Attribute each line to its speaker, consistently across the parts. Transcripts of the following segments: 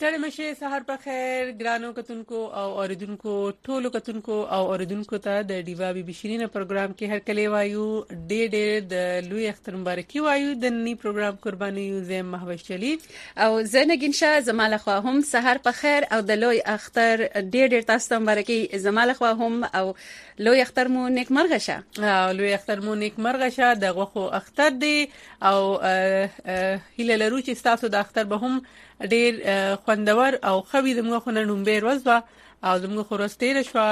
Speaker 1: ستړي مشه سحر په خیر ګرانو کتونکو او اوریدونکو ټولو کتونکو او اوریدونکو ته د ډیوا بي بي شیرینه پروګرام کې هر کله وایو ډېر د لوی اختر مبارکي وایو د نی پروګرام قرباني یو زم محوش چلی
Speaker 2: او زنګین شاه زماله خو هم سحر په خیر او د لوی اختر ډېر تاسو ته مبارکي زماله خو هم او لوی اختر مو نیکمرغه شه
Speaker 1: او لوی اختر مو نیکمرغه شه دغه خو اختر دی او هیله لرو چې تاسو د اختر به هم ډیر خوندور او خوي دمغه خو نن بیر وځه او دمغه خو راستېره شو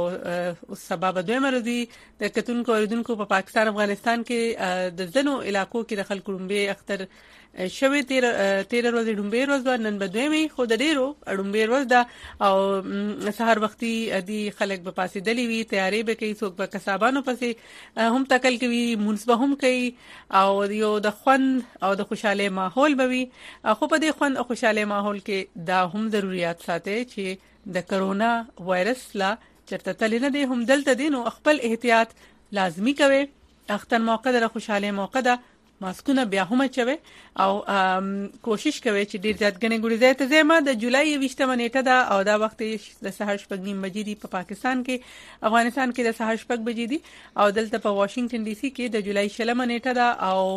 Speaker 1: او سبب دوی مرضی د کتونکو اوریدونکو په پاکستان افغانستان کې د ځنو علاقو کې د خلکو لومبه اختر شوي 13 ورځې ډومبه ورځ نن به دوی خو د ډیرو ډومبه ورځ ده او سحر وختي دي خلک به پاسې دلی وي تیاری به کوي څوک به کسابانو پسې هم تکل کوي مونږ هم کوي او یو د خوند او د خوشاله ماحول به وي خو په دې خوند او خوشاله ماحول کې دا هم ضرورت ساتي چې د کرونا وایرس لا چرته تل نه دي هم دلته دي نو خپل احتیاط لازمی کوي اختر موقع د خوشاله موقع ده ماسکونه بیا هم چوي او کوشش کوي چې ډیر ځات غنې ګوري ځای زما د جولای 20 نیټه ده او دا وخت د سحر شپږ نیم بجې دی په پاکستان کې افغانستان کې د سحر شپږ بجې دی او دلته په واشنگټن ډي سي کې د جولای 16 نیټه ده او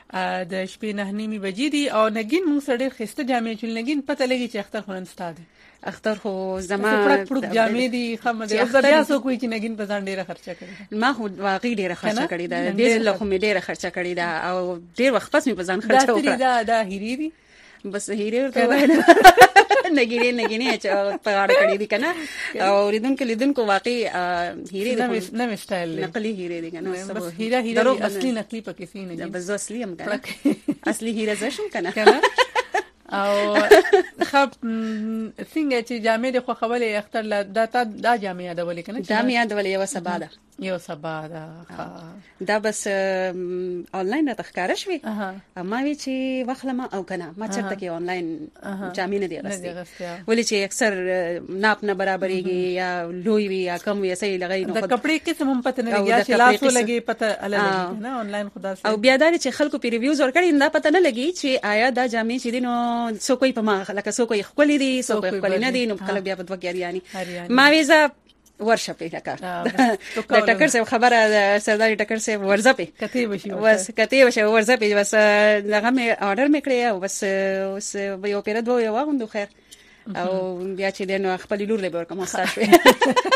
Speaker 1: د شپې 9 نیمه بجې دی او نګین موږ سره خسته جامې چول نګین پته لګي چې اختر خورن ستاده
Speaker 2: اختر خو زما
Speaker 1: پړک جامې دي خمه او بیا سو کوی چې نګین په ځان ډیره خرچه کړی
Speaker 2: ما خو واقعي ډیره خرچه کړې ده ډیر له خو مې ډیره خرچه کړې ده او ډیر وخت پس مې په ځان خرچه وکړه
Speaker 1: دا هيري دي
Speaker 2: بس هيري ورته نګینه چې په اړه کړې دي کنه او لیدونکو واقعي هيري
Speaker 1: نه مستایل
Speaker 2: نقلي هيري دي کنه
Speaker 1: بس هيرا اصلي نقلي پکې سي نه
Speaker 2: بس اصلي هم کنه اصلي هيرا زشم کنه
Speaker 1: او خب څنګه چې جامې د خو خبرې اختر لا دا جامې یادولې کنه
Speaker 2: جامې یادولې یو سبا ده دا بس آنلاین را تخکاره شوی اما وی چې وخلم او کنه ما چرته کې آنلاین جامې نه دی غستې ولې چې اکثر ناپ نه برابرېږي یا لوی وی یا کم وی صحیح لګي نو
Speaker 1: د کپڑے کې هم پته نه لګي چې لاسو لګي پته لګي نه آنلاین خدا
Speaker 2: او بیا دا چې خلکو پی ریویوز ورکړي دا پته نه لګي چې آیا دا جامې چې دینو څو کوئی په ما لکه څو کوئی خپل دي څو کوئی خپل نه دي نو خلک بیا په دوکیارياني ما ویزا ورشه په لکه د ټکر سره خبره سردار ټکر سره ورزه په
Speaker 1: کته وشي
Speaker 2: بس کته وشي ورزه په بس دغه مې اورډر مې کړی او بس اوس یو پیره دوه یو غوندو خیر او بیا چې دنه خپل لور له ورکه مستشفى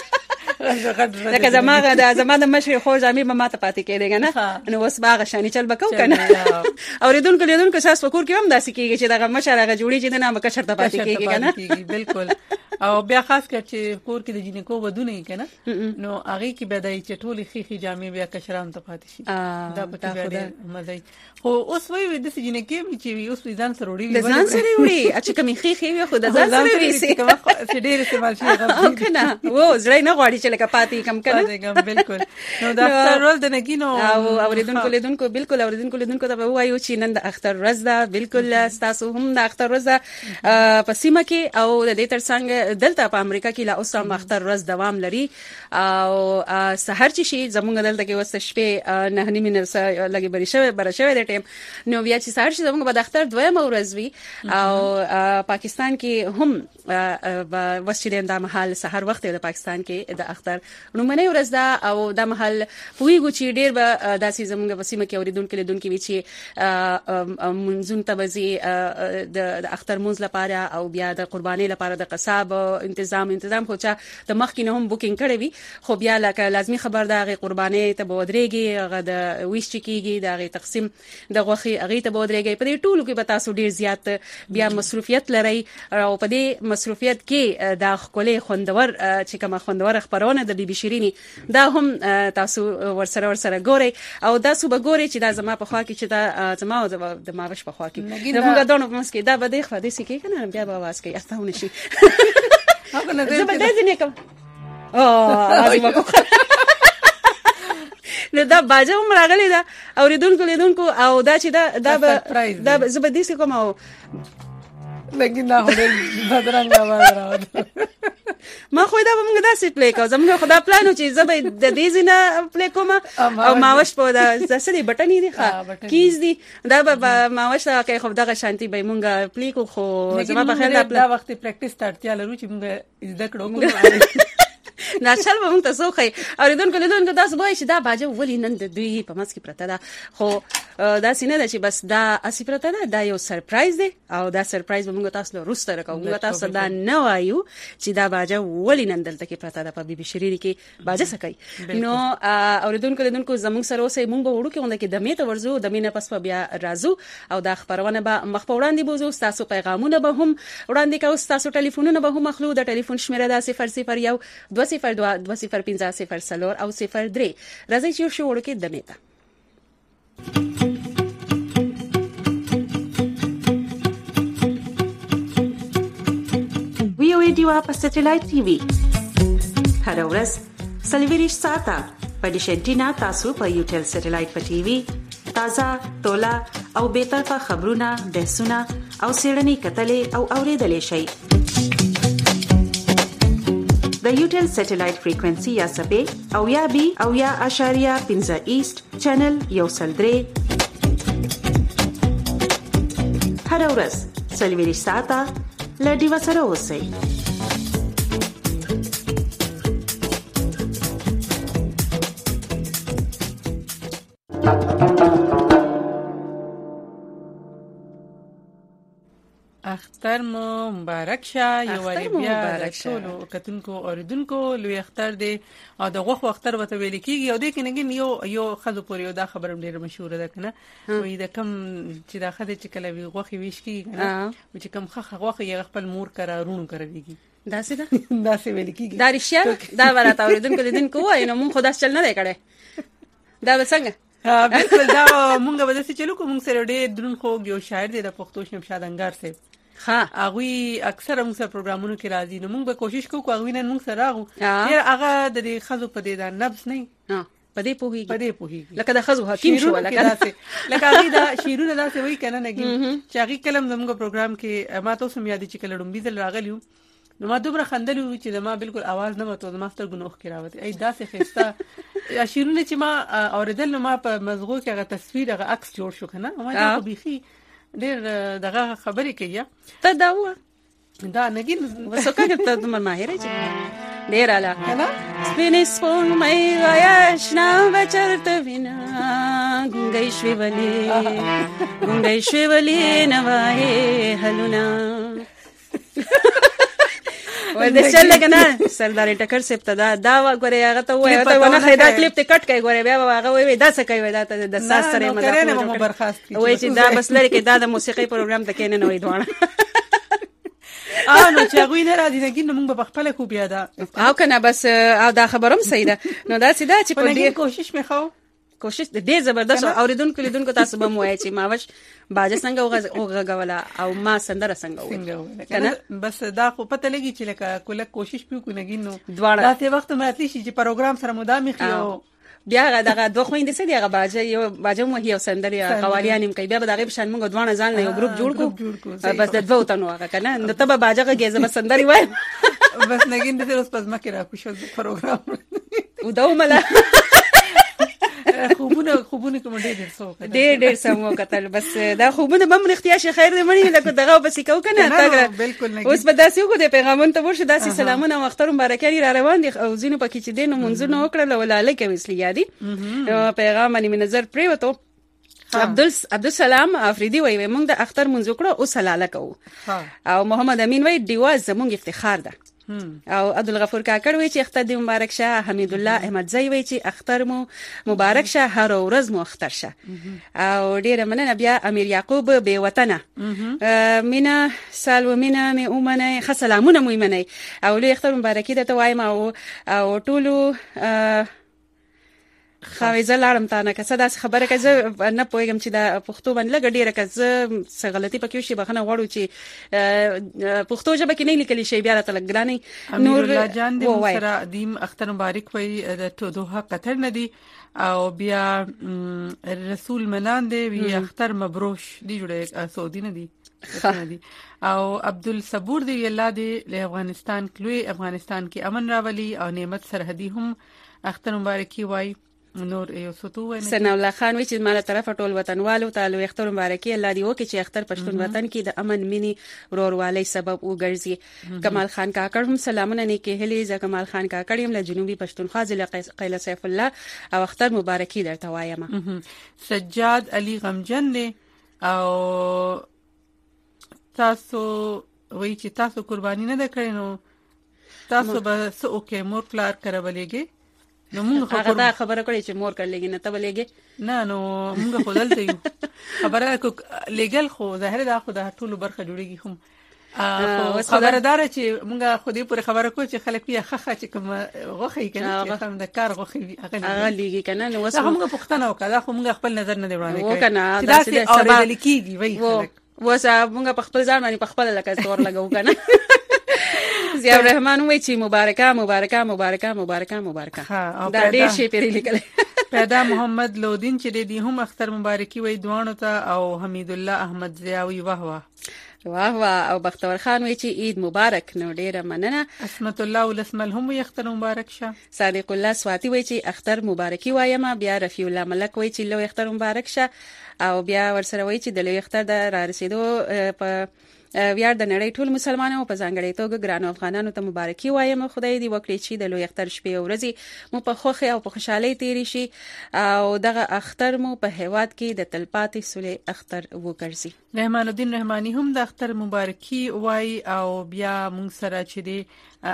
Speaker 2: لکه زما د مشر خو ځامې ما ته پاتې کېږي نه نو اوس باغ شانې چل بکاو کنه او لیدونکو ساس فکر کې هم داسې کېږي چې دغه مشر هغه جوړي چې نه مکه شرط پاتې کېږي کنه
Speaker 1: بالکل او بیا خاص کر چې کور کې د جینکو ودونه کنه نو هغه کې بدای چې ټولي خيخي جامې بیا کشران ته پاتې شي دا پکې ډېر مزه خو اوس وی د جینکې چې اوس ځان سره وړي
Speaker 2: ځان سره وړي چې کومي خيخي وي خو د ځان سره وړي سي
Speaker 1: چې ډېر استعمال شي
Speaker 2: کنه وو زړی نه غواړي چې لکه پاتې کم کنه
Speaker 1: بالکل نو دا اختر ورځ د نګینو
Speaker 2: او اوریدونکو بالکل اوریدونکو ته وایو چې نن د اختر ورځ ده بالکل تاسو هم د اختر ورځ په سیمه کې او د دې ترڅنګ دلته په امریکا کې لا اوس هم اختر ورځ دوام لري او سحر چې شي زمونږ دلته کې وسه شپې نه نیمه نرسه لګي برشوي د ټیم نو بیا چې سحر شي زمونږ به د اختر دویم ورځ وي او پاکستان کې هم وسیله د محل سحر وخت د پاکستان کې د اختر نومنه ورځ ده او د محل پویګو چې ډیر به داسې زمونږ وسیمه کې اوریدونکو وی چې منځون تبزي د اختر مونږ لپاره او بیا د قرباني لپاره د قصاب انتظام خو چې د مخکې نه هم بوکینګ کړی وي خو بیا لکه لازمي خبر ده غي قرباني ته بودريږي هغه د ویش کیږي د غي تقسیم د غوخي هغه ته بودريږي په دې ټولو کې به تاسو ډیر زیات بیا مصروفیت لري او په دې مصروفیت کې د خپلې خوندور چې کومه خوندور خبرونه د بي بي شيريني دا هم تاسو ورسره ګوري او دا صبح ګوري چې دا زما په خوا کې چې دا زما د ماوش په خوا کې د موږ دونو په مسکې دا به د خو دې سې کې کنه بیا به आवाज کوي استاونه شي زبردست نه کوم لازم وکړه نو دا باجه هم راغلی دا اوریدونکو او دا چې دا زبردست کوم او
Speaker 1: لګین دا هډل بدرنګ आवाज راوړ
Speaker 2: ما خو دا موږ داسې پلی کوو زموږ خدا پلانو چې زبې د دې زینه پلی کوم او ماوش په دا سړي بټنې دي ښه کیز دي دا به ماوش کې خو دغه شانتي به موږ پلی کو خو زما په خیر
Speaker 1: دا وخت پریکټیس ترتیا لرو چې موږ زده کړو
Speaker 2: ناشل به موږ ته سوخی اوریدونکو لیدونکو تاسو وایي چې دا باجه ولې نن د دوی په مس کې پرته ده خو دا سینه ده چې بس دا اسی پرته ده دا یو سرپرایز دی او دا سرپرایز به موږ تاسو له روسته راکو موږ تاسو دا نه وایو چې دا باجه ولې نن دلته کې پرته ده په بي بي شریری کې باجه سکي نو اوریدونکو لیدونکو زموږ سره اوسې موږ به وړو کې ونده کې د میته ورزو د مینه پس په بیا رازو او دا خبرونه به مخ په وړاندې بوزو تاسو پیغامونه به هم وړاندې کوو تاسو ټلیفونونه به هم مخلو د ټلیفون شمیره ده 001 202 او 03 راځي چې شو ورکه د میته وی او ډیوا په سټلایټ ټي وي هر ورځ سلیویریش ساته په ډیشنټینا تاسو په یوټل سټلایټ په ټي وي تازه تولا او به طرفه خبرونه بحثونه او سیړنی کتلې او اوریدلې شي د یوټل سټلایټ فریکوئنسي یا سبې او یا بي او یا اشاریه 15 ایست چینل یو سلدري هر ورځ سلیویریش ساته لډي وسره اوسئ
Speaker 1: اختر مو مبارک شه یو وری بیا ټول کتونکو اوریدونکو لوی اختر دی او د غوخ اختر وته ویل کیږي او د کینګین یو خزو پورې دا خبره ډیره مشهوره ده کنه وې د کم چې دا خدای چې کله وی غوخي ویش کیږي کنه چې کم خخ غوخه یې خپل مور کرا رونو کوي
Speaker 2: داسې ده
Speaker 1: داسې ویل کیږي
Speaker 2: دا رښتیا دا ورته اوریدونکو لیدونکو وای نو مونږ خدای چل نه کړي دا وسنګ
Speaker 1: بالکل دا مونږ به داسې چلو کوم سره ډېر درون خو یو شاعر دی د پښتو شمشاد انګار سي
Speaker 2: ها
Speaker 1: اغوی اکثر موږ سره پروګرامونو کې راځي نو موږ به کوشش کوو اغوی نن موږ سره راغو ډیر هغه د دې خزو په دې دا نبس نه
Speaker 2: پدې پوهیږي لکه د خزو حکیم شو لکه
Speaker 1: هغه دا شیرونه داسې وای کنه نګي چې هغه کلم زموږ پروګرام کې ما تاسو مې یاد چې کله ډومبي دل راغلیو نو ما دومره خندلو چې ما بالکل आवाज نه وته ما ستر ګنوخ کې راوته ای داسې خسته شیرونه چې ما اوریدل نو ما په مزغو کې هغه تصویر هغه عکس جوړ شو کنه ما دا بيخي ډېر دغه خبرې کوي
Speaker 2: ته دا و
Speaker 1: دا نګین
Speaker 2: وسوکه ته د ماهره چې ډېر اعلی کنه سپینې سپون مې غیاشنا بچرته وینا ګنګې شوي ولې نه وای هلونا ول د چل کنه سردار ټکر سپ ته دا غوري هغه ته وای ته ونه خیدا کلیپ ته کټ کوي غوري بیا هغه وای دا څه کوي دا ته د ساس سره مدافع
Speaker 1: برخاست
Speaker 2: وای چې دا بس لري کې دا د موسیقي پروګرام ته کینې نه وای دوانه
Speaker 1: نو چې هغه نه راځي نه ګینه موږ په خپل خو بیا دا
Speaker 2: او کنه بس او دا خبرم صحیح ده نو دا سیده چې په
Speaker 1: دې کوشش مې خو
Speaker 2: کوشش ډېر زبردست اوریدونکو لیدونکو تاسو به مو وایي چې ماوش باجه څنګه وغغولا او ما سندره څنګه
Speaker 1: کنه بس دا خو پته لګي چې لکه کوله کوشش پیو کو نګینو دا ته وخت مې اتلی شي چې پروګرام سره مدامي خيو
Speaker 2: بیا دغه دوه خويندې سړي هغه باجه مو هي سندري قوالیانم کوي بیا دغه بشان موږ دوه ځان له یو ګروپ جوړ کو بس د دوه تنو هغه کنه نو ته به باجه غږیزه بس سندري وای
Speaker 1: بس نګین دې اوس پس مکه را کو شو پروګرام
Speaker 2: و دا ومله
Speaker 1: خوبونه کوم
Speaker 2: ډېر سمو کتل بس دا خوبونه بم اختیار شي خیر دې مړي لکه دغه بس کو کنه تا
Speaker 1: بالکل نه
Speaker 2: اوس به داسې کو د پیغامون ته ورشه داسې سلامونه او اختر مبارکي را روان دي او زینو پکې چې دینو منځونه وکړل ولاله کې وسلی یادي پیغام باندې نظر پری وته عبدالسلام افریدی وای موږ د اختر منځ وکړو او سلاله کوو او محمد امین وای دیوا زموږ افتخار ده او عبدالغفور کاکړ وای چې اختر دې مبارک شه حمید الله احمد زئی وای چې اختر مو مبارک شه هر ورځ مو اختر شه او ډیره مننه بیا امیر یعقوب به وطنه مینا سالو مینا می اومنه خسلامونه مو ایمنه او لوی اختر مبارکي ده ته وایم او ټولو خو زه لاړم تا نه که څه داسې خبره که زه نه پوهېږم چې د پښتو باندې لږ ډېره که زه څه غلطي پکې وشي بخښنه غواړو چې پښتو ژبه کې نه لیکلی شي بیا راته لږ ګرانې.
Speaker 1: امیر الله جان د سره دیم اختر مبارک وي د دوحه قطر نه دي او بیا رسول منان دی وی اختر مبروش دی جوړه سعودي نه دي او عبدالصبور دی الله دی له افغانستان کلوي افغانستان کې امن راولي او نعمت سرحدي هم اختر مبارکي وای. نور یو څه وای
Speaker 2: سنا الله خان وی چې ماله طرف ټول وطنوالو ته لوی اختر مبارکي الله دی وکړي چې اختر پښتون وطن کې د امن مینی وروروالي سبب وګرځي. کمال خان کاکړ هم سلامونه نیکه هلي ز کمال خان کاکړ هم له جنوبي پښتونخوا ضلع قیله سیف الله او اختر مبارکي درته وایم.
Speaker 1: سجاد علي غمجن دی او تاسو وی چې تاسو قرباني نه کړئ نو تاسو به سو کې مور پلار کړولېږي نو موږ
Speaker 2: خبره کړې چې مور کړلېږي نه تبلېږي
Speaker 1: نه نو موږ خو دلته یو خبره کو لګل خو ظاهر دا خو د ټولو برخه جوړيږي هم خبردار چې موږ خو دې پر خبره کو چې خلک یې خخه چې کوم غوخي کنه چې هم د کار غوخي
Speaker 2: هغه لګي کنه نو
Speaker 1: وسه موږ پښتنه وکړه خو موږ خپل نظر نه دی وړاندې
Speaker 2: کړی وکنه
Speaker 1: دا چې اورېدل کیږي وای خلک
Speaker 2: وسه موږ په خپل ځان باندې په خپل لکه تور لګو کنه. ضیاء الرحمن وای چې مبارکه مبارکه مبارکه مبارکه مبارکه دا ډېر شي پیری لیکل.
Speaker 1: پیدا محمد لودین چې دې هم اختر مبارکي وای دوانو ته او حمید الله احمد ضیاوی واه واه
Speaker 2: واه واه او بختور خان وای چې عید مبارک نو ډېره مننه.
Speaker 1: اسمت الله ولسمل هم وای اختر مبارک شه.
Speaker 2: صادق الله سواتی وای چې اختر مبارکي وایم. بیا رفیع الله ملک وای چې لوی اختر مبارک شه او بیا ورسره وای چې د لوی اختر د را رسیدو په ویار د نړۍ ټول مسلمانانو په ځانګړي توګه ګرانو افغانانو ته مبارکي وایم. خدای دې وکړي چې د لوی اختر شپې او ورځې مو په خوښۍ او په خوشحالۍ تیری شي او دغه اختر مو په هیواد کې د تلپاتې سولې اختر وګرځي.
Speaker 1: رحمان الدین رحمانی هم د اختر مبارکي وای او بیا مونږ سره چې دی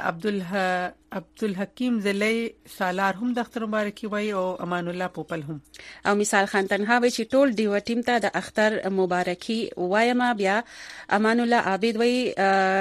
Speaker 1: عبدالحکیم زلی سالار هم د اختر مبارکي وای او امان الله پوپل هم
Speaker 2: او مثال خان تنها وای چې ټول دیو ټیم ته د اختر مبارکي وایم. بیا امان الله عابد وای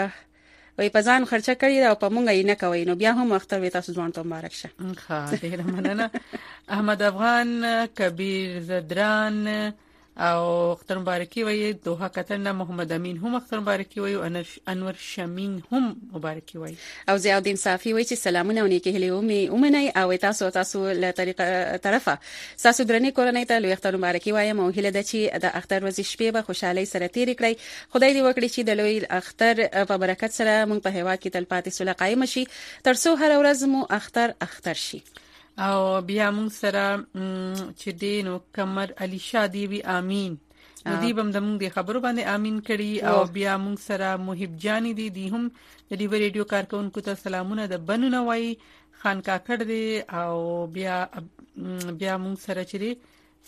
Speaker 2: په ځان خرچه کړی او په مونږ یې نه کوي نو بیا هم اختر وي تاسو ځوان ته مبارک شه.
Speaker 1: ښه ډیره مننه. احمد افغان کبیر زدران او اختر مبارکي وای. دوحه قطر نه محمد امین هم اختر مبارکي وای او انور شمین هم مبارکي وای.
Speaker 2: او ضیاء الدین صافی وای چې سلامونه ونی کې هلي اومنه او تاسو له طرفه تاسو درنې کورنۍ ته لوی اختر مبارکي وایم او هله د چې د اختر ورځې شپې به خوشحالي سره تیر کړئ. خدای دې وکړي چې د لوی اختر په برکت سره موږ په هوا کې تلپاتې سوله قائم شي ترڅو هر ورځ مو اختر شي.
Speaker 1: او بیا مونږ سره چې دینو کمر علي شادي وی امين نو دی بم د مونږ د خبرو باندې امين کړي او بیا مونږ سره محب جانی دی هم د دې ریډیو کارکونکو ته سلامونه د بنونه وای. خان کاکړ دی او بیا مونږ سره چې دی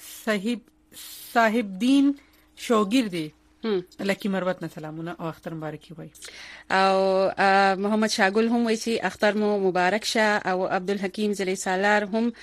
Speaker 1: صاحب دین شوګیر دی لکی مروت نه سلامونه او اختر مبارکي وای.
Speaker 2: او محمد شاګل هم وای چې اختر مو مبارک شه او عبدالحکیم زلی سالار هم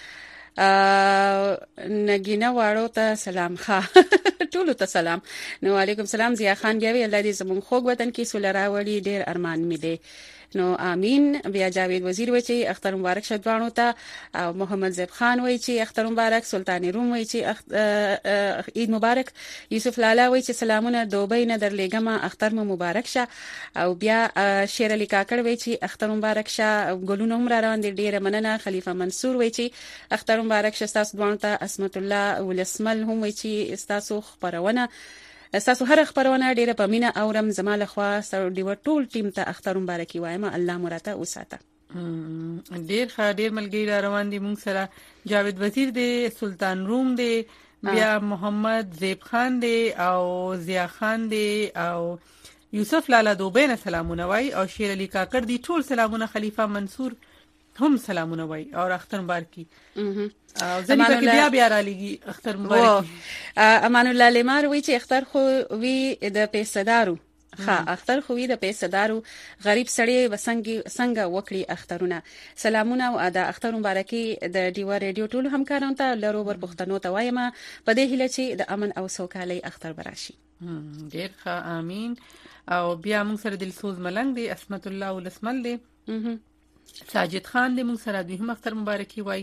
Speaker 2: نګینه واړو ته سلام ښه ټولو ته سلام. نو علیکم سلام. ضیاء خان بیا وی الله دې زموږ خوږ وطن کې سوله راوړي ډېر ارمان می دی نو امين. بیا جاوید وزیر وای چې اختر مبارک شه دوانو ته او محمد زیب خان وای چې اختر مبارک. سلطان روم وای چې عید مبارک. یوسف لالا وای چې سلامونه دوبۍ نه درلېګم اختر مو مبارک شه او بیا شیر علي کاکړ وای چې اختر مبارک شه. ګلونه هم را روان دي ډیره مننه. خلیفہ منصور وای چې اختر مبارک شه تاسو دوانو ته. اسمت الله ولسمل هم وای چې تاسو خبرونه تاسو هر خبرونه ډیره په مینه اورم. زماله خوا سره دی ټول ټیم ته اختر مبارکي وایم. الله مراته وساته.
Speaker 1: ډیر ملګری را روان دي مونږ سره. جاوید وزیر دی سلطان روم دی بیا محمد زیب خان دی او ضیاء خان دی او یوسف لالا دوبۍ نه سلامونه وای او شیر علي کاکړ دی ټول سلامونه. خلیفہ منصور هم سلامونه وای او اختر مبارکي او ځنی په بیا را لګي اختر مبارکي.
Speaker 2: امان الله لمر وی چې اختر خو وی د پیسدارو اختر خو وی د پیسدارو غریب سړی څنګه وکړي اخترونه. سلامونه او د اختر مبارکي د ډیوا ریډیو ټول همکارانو ته لرو ور پښتنو ته وایم په دې هیله چې د امن او سوکالۍ اختر براشي.
Speaker 1: ډیر ښه امين. او بیا موږ سره دلسوز ملنګ دی اسمت الله ولسمل دی ساجد خان دی موږ سره دوی هم اختر مبارکي وای.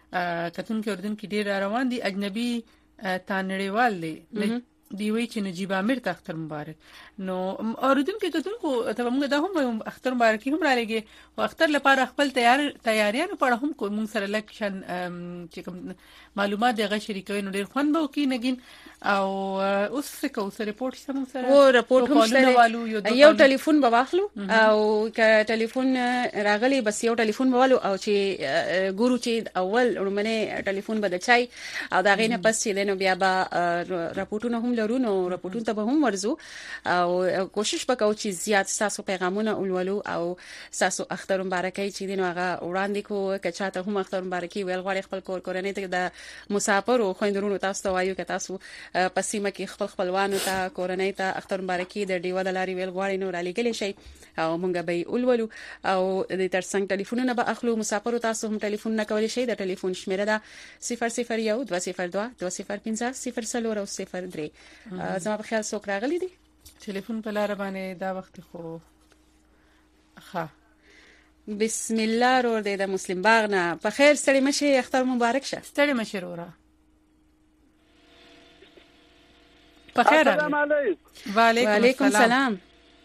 Speaker 1: کتون کې اردن کې ډیر روان دي اجنبي تانړیوال دي دی وی چې نجیب امیر ته اختر مبارک نو اردن کې کتون خو ته موږ دا هم اختر مبارک هم را لګي او اختر لپاره خپل تیاریانو په هم کو موږ سره لکشن چې کوم معلومات دغه شریکوي نو ډیر خوند به وکي نګین او اوس څه کو سره ریپورت سم سره
Speaker 2: و ریپورت هم سره یو ټلیفون به واخلو او ک ټلیفون راغلی بس یو ټلیفون به والو او چې ګورو چې اول ورمنه ټلیفون به د چای او دا غینه پس چې دنو بیا به راپورټونه هم لرو نو راپورټونه ته به هم ورزو او کوشش وکاو چې زیات تاسو پیغامونه ولولو او تاسو اختر مبارکي چې دین هغه وړاندې کو کچاته هم اختر مبارکي ویل غواړي خپل کورنۍ ته د مسافر او خويندرونو تاسو ته وایو که تاسو پسیمه کې خپل خپلوانو ته کورنۍ ته اختر مبارکي د ډیو د لاري ویل غواړي نو را لګل شي او مونږ به ولولو او د ترڅنګ ټلیفونونه به اخلو مسافر تاسو هم ټلیفون نه کولی شي د ټلیفون شمیره ده 001 202 205 003 زما په خیال څوک راغلي دي
Speaker 1: ټلیفون په لار باندې دا وخت خو ها
Speaker 2: بسم الله ور دې د مسلم باغ نه په خیر ستړي مشه اختر مبارک شه
Speaker 1: ستړي مشه ورا په خیر
Speaker 3: السلام علیکم
Speaker 2: وعلیکم السلام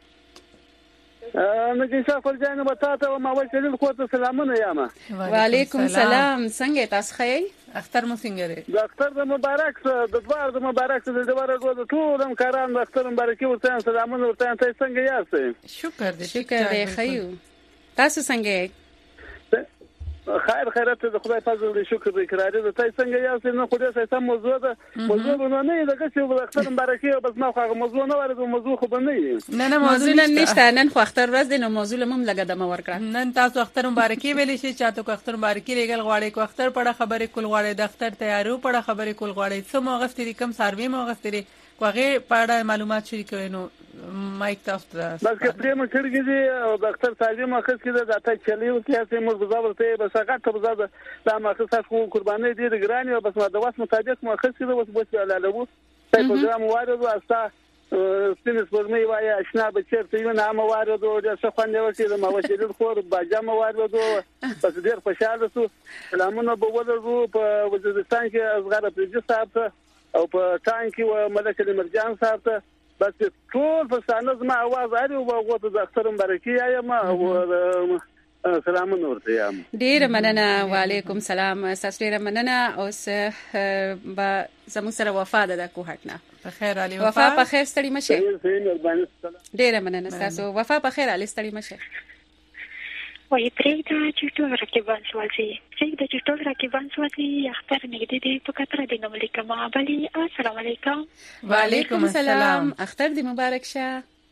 Speaker 3: مې څه جانه بتاته ما وکیل خو ته سلامونه یامه
Speaker 2: وعلیکم السلام څنګه تاسو ښه
Speaker 1: اختر مو څنګه دی
Speaker 3: د اختر د مبارک د دوار د مبارک د دوار د ټول همکاران د اختر مبارکي ورته سلامونه ورته ته څنګه یاست
Speaker 1: شکر دې
Speaker 2: خیو تاسو څنګه
Speaker 3: خیر خیرت د خدای فضل دی شکر دې کراري د تای څنګه یاست نو خو دې سم موضوع نه د کښې د اختر مبارکي بس نو خو موضوع نه ورته موضوع خو بنه
Speaker 2: نه موضوع نشته نن خو اختر ورځ دی نو موضوع لمم لګه د مور کړه
Speaker 1: نن تاسو اختر مبارکي ویلې شي چاته کو اختر مبارکي لګل غواړي کو اختر پړه خبرې کول غواړي د اختر تیارو پړه خبرې کول غواړي څه موغستري کم سروي موغستري کوغه پړه معلومات شریکوي نو مایک تاسو ته
Speaker 3: بس که پریم کړی دي او د اختر تعظیم مخکې کې د اته چلیو کې چې موږ گزارته بس هغه ته بزاده دا مخکې خو قرباني دي د ګرانی بس ما د واس مطابق مخکې کې بس بس علالو په پروګرام وارد واسطه سپینس ورمې وای آشنا بچر ته نه ما وارد او د څخه نه وسی د ما وسیل خو باجام وارد بس ډیر خوشاله سو سلامونه به ولرو په وزیرستان کې ازغره پرځ صاحب او په ټانکی و ملک المرجان صاحب ته بس ټول پښتانه زما आवाज اړ او غوته د اختر مبارکي یم او سلامونه ورته یم
Speaker 2: ډیر مننه وعلیکم السلام تاسو ډیر مننه اوس با زموږ سره وفا ده د کوهټنا
Speaker 1: په خیر علي
Speaker 2: وفا په خیر ستړي مشه ډیر مننه تاسو وفا په خیر علي ستړي مشه
Speaker 4: وای پرېږده چې ټول رقیبان سوځي پرېږده چې ټول رقیبان سوځي اختر نږدې دی په کتره دی نو ملیکم ابلی السلام علیکم
Speaker 2: وعلیکم السلام اختر دې مبارک شه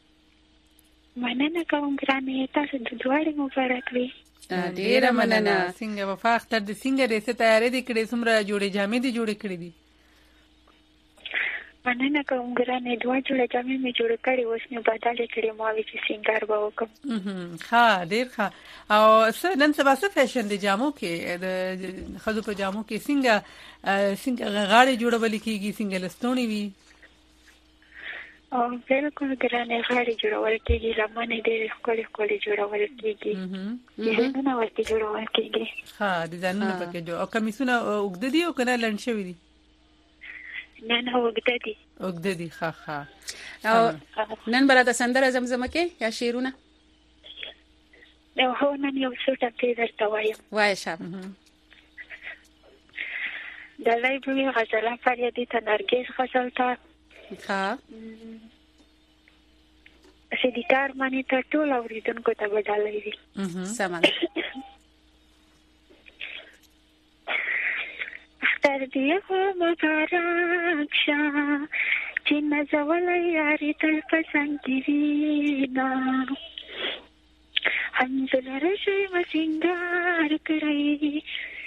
Speaker 4: مننه کوم ګرانې تاسو د دوړې مبارک وي
Speaker 1: ډیر مننه څنګه وفا اختر دې څنګه دې څه تیارې دې کړې څومره جوړې جامې دې جوړې کړې دي
Speaker 4: مننه کوم ګرانې دوه جوړې جامې مې جوړ کړې اوس مې بدلې کړې ما وی چې سینګار به وکم
Speaker 1: ها ډیر ښه او نن سبا څه فیشن دي جامو کې د خزو په جامو کې څنګه غاړې جوړول کیږي څنګه لستونی وي
Speaker 4: او بالکل ګرانې غاړې جوړول کیږي لمنې ډېر ښکلي جوړول کیږي ډیزاینونه ورته جوړول کیږي
Speaker 1: ها ډیزاینونه پکې جوړ او کمیسونه وګد دي او کنه لنډ شوی دي
Speaker 4: نه وګد
Speaker 1: دي ښه
Speaker 2: او نن براته سندره زمزمه کې یا شیرونه
Speaker 4: نو هو نن یو څه ټکی درته وایم
Speaker 2: وای شاب
Speaker 4: د لایبرری غزل فریادی ته نرګس غزل ته
Speaker 2: ها
Speaker 4: سیدیکار مانی ته ټول اوریدونکو ته بدلای دي
Speaker 2: سامان
Speaker 4: اختر دې مبارک شه چې نازولای یاري تل پسند دی نا همزله رشي مسنګار کړی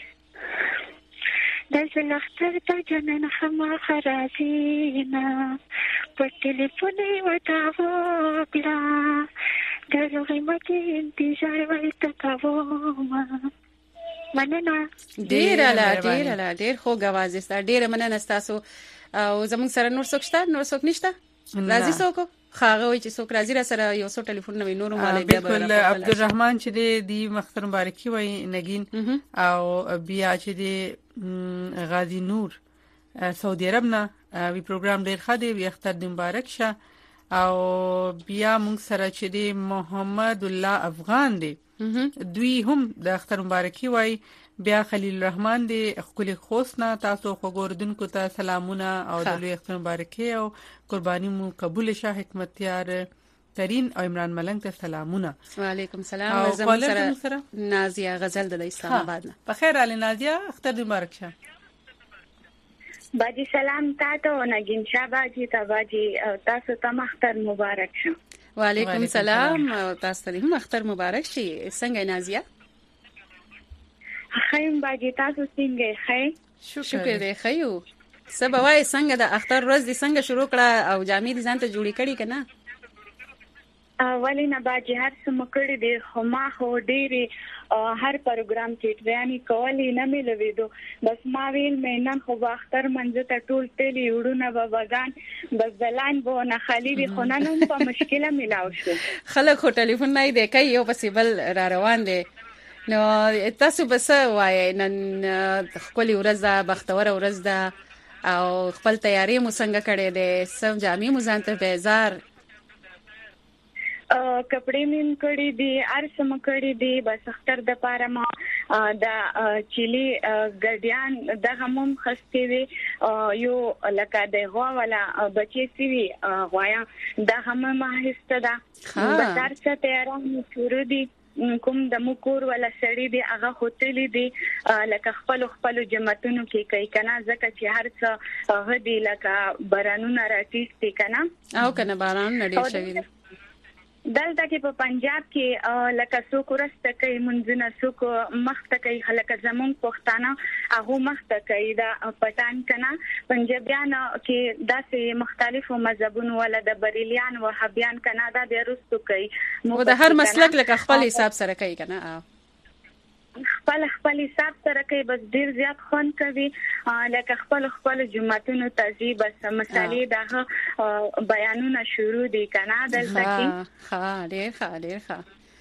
Speaker 4: دزل اختر ته جنن خما خرازینا په ټلیفون وتا وکړه دغه مکه انتظار ولته کوم مننه
Speaker 2: ډیر خو غواز است ډیر مننه تاسو او زموږ سره نور څوک شته نور څوک نشته راځي څوک خاغه وي چې څوک راځي را سره یو څو ټلیفون نوې نور مالې بیا
Speaker 1: بالکل عبدالرحمن چې دی مختر مبارکي وای نگین او بیا چې دی غازی نور سعودي عرب نه وی پروګرام ډیر ښه دی وی اختر د مبارک شه او بیا موږ سره چې دی محمد الله افغان دی دوی هم د اختر مبارکي وای بیا خلیل الرحمن دی خپل خوسنا تاسو خو ګوردونکو ته سلامونه او د لوی اختر مبارکي او قرباني مو قبول شه حکمتیار ترين او عمران ملنګ ته سلامونه.
Speaker 2: وعلیکم السلام. زموږ سره نازیه غزل د اسلام آباد نه.
Speaker 1: په خیر علي نازیه اختر مبارک شه.
Speaker 4: باجی سلام تاسو نگین شاه باجی ته باجی تاسو ته اختر مبارک شه.
Speaker 2: وعلیکم السلام تاسو ته هم اختر مبارک شي. څنګه نازیه؟
Speaker 4: خیم باجی تاسو څنګه ښه؟
Speaker 2: شکر دې خیو. سبا وای څنګه د اختر ورځ دې څنګه شروع کړه او جامې دې ځان ته جوړې کړې کنه؟
Speaker 4: ولینا باجی هر څه مکړې دي خو ما خو ډېری هر پروګرام کې ټریننګ کولې نه ملويدو بس ما ویل مې نن خو اختر منځ ته ټول تلې وړونه باباګان بس دلان به نه خالي دي خو نن هم په مشکله ملاو شو
Speaker 2: خلک خو ټلیفون نه دی کوي یو پسې بل را روان دي نو تاسو بس وای نن خپل ورځ ده بختور ورځ ده او خپل تیاری مو څنګه کړې ده سم جامې مو ځان ته بیزار
Speaker 4: کپڑے مين کړي دي ارسم کړي دي بس اختر د پاره ما د چيلي ګډيان د همم خستې وي یو لکه د غوا ولا بچي سي غوايا د همم هسته دا بازار څخه تیاران شروع دي کوم د مکور ولا سړی دی هغه هوتل دی لکه خپل جماعتونو کې کوي کنه ځکه چې هر څه هدي لکه بارانونه راټیټ کنه
Speaker 2: او کنه باران نډیر شوی
Speaker 4: دلته کې په پنجاب کې لکه څوک ورسته کوي منځنه څوک مخته کوي لکه زمون پښتانه هغه مخته کوي دا پټان کنه پنجابیان کې داسې مختلفو مذهبونو ولا د بریلیان او وهابیان کنه دا د رستو کوي
Speaker 2: نو د هر مسلک لکه خپل حساب سره کوي کنه
Speaker 4: خپل حساب سره کوي بس ډیر زیات خون کوي لکه خپل جماعتونو تهذیب بس مسالې دغه بیانونه شروع دي کنه دلته کې
Speaker 2: ها ډیر ښه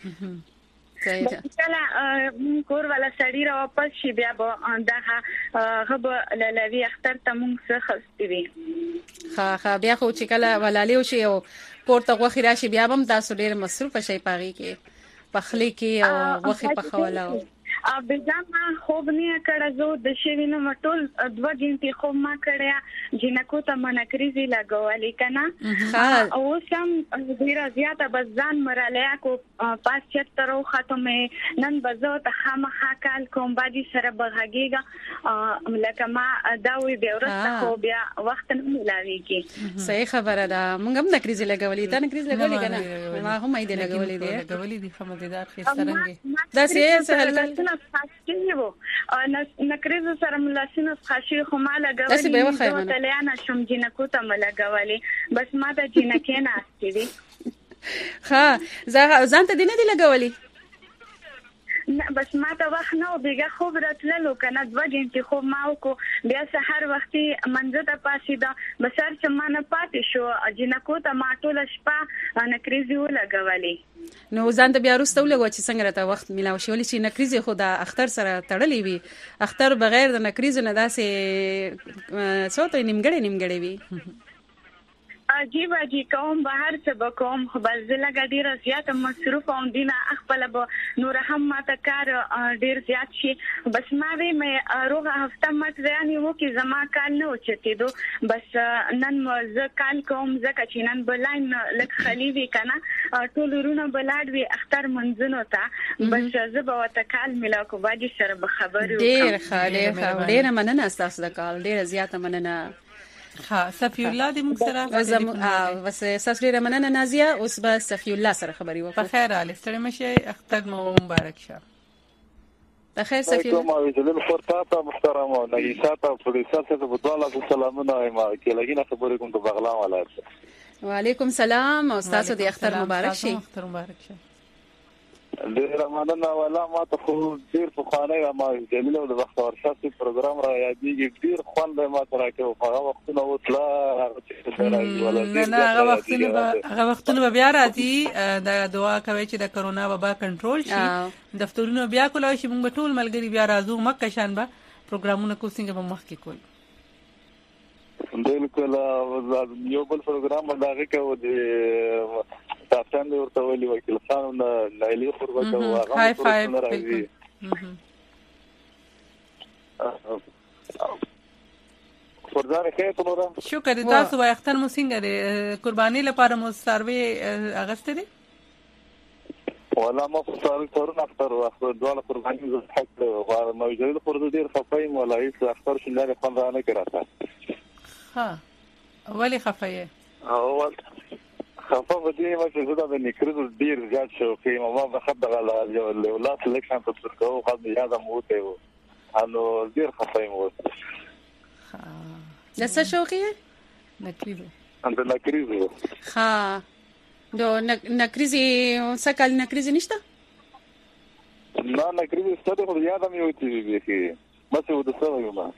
Speaker 4: کله کور ولا سړی را واپس شي بیا به دغه غب لوي اختر ته مونږ څه خستې وي
Speaker 2: ها بیا خو چې کله ولالي شي او پورته غوخي راشي بیا هم تاسو ډیر مصروف شي پاغي کې پخلی کې او غوخي پخولاو
Speaker 4: بزما خوب نه کړه زه د شوینه مټول 2 غنټې خوب ما کړیا جنکو ته منکریزي لګولې کنه او سم ډیر زیاته بزان مرالیا کو 75 ختمه نن بزو ته خامخا کال کوم باندې سره بغاګیګا لکه ما دا وی بیا ورسته خو بیا وخت نه ملاويږي
Speaker 2: صحیح خبره ده مونږ هم نکریزي لګولې تا نکریزي لګولې کنه ما هم ایده
Speaker 1: لګولې دي خمددار خسترنګي
Speaker 2: دا سه
Speaker 4: خاصیو نکریز سره ملاسینه خاصی خو ما لګولې ته لیانا شم جنکو ته ملګولې بس ما د جنکې نه استې
Speaker 2: ها ځان ته دینه دی لګولې
Speaker 4: نه بس ما ته وخت نو بیګه خوب راتللو کنه 2 غنټې خوب ما کو بیا سحر وختي منځ ته پاسې دا بسر چې ما نه پاتې شو جنکو ته ما ټول شپه نکریزي ولګولې
Speaker 2: نو ځان ته بیا وروسته ولګو چې څنګه راته وخت ملاو شي ولې چې نکریزي خو د اختر سره تړلې وي اختر بغیر د نکریزو نه داسې څوته نیمګړې وي
Speaker 4: عجیب کوم بهر څه بکوم خو بل زلګ ډیر زیات مصروف او دینه خپل به نور هم ماته کار ډیر زیات شي بس ما وی مې روغه هفته مت ځاني وو کې زما کال نه وچتیدو بس نن مزه کال کوم ځکه چې نن بلاین لک خلیوی کنه ټول ورونه بلاډ وی اختر منځنو ته بس زه به وته کال ملا کو باجی سره به خبرو
Speaker 2: ډیر مننه تاسو د کال ډیر زیات مننه
Speaker 1: ها صفی الله دې موږ
Speaker 2: سره بس سفیر مننه نازیه اوس به صفی الله سره خبري وکړو
Speaker 1: په خیر علي ستړي مشه اختر مو مبارک شه
Speaker 2: په خیر صفی
Speaker 5: الله کومه ویل فرصت محترم او نګیسات او پولیسات ته په دواله سلامونه ما کې لګینه خبرې کوم د بغلان ولایت
Speaker 2: وعلیکم السلام او تاسو د اختر مبارک شي
Speaker 1: اختر مبارک شه
Speaker 5: ډیر مننه ولا ما ته خو ډیر په خانه ما جمیل او د وخت ورشاسي پروګرام را یادېږي ډیر خوند ما ته راکوي هغه وختونه وتلا
Speaker 1: نه هغه وختونه بیا راځي د دعا کوي چې د کرونا وبا کنټرول شي دفترونه بیا کولای شي موږ ټول ملګری بیا راځو مکه شان به پروګرامونه کو څنګه به مخ کې کول
Speaker 5: بالکل یو بل پروګرام باندې کوي د تاسو نه ورته ویلي وکیل خان نایلی خوربته هغه
Speaker 1: هاي فایو
Speaker 5: فرزانه خیر ته نور
Speaker 1: شکر تاسو وای اختر مو څنګه دی قرباني لپاره مو سروي اغسته دي
Speaker 5: ولا ما صار تورن اختر واخر دواله قرباني زه حق موجود فرض ډیر خفایم ولا هیڅ اختر شنه خوند نه کراته
Speaker 1: ها ولی خفایه
Speaker 5: اول خفه بدی ما چې زړه د نکرو ډیر زیات شو خو ما بخد غلا یو ولات الیکشن په ترکو خو یاد مو ته و انو ډیر خفایم و
Speaker 2: د څه شوقي
Speaker 1: نکریزو
Speaker 5: انت نکریزو
Speaker 2: ها دو نکریزي سکل نکریزي نشته
Speaker 5: نه نکریزي ستاسو خو یاد مې وتی به بس و د څه یو ما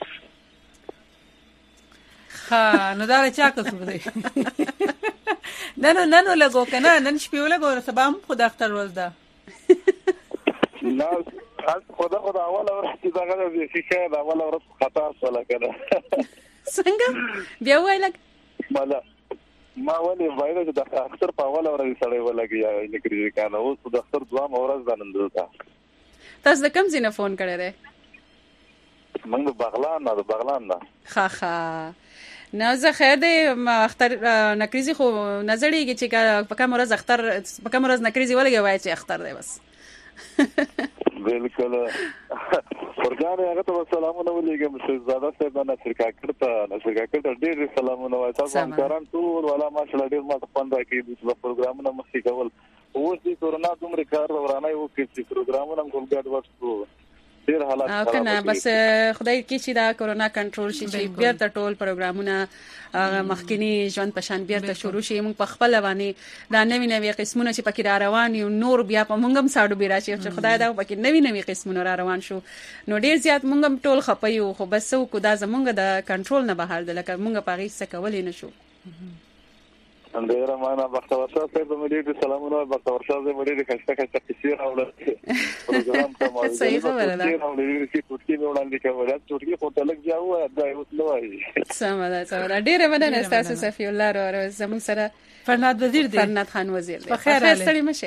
Speaker 1: ها نو دا چا کسب دی نن لګو کنه نن شپې ولګو سبا هم خو د اختر ورځ ده
Speaker 5: نه خدا اول ورځ دا غره دي چې دا اول ورځ خطا ولا کنه
Speaker 2: څنګه بیا وایلک
Speaker 5: ما ولې وایره چې د اختر په اول ورځ سره ولګي یا نکري کنه اوس د اختر دوه ورځ ده نن ده
Speaker 2: تاسو د کوم ځای نه فون کړی دی
Speaker 5: موږ د بغلان نه
Speaker 2: ها نه زه خیر دی اختر نکریزي خو نظرېږي چې په کوم ورځ اختر په کوم ورځ نکریزي ولګي وای چې اختر دی بس
Speaker 5: بالکل ورګان هغه ته سلامونه ولېږم شهزاده صاحب نصر کاکړ ته ډېر سلامونه وای تاسو همکاران ټول ولا ماشاءالله ډېر ما خوند راکړي د پروګرامونو مخکې کول اوس د کورونا دومره کار ورانه یو کې پروګرامونه ګول ګډ وښتو ډیر حالات
Speaker 2: او کنه بس خدای کې چې دا کورونا کنټرول شي چې بیرته ټول پروګرامونه مخکنی ژوند په شان بیرته شروع شي موږ په خپل باندې دا نوې قسمونه چې پکې را روان یو نور بیا په موږ هم ساړو بیا راشي چې خدای دا پکې نوې قسمونه را روان شو نو ډیر زیات موږ هم ټول خپایو خو بس کو دا زمونږ د کنټرول نه بهر ده لکه موږ په هیڅ څه کولای نشو
Speaker 5: اندره معنا بختور شاه صاحب مدیر سلامونه بختور شاه زه مدیر خسته کثیر اولاد پروګرام ته مو
Speaker 2: صحیح خبره ده
Speaker 5: چې ټوټکی مې وړاندې کوله ټوټکی خو تلک جاو دا یو څه وایي
Speaker 2: سمه ډیره مننه تاسو صفی الله رو زموږ سره
Speaker 1: فرناد وزیر دی
Speaker 2: فرناد خان وزیر دی
Speaker 1: په خیر
Speaker 2: ستړي مشه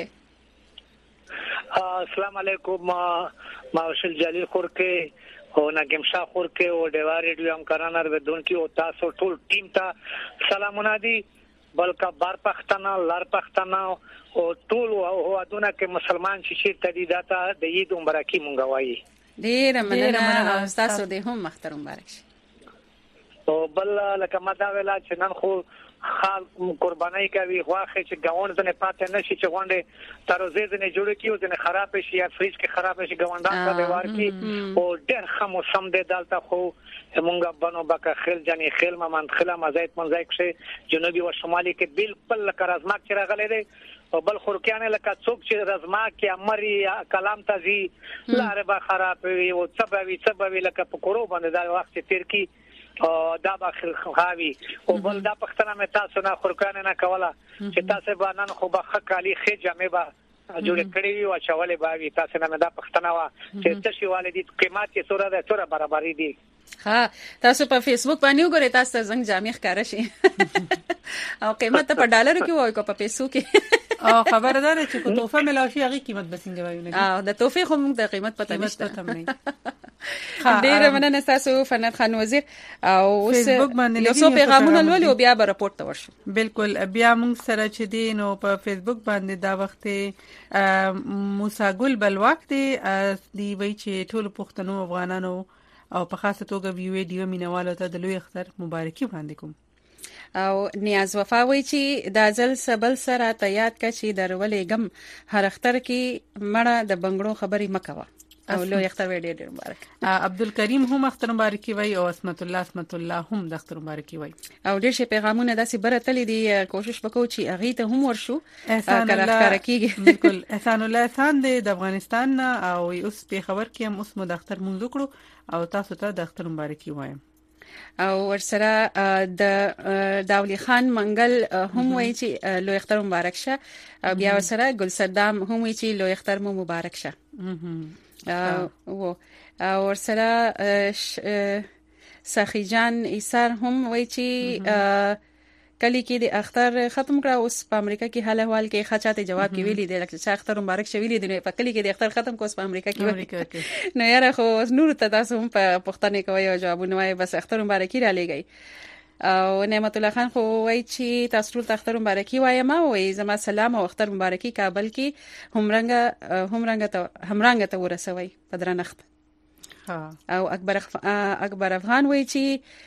Speaker 6: السلام علیکم ما وشل جلیل خورکه او نګم شاه خورکه او دیوار ریډیو همکاران ردون کی او تاسو ټول ټیم ته سلامونه دي بلکې بار پښتنه لار پښتنه او ټول هوادونه کې مسلمان شي تدیداته د عید مبارکي مونږ وایي
Speaker 2: ډیر مننه تاسو دې هم مختر مبارک شي
Speaker 6: او بل لکه ما دا ویلا چې نن خو خال قربانای کوي واخه چې گاوند نه پاتې نشي چې غونډه تروزه نه جوړ کیو ځنه خراب شي یا فریج کې خراب شي گاوندان ته دیوار کی او ډېر خمو سم دې دالته خو مونږه بنو بکه خل جنې خل ما منخله مزایت منځای کې جنوبي او شمالي کې بالکل لکه رزماک چې راغلي دي او بل خورکیانه لکه څوک چې رزماک کې امري کلام تزي لاره به خراب وي او سبوي لکه په کورو باندې دا وخت تیر کی دا باخر خاوي او بل دا پښتنه مې تاسو نه خورکانه نه کوله چې تاسو باندې خو به خکالي خجمه به جوړ کړی وي او چولې باوي تاسو نه دا پښتنه وا چې تاسو والدي قیمت یې سره برابرۍ دي
Speaker 2: ها تاسو په فیسبوک باندې وګورئ تاسو زنګ جامع ښکارا شي او قیمت په ډالر کې وای کو په پیسو کې
Speaker 1: او خبردار چې کو تحفه ملاشي هغه قیمت بسنګ وایو نه
Speaker 2: د تحفه خو موږ د قیمت پته نشته ډیر مننه تاسو فرناد خان وزیر او
Speaker 1: فیسبوک باندې
Speaker 2: یو څو پیغامونه لولي او بیا به راپورټ ته ورشو
Speaker 1: بالکل بیا موږ سره چې دین او په فیسبوک باندې دا وخت موسی ګل بلواک دی وی چې ټول پښتنو افغانانو او په خاصه توګه ویډیو مینوالو ته د لوی اختر مبارکي وړاندې کوم
Speaker 2: او نیاز وفاوي چې د ځل سبل سره ته یاد کا چې درولې غم هر اختر کې مړه د بنگړو خبري مکوه او لوی اختر ډیر مبارک.
Speaker 1: عبدالکریم هم اختر مبارکي وای او اسمت الله هم د اختر مبارکي وای.
Speaker 2: او ډیر شي پیغامونه داسې برتلې دي، کوشش وکړو چې هغه ته هم ورشو کار کیږي.
Speaker 1: بالکل احسان الله احسان د افغانستان او اوس په خبر کې هم اوس مو د اختر مونږ وکړو او تاسو ته د اختر مبارکي وایم.
Speaker 2: او ورسره د داولی خان منګل هم وایي چې لوی اختر مبارک شه، او بیا ورسره ګل صدام هم وایي چې لوی اختر مو مبارک شه. او ورسره سخی جان ایثار هم وایي چې کلی کې د اختر ختم کړه، اوس په امریکا کې حال احوال کې خاطر جواب کې ویلي دی چې اختر مبارک شویلی دی، په کلی کې د اختر ختم کوس په امریکا کې نو یاره خو نور ته تاسو هم په پښتنه کوي او جوابونه وایي، بس اختر مبارکي را لګي. او نعمت الله خان خو وایي چې تاسو ټول اختر مبارکي وایم، او زما سلام او اختر مبارکي کابل کې همرنګ ته ورسوي په درنښت. او اکبر افغان وایي چې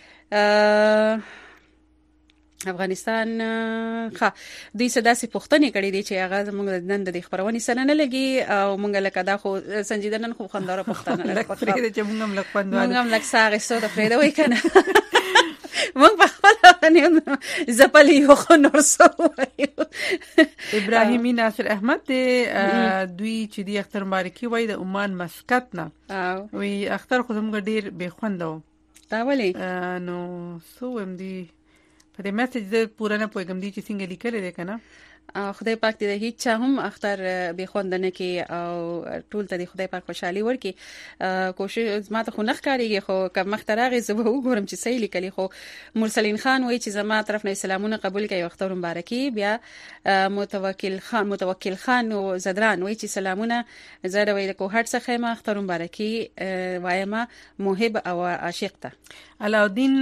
Speaker 2: افغانستان دوی صداسي پښتني کړي دي چې هغه موږ نن د خبرونې سره نه لګي، او موږ لکه دا خو سنجیده نن خو خنداره پښتنه نه
Speaker 1: لکه چې موږ هم
Speaker 2: موږ هم لکه ساغه سوده فريده وای کنه موږ په خپل زپلی یو خو نور سو
Speaker 1: ابراهیمی ناصر احمد دوی چې دی اختر مبارکي وای د عمان مسقط نه وی اختر خو موږ ډیر به خوندو
Speaker 2: دا ولی
Speaker 1: نو سو ام دی په دې میسج د پوره نه پوهیږم دي چې څنګه لیکل دي کنه.
Speaker 2: خدای پاک دې هیڅ چا هم اختر به خوندنه کې او ټول ته خدای پاک خوشحالي ورکړي. کوشش ما ته خو نه ښکاریږي، خو کوم مخترغه زه وګورم چې صحیح لیکلي. خو مرسلین خان وایي چې زما طرف نه سلامونه قبول کړي، اختر مبارکي. بیا متوکل خان او زدران وایي چې سلامونه زړه وایي کو هټ څخه ما اختر مبارکي وایم محب او عاشق ته.
Speaker 1: علاودین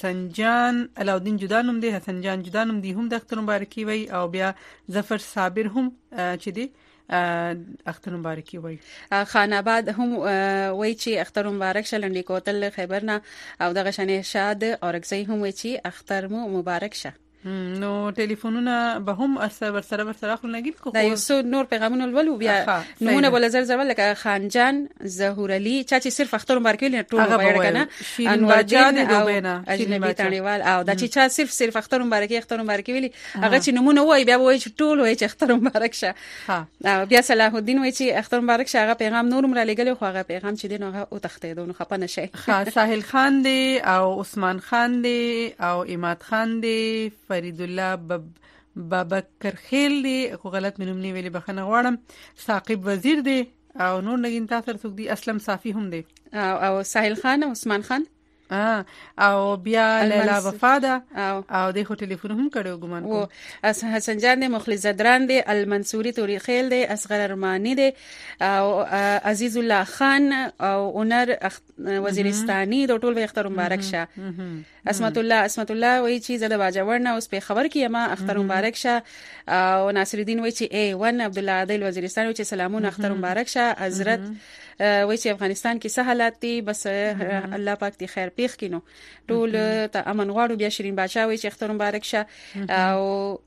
Speaker 1: جدانم دی، حسن جان جدانم دی هم د اختر مبارکي وای، او بیا ظفر صابر هم چې دی اختر مبارکي وای.
Speaker 2: خان آباد هم وای چې اختر مبارک شلنډي کوتل خیبرنا، او دغه شنه شاد اورګزی هم وای چې اختر مو مبارک شه.
Speaker 1: نو ټلیفونونه به هم سره خپل نګیل کو
Speaker 2: دا یو څو نور پیغامونه ولولو. بیا نمونه بل زر لکه خان جان ظهور علي چې صرف اختر مبارک ویل ټول وایي کنه، انور جان او اجنبي تانیوال، او دا چې صرف اختر مبارک ویلي هغه چې نمونه وایي بیا وایي چې ټول وایي چې اختر مبارک شه. بیا صلاح الدین وایي چې اختر مبارک شه، هغه پیغام نور مر لګل، خو هغه پیغام چې دین هغه او تختیدون خپنه شي.
Speaker 1: ساحل خان دی او عثمان خان دی او اماد خان دی، فرید الله بابکر خیل دی، خو غلط مې نوم نه ویلي بخښنه غواړم، ثاقب وزیر دی، او نور نګین تاسو څوک دی، اسلم صافی هم دی،
Speaker 2: او ساحل خان او عثمان خان،
Speaker 1: او بیا لیلا وفاده او د خو ټلیفون هم کړو ګمان کو،
Speaker 2: حسن جان دی، مخلص زدران دی، المنصوري توری خیل دی، اصغر ارمانی دی، او عزیز الله خان او اونر وزیرستانی، د ټول به اختر مبارک شه. اسمت الله وایي چې زه د باجوړ نه اوس په خبر کې ما اختر مبارک شه. او ناصر الدین وایي چې A1 عبد الله عادل وزیرستان وایي چې سلامونه اختر مبارک شه. حضرت وایي چې افغانستان کې سہالات دي، بس الله پاک دې خیر پیښ کینو، ټول ته امن غواړو. بیا شیرین بادشاه وایي چې اختر مبارک شه. او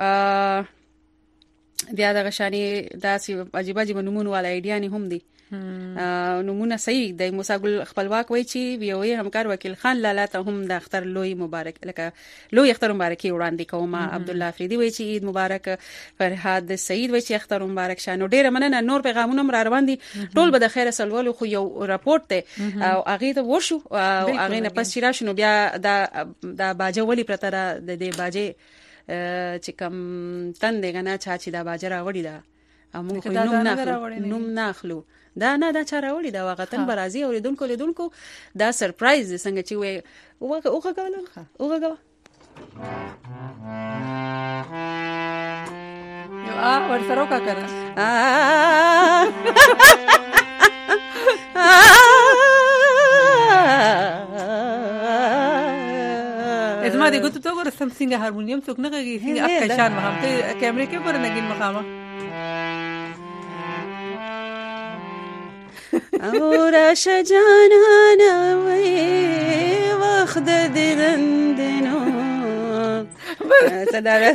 Speaker 2: بیا د غشانی داسې عجیب نمونه والا ایډیانی هم دي، نمونه صحیح د موسی ګل خپلواک وایي چې وی همکار وکیل خان لالا ته هم د اختر لوی مبارک لکه لوی اختر مبارکي وړاندې کوم. عبد الله افریدی وایي چې عید مبارک. فرهاد سعید وایي چې اختر مبارک شه. نو ډیره مننه، نور پیغامونه را روان دي، ټول به د خیر سلوالو. خو یو راپورټ ته او هغه ته ورشو، او هغه نه پس چې راشنو بیا دا باجه ولی پرته د دې باجه چې کم تن دیګه نه چې دا باجه راوړي دا موږ نوم نه اخلو، دا چا راوړي دا وغتن برازي اوریدونکو دا سرپرایز څنګه چې وې اوغه
Speaker 1: یو ورسره کا کنه ازما دې ګوتو ته ګور سم څنګه هارمونیم څوک نه کوي، څنګه اپ کشان مهم ته کیمرې کې پر نګین مخامه
Speaker 2: اور شجانا وي وخد دندنو صدارت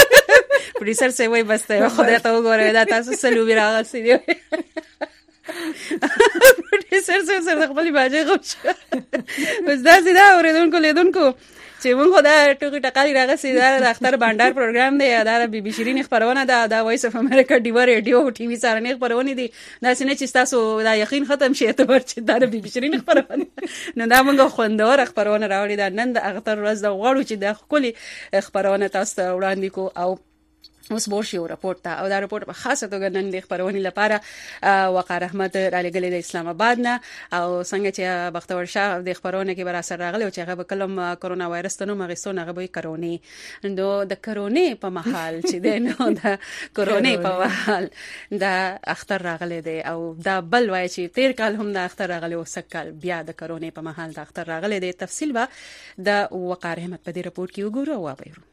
Speaker 2: پروډوسر سه وای بس ته خدای ته وګوره دا تاسو سلو وی راغلی دی. سر خپل باجه غوښ بس دا زیاده اوریدونکو لیدونکو چې موږ خدا ټوکی ټکالي راغسي دا د اختر بانډار پروګرام دی دا بي بي شيرين خبرونه دا وایس اف امریکا ډیو ریډیو ټي وي سره نه خبرونه دي دا سینه چې تاسو دا یقین ختم شي ته ورچې دا بي بي شيرين خبرونه نو دا موږ خوندور خبرونه راوړي دا نن د اختر ورځ دا غواړو چې د خپل خبرونه تاسو وړاندې کو او اوس بورشي راپورټ ته او دا راپورټ په خاصه توګه نن د خبرونې لپاره وقار احمد را لګلې د اسلام آباد نه او څنګه چې بختور شاه د خبرونه کې بر اثر راغلی او چې هغه کلم کرونا وایرس ته نو مغیستو نه غوي کرونی نو د کرونی په محل چې د نو د کرونی په محل دا اختر راغلی دی او دا بل وای چې تیر کال هم د اختر راغلی او سکل بیا د کرونی په محل د اختر راغلی دی تفصیل به د وقار احمد په دې راپورټ کې وګورو او وایو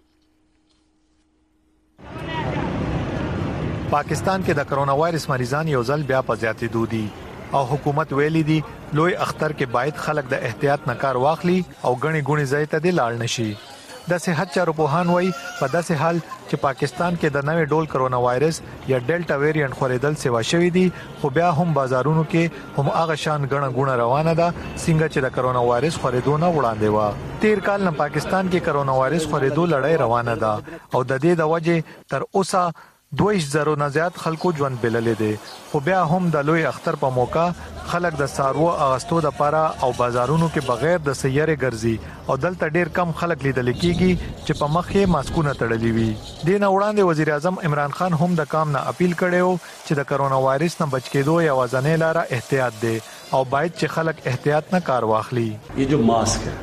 Speaker 7: پاکستان کې د کرونا وایرس مریضان یو ځل بیا په زیاتېدو دي او حکومت ویلي دي لوی اختر کې باید خلک د احتیاط نه کار واخلي او غني ځای ته دی لاړ نشي د صحت چارو پوهان وایي په داسې حال چې پاکستان کې د نوې ډول کرونا وایرس یا ډیلټا ویریانټ خورېدل سیوا شوې دي خو بیا هم بازارونو کې هم هغه شان غونه روانه ده څنګه چې د کرونا وایرس خورېدو نه وړاندې و تیر کال نه پاکستان کې کرونا وایرس خورېدو لړۍ روانه ده او د دې د وجې تر اوسه 2000 نه زیات خلکو ژوند بللې دي خو بیا هم د لوی اختر په موقع خلک د سارو اغستو د پاره او بازارونو کې بغیر د سیارې ګرځي او دلته ډیر کم خلک لیدل کېږي چې په مخ یې ماسکونه تړلي وي د نه وړاندې وزیر اعظم عمران خان هم د کام نه اپیل کړو چې د کرونا وایرس نه بچ کېدو یا وزنې لاره احتیاط دی او باید چې خلک احتیاط نه کار واخلي
Speaker 8: یہ جو ماسک ہے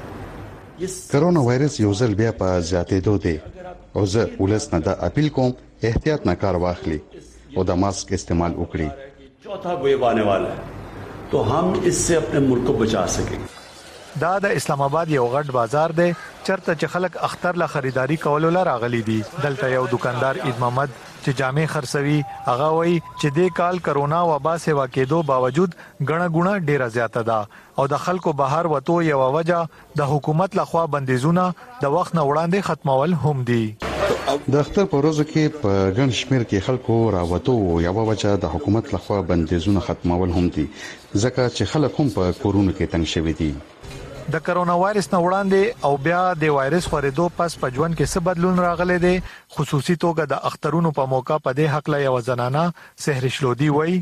Speaker 9: کرونا وایرس یو ځل بیا په زیاتېدو دی او زه ولس نه د اپیل کوم احتیاط نه کار واخلي او د ماسک استعمال وکړي
Speaker 8: چوتھا ویو آنے والا ہے تو ہم اس سے اپنے ملک کو بچا سکیں
Speaker 7: دا د اسلام آباد یو غټ بازار دی چرته چې خلک اختر له خریداري کولو لپاره راغلي دي دلته یو دکاندار عید محمد چې جامې خرڅوي هغه وایي چې د کال کرونا وبا سیوا کېدو باوجود غونه ډیره زیاته ده او د خلکو بهر وته یو وجہ د حکومت لخوا بندیزونه د وخت نه وړاندې ختمول هم دي
Speaker 9: د اختر په ورځو کې په ګڼ شمېر کې خلکو راوته یو وجہ د حکومت لخوا بندیزونه ختمول هم دي ځکه چې خلک هم په کورونو کې تنګ شوي دي
Speaker 7: د کرونا وایرس نه وړاندې او بیا د وایرس خورېدو پس په ژوند کې څه بدلون راغلی دی خصوصي توګه د اخترونو په موقع په دې حق لا یو زنانه سحرش لودي وای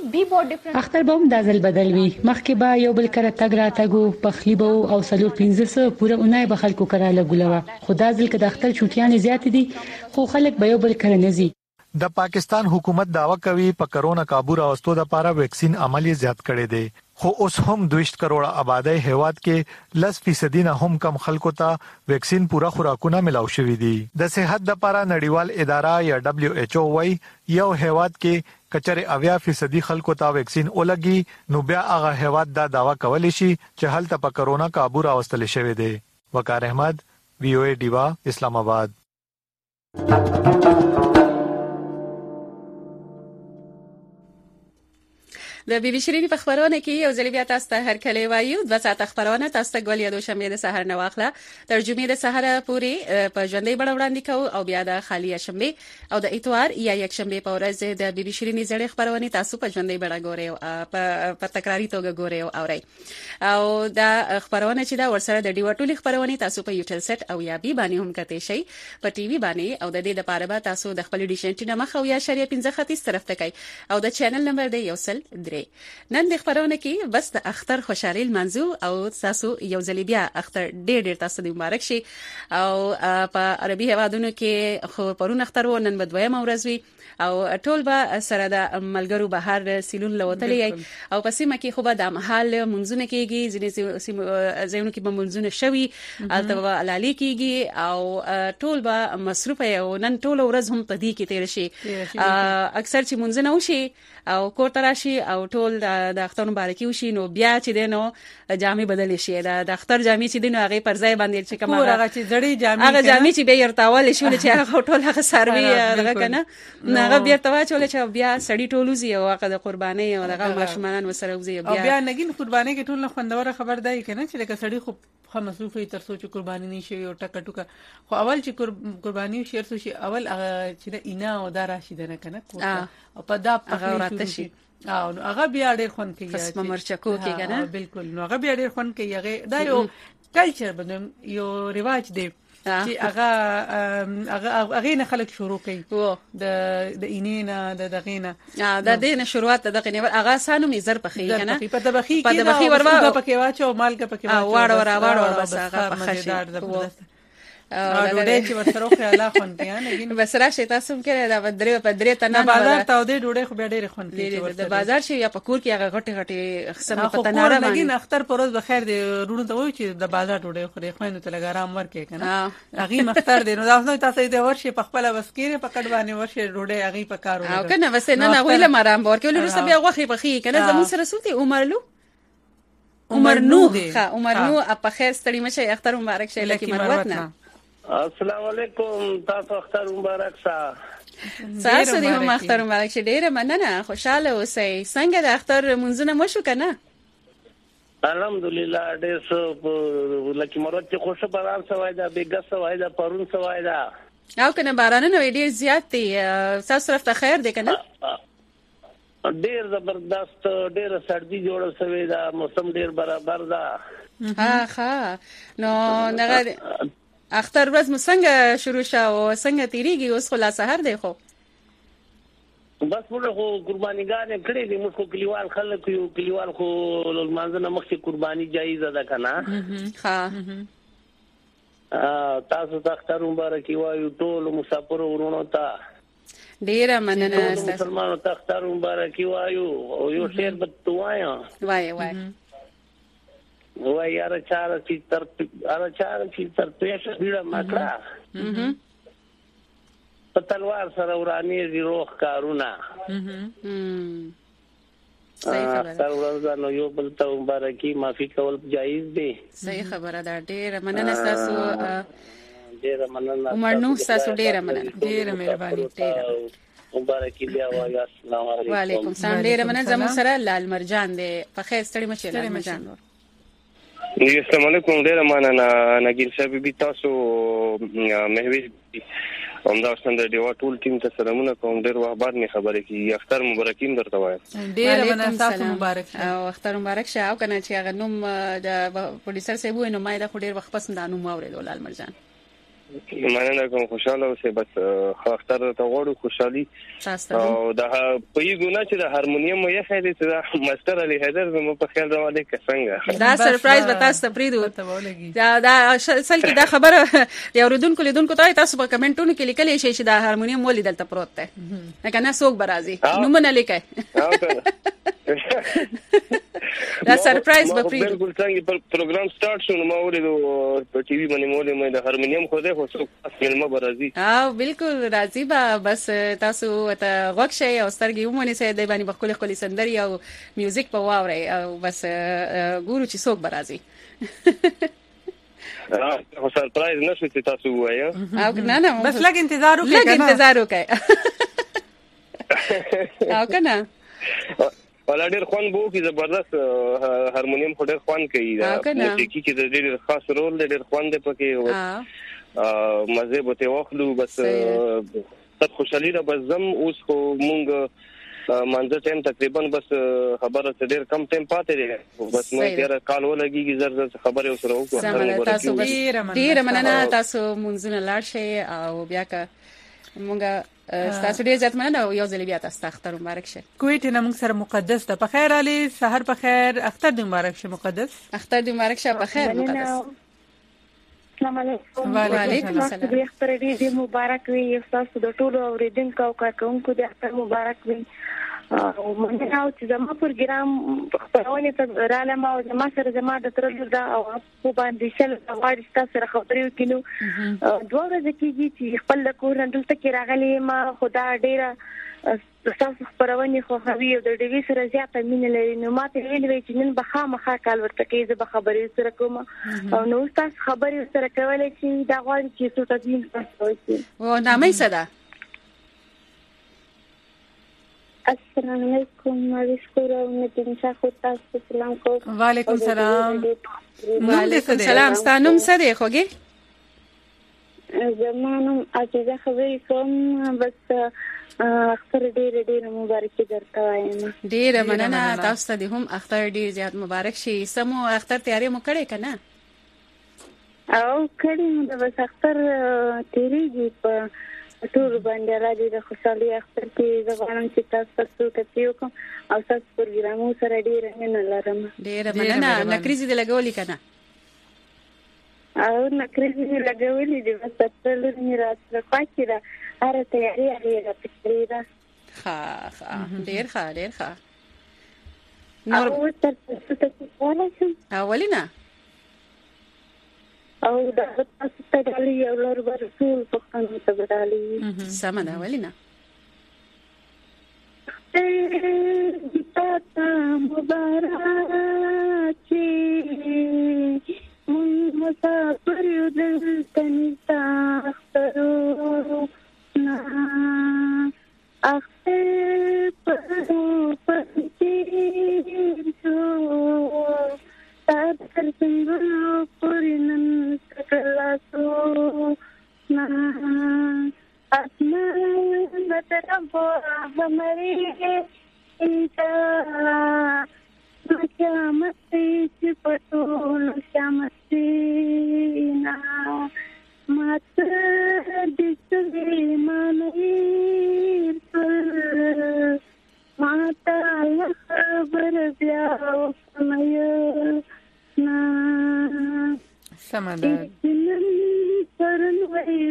Speaker 10: اختر به هم د ځل بدل وي مخکې به یو بل کړه تګ را تګو پخلی به او سلور 15 پوره اونۍ به خلکو کرا لګولوا خدا ځل کې د اختر چوټیان زیات دي خو خلک به یو بل کړه نزي
Speaker 7: د پاکستان حکومت داوا کوي په کرونا کابو راوستو د لپاره ویکسین عملی زیات کړي دي خو اوس هم 2 کروڑه آبادی هیواد کې 10% نه هم کم خلکو ته ویکسین پورا خوراکونه ملاو شوې دي د صحت د لپاره نړیوال اداره یا WHO وايي یو هیواد کې کچره 80% خلکو ته ویکسین ولګي نو بیا هغه هیواد دا داوا کولی شي چې هلته په کرونا کابو راوستل شوی دی وقار احمد VOA ډیوا اسلام آباد
Speaker 2: د بي بي شيرين په خبرونه کې یو ځل بیا تاسو ته هر کله وایو 2 ساعت خبرونه تاسو ته ګولیا دوشنبه د سحر نه واخله ترجمه د سحر پوری په ژوندۍ بڼه وړاندې کوو او بیا د خالی شنبه او د اتوار یا یک شنبه په ورځ د بي بي شيرين زړې خبرونه تاسو په ژوندۍ بڼه ګورئ په تکراری توګه ګورئ او اورئ او دا خبرونه چې دا ورسره د ډیوټولي خبرونه تاسو په یوټل سټ او یا بي باندې هم کته شي په ټي وي باندې او د دې لپاره به تاسو د خپل ډیشن ټینه مخ او یا شریعه 15 خطیس طرف ته کوي او د چینل نمبر دی یوسل 3 نن د خبرونه کې بس د اختر خوشحالي منځو او تاسو یو ځل بیا اختر ډېر تاسو د مبارک شي او په عربي هوادونو کې خو پرون اختر و نن بدویم ورځ وی او ټول به سره د ملګرو بهر سیلون لوتلې او په سیمه کې خو به د محل منځونه کېږي ځینې ځینو کې به منځونه شوي البته علالي کېږي او ټول به مصروف او نن ټول ورځ هم په دې کې تیر شي اکثر چې منځونه وشي او کور تراشي او ټول د اختر مبارکي وشي نو بیا چې دینو جامې بدل شي د اختر جامې چې دینو هغه پر ځای باندې چې کومه هغه چې زړې جامې هغه جامې چې به يرتاول شي چې هغه ټول هغه سروي هغه کنه هغه بیا تواچول چې بیا سړی ټولوزي او هغه د قرباني او هغه ماشومان وسره وزي
Speaker 1: بیا نګین قرباني کې ټول خوندوره خبر دی کنه چې لکه سړی خو خو مصروف تر سوچ قرباني نشي او ټکا ټوکا خو اول چې قرباني شیر شي اول چې د اینا او دا راشي نه کنه او په دا په شي او نو هغه بیا ډېر خون کوي
Speaker 2: قسم مرچکو کې کنه
Speaker 1: بالکل نو هغه بیا ډېر خون کوي هغه دا یو کلچر باندې یو رواج دی چې هغه نه خلک شروع کوي د اینینا د دغینا
Speaker 2: د دینه شروعات دغه نه هغه سانو می زر پخې کنه
Speaker 1: په دبخي کې وروا پکې واچو مالګه پکې
Speaker 2: واړه واړه بس هغه پخې
Speaker 1: ډوډۍ چې ورسره خو الله خون پیان
Speaker 2: بس راشه تاسو کې دا بدرې تنه
Speaker 1: بازار ته د ډوډۍ خو بیا ډېر خون کوي
Speaker 2: د بازار شي یا پکور کې هغه غټي قسم په تناره باندې
Speaker 1: لګین اختر پروز بخیر دی رونو ته وای چې د بازار ډوډۍ خوري خو نو ته لګارام ورکې کنه هغه مختار دی نو تاسو د ورشي په خپل وسکیره په کډ باندې ورشي ډوډۍ هغه په کارو
Speaker 2: او کنه بس نه ویل مرام ورکول نو بیا غوخي پخې کنه زمون سره سوتي عمر نو په خیر ستړي مشه اختر مبارک شه لکه مروت نه
Speaker 11: السلام علیکم تاسو اختر مبارک سا
Speaker 2: تاسو دې اختر مبارک شه ډیره مننه خوشاله اوسئ څنګه د اختر منځونه مو شو کنه
Speaker 11: الحمدلله ډیر څه لکه مروت خوشو باران سوای دا بیګه سوای دا پرون سوای دا
Speaker 2: او کنه بارانونه ډیر زیات دي تاسو طرف ته خیر دی کنه
Speaker 11: ډیر زبردست ډیر سردی جوړه سوی دا موسم ډیر برابر دا
Speaker 2: ها نو نغه اختر ورځ مو څنګه شروع شو او څنګه تیریږي اوس خلا سحر دی خو
Speaker 11: بس موږ خو قربانيګان کړې دي موږ خو کلیوال خلک یو کلیوال خو لمانځنه مخکې قرباني جایزه ده کنه
Speaker 2: ها
Speaker 11: تاسو ته اختر مبارک وایو ټول مسافر ورونو ته
Speaker 2: ډیره مننه
Speaker 11: مسلمانانو ته اختر مبارک وایو او یو شعر به وایا
Speaker 2: وای
Speaker 11: وای یار چار چې تر پیښه ډیره مکړه په تلوار سره ورانې دی روح کارونه
Speaker 2: صحیح خبره
Speaker 11: تر ورځ نو یو بل ته مبارکي معافي کول جایز دی
Speaker 2: صحیح خبره ده ډیره مننه تاسو
Speaker 11: ډیره مننه
Speaker 2: عمر نو تاسو ډیره مننه
Speaker 1: ډیره مهرباني
Speaker 11: مبارکي بیا وایي السلام علیکم
Speaker 2: وعلیکم السلام ډیره مننه زموږ سره لال مرجان دی په خیر ستړي مشه لال مرجان
Speaker 12: السلام علیکم ډیره مننه نګین صاحب تاسو مهویز همدا څنګه دی ټول ټیم ته سلامونه کوم ډیر وخت بعد نه خبرې کی اختر مبارکین درته وایم
Speaker 1: ډیر مننه تاسو مبارک
Speaker 2: او اختر مبارک شه او کنه چې هغه نوم د پروډوسر صاحب نو ما د ډیر وخت پس د نوم اوریدل لال مرجان
Speaker 12: مننه کوم خوشاله اوسه بس اختر ته غوړو خوشحالي او دا په یو ګونه چې د هارمونیم یې خېدي چې د ماستر علي حیدر زمو په خیال راوړل څنګه
Speaker 2: دا سرپرایز به تاسو ته پریدو دا اصل کې دا خبره دی اوریدونکو لیدونکو ته تاسو په کمنټونو کې لیکلی شي چې دا هارمونیم ولې دلته پروت دی کنه څوک برازي نومونه لیکي دا سرپرایز به پریدو
Speaker 12: بالکل څنګه پروګرام سٹارټ شو نو ما ولیدو په ټي وي باندې مولې د هارمونیم خو ده خو څوک فلمه برازي
Speaker 2: بالکل راځي بس تاسو ته غوښه او سترګې ومني سي د باندې بخول خولي سندري او میوزیک په واوري او بس ګورو چې څوک برازي
Speaker 12: خو سرپرایز نشو چې تاسو وایو
Speaker 2: او نه
Speaker 1: بس لږ انتظار
Speaker 2: وکړئ او کنه
Speaker 12: ولا ډېر خوان بو کې زبردست هارمونیم خو ډېر خوان کوي دا موسیقي کې د ډېر خاص رول ډېر خوان دی پکې مزه به ته واخلو بس تب خوشالي را بس زم اوس خو مونږ منځ ټیم تقریبا بس خبره ډېر کم ټیم پاتې دی بس مې ډېر کال ولګي زر خبره اوسره
Speaker 2: وکړو تاسو ډېر مننه تاسو مونږونه لاړ شئ او بیا که مونږ تاسو ډیر زیات مننه او یو ځل بیا تاسو اختر مبارک شه
Speaker 1: کویت نه موږ سره مقدس ده په خیر علي سحر په خیر اختر دې مبارک شه مقدس
Speaker 2: اختر دې مبارک شه په خیر مقدس
Speaker 4: السلام علیکم
Speaker 2: وعلیکم السلام
Speaker 4: دې اختر دې مبارک وي تاسو د ټولو اوریدونکو او کارکونکو دې اختر مبارک وي او مننه او چې زموږ پروګرام خپلونه ته رالم او زموږ سره زموږ د ترلو دا او په باندې شل غواړي تاسو سره خبرې وکړو دوه ورځې کېږي چې خپل کور دلته کې راغلي ما خدا ډیره تاسو خبرونه خو خوي او د ډیوی سره زیاته مینه لري نو ماته ویلې چې نن به خامخا کال ورته کې زه به خبرې سره کوم او نو تاسو خبرې سره کولای شي دا غواړي چې څه تدین تاسو وایي
Speaker 2: و نامې صدا
Speaker 13: السلام علیکم مشکور او ندیم شاخو تاسو سلام کوم.
Speaker 1: وعلیکم السلام.
Speaker 2: وعلیکم السلام. ستانم څه دی خوږی؟
Speaker 13: زمانم عزیزه خبرې کوم بس اختر ډېر مبارکي درته وایم.
Speaker 2: ډېر مننه تاسو ته هم اختر ډېر زیات مبارک شي. سمو اختر تیاری مو کړې کنه؟
Speaker 13: او کړم د بس اختر تیریږي په ټول باندې راځي د خوشحالي اختر کې زغانم چې تاسو ته پیو کوم او تاسو پروګرامو سره ډیر نه لرم.
Speaker 2: ډیر مننه. نکریزي د لګولې کنه؟
Speaker 13: او نکریزي لګولې دي بس ټول میراث راکړی دا هر تیاری هغه پکې ده.
Speaker 2: ها ډیر ښه.
Speaker 13: نور تاسو ته څه
Speaker 2: اولینا
Speaker 13: او دا تاسو ته غالي یو لور ورسول پښتنو ته غالي
Speaker 2: سم ده ولینا
Speaker 13: تاتا مبارک مسافر دل تنتا اخترو نا اختر پرتیر شو تر څنګه پرنن کلاسو نا اسمان متربو همري ایتا مچامتي چپټول شامتينا مات دې مانیر ماتا خبر بیا سميه نا
Speaker 1: سمادار
Speaker 13: پرنوي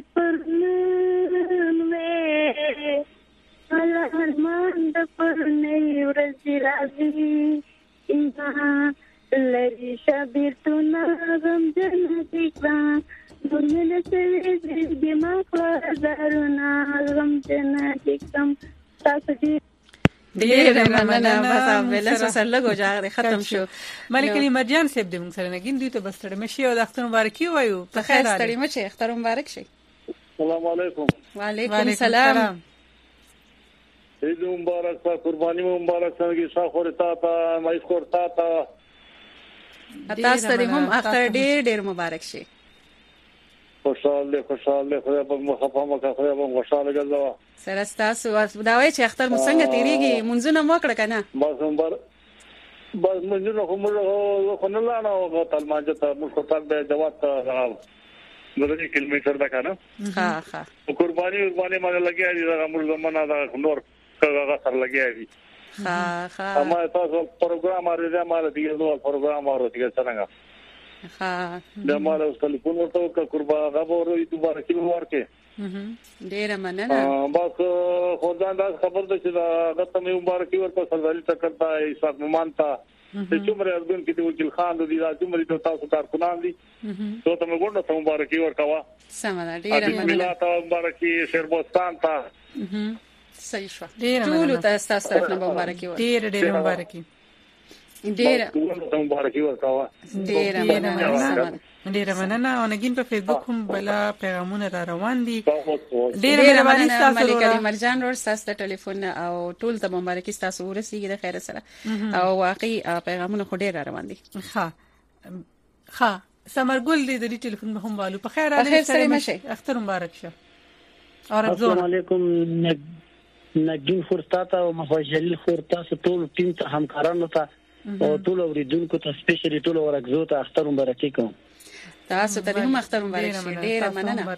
Speaker 13: الارمان د پرني ورځي راځي اینا لری شبیر تو نغم جنتی کا دنیا سوي دې ما خزرنا غم جنتی کم تاسو دې
Speaker 2: ډېر مننه. بس بل سره لګو جاغه ختم شو.
Speaker 1: ملک علي مرجان صاحب دې موږ سره نګین دوی ته بس تړ مشي او د اختر مبارکي وایو.
Speaker 2: په خیر ستړي مشه اختر مبارک شي.
Speaker 3: السلام علیکم.
Speaker 2: وعلیکم السلام.
Speaker 3: عید مبارک په قرباني مبارک څنګه شاخور تا ته مې خور تا ته
Speaker 2: تاسو ته هم اختر ډېر مبارک شي.
Speaker 3: خوشاله خدای په مخافمه کا خدای په خوشاله ګرځوا
Speaker 2: سره تاسو دا وایي چې اختر مو څنګه تیریږي منځونه مو کړ کنه؟
Speaker 3: بس منځونه خو نه لاله او تلمانجه ته مو خطر به جواب ته نورې کیلومتر ده کنه.
Speaker 2: ها
Speaker 3: قرباني باندې لګیا دي دا موږ زمونه دا نور کاغه سره لګیا دي.
Speaker 2: ها
Speaker 3: ما تاسو پروګرام اورئ ما له دې نو پروګرام اورئ څنګه دا مال اوس ټلیفون ورته قربان غوړې دوباره کې ورکه
Speaker 2: ډیر مننه.
Speaker 3: بس خدای دا خبر ده چې دا غته مې مبارکي ورته سرځالي تکړه ایساق ممانتا چې څومره ارګون کې د وکیل خان د دې څومره تاسو کارکونان دي ته ته موږ ته مبارکي ورکوا.
Speaker 2: سم ده ډیر مننه.
Speaker 3: ته مبارکي شیربستان ته
Speaker 2: صحیح شو. ټول ته تاسو ته مبارکي ورکوا.
Speaker 1: ډیر مبارکي.
Speaker 2: ډیر
Speaker 3: مبارکي ورکوا.
Speaker 2: ډیر مننه.
Speaker 1: ډیر مننه. او نګین په فیسبوک هم بلا پیغامونه را روان دي. ډیر مهرباني تاسو
Speaker 2: ملک علي مرجان ور تاسو ټلیفون او ټول ته مبارکي تاسو ورسیږي د خیر سره او واقعي پیغامونه خو ډیر روان دي.
Speaker 1: ها سمرګل دې د ټلیفون هم والو په خیر
Speaker 2: سره مشه
Speaker 1: اختر مبارک شه.
Speaker 14: السلام علیکم نګین فرصتا او مخوجل فرصتا ټول ټیم ته همکارانو ته او ټول اوریدونکو ته سپیشلی ټول ورغزو ته اختر مبارکي کوم.
Speaker 2: تاسو ته هم اختر مبارک شي. ډیر مننه.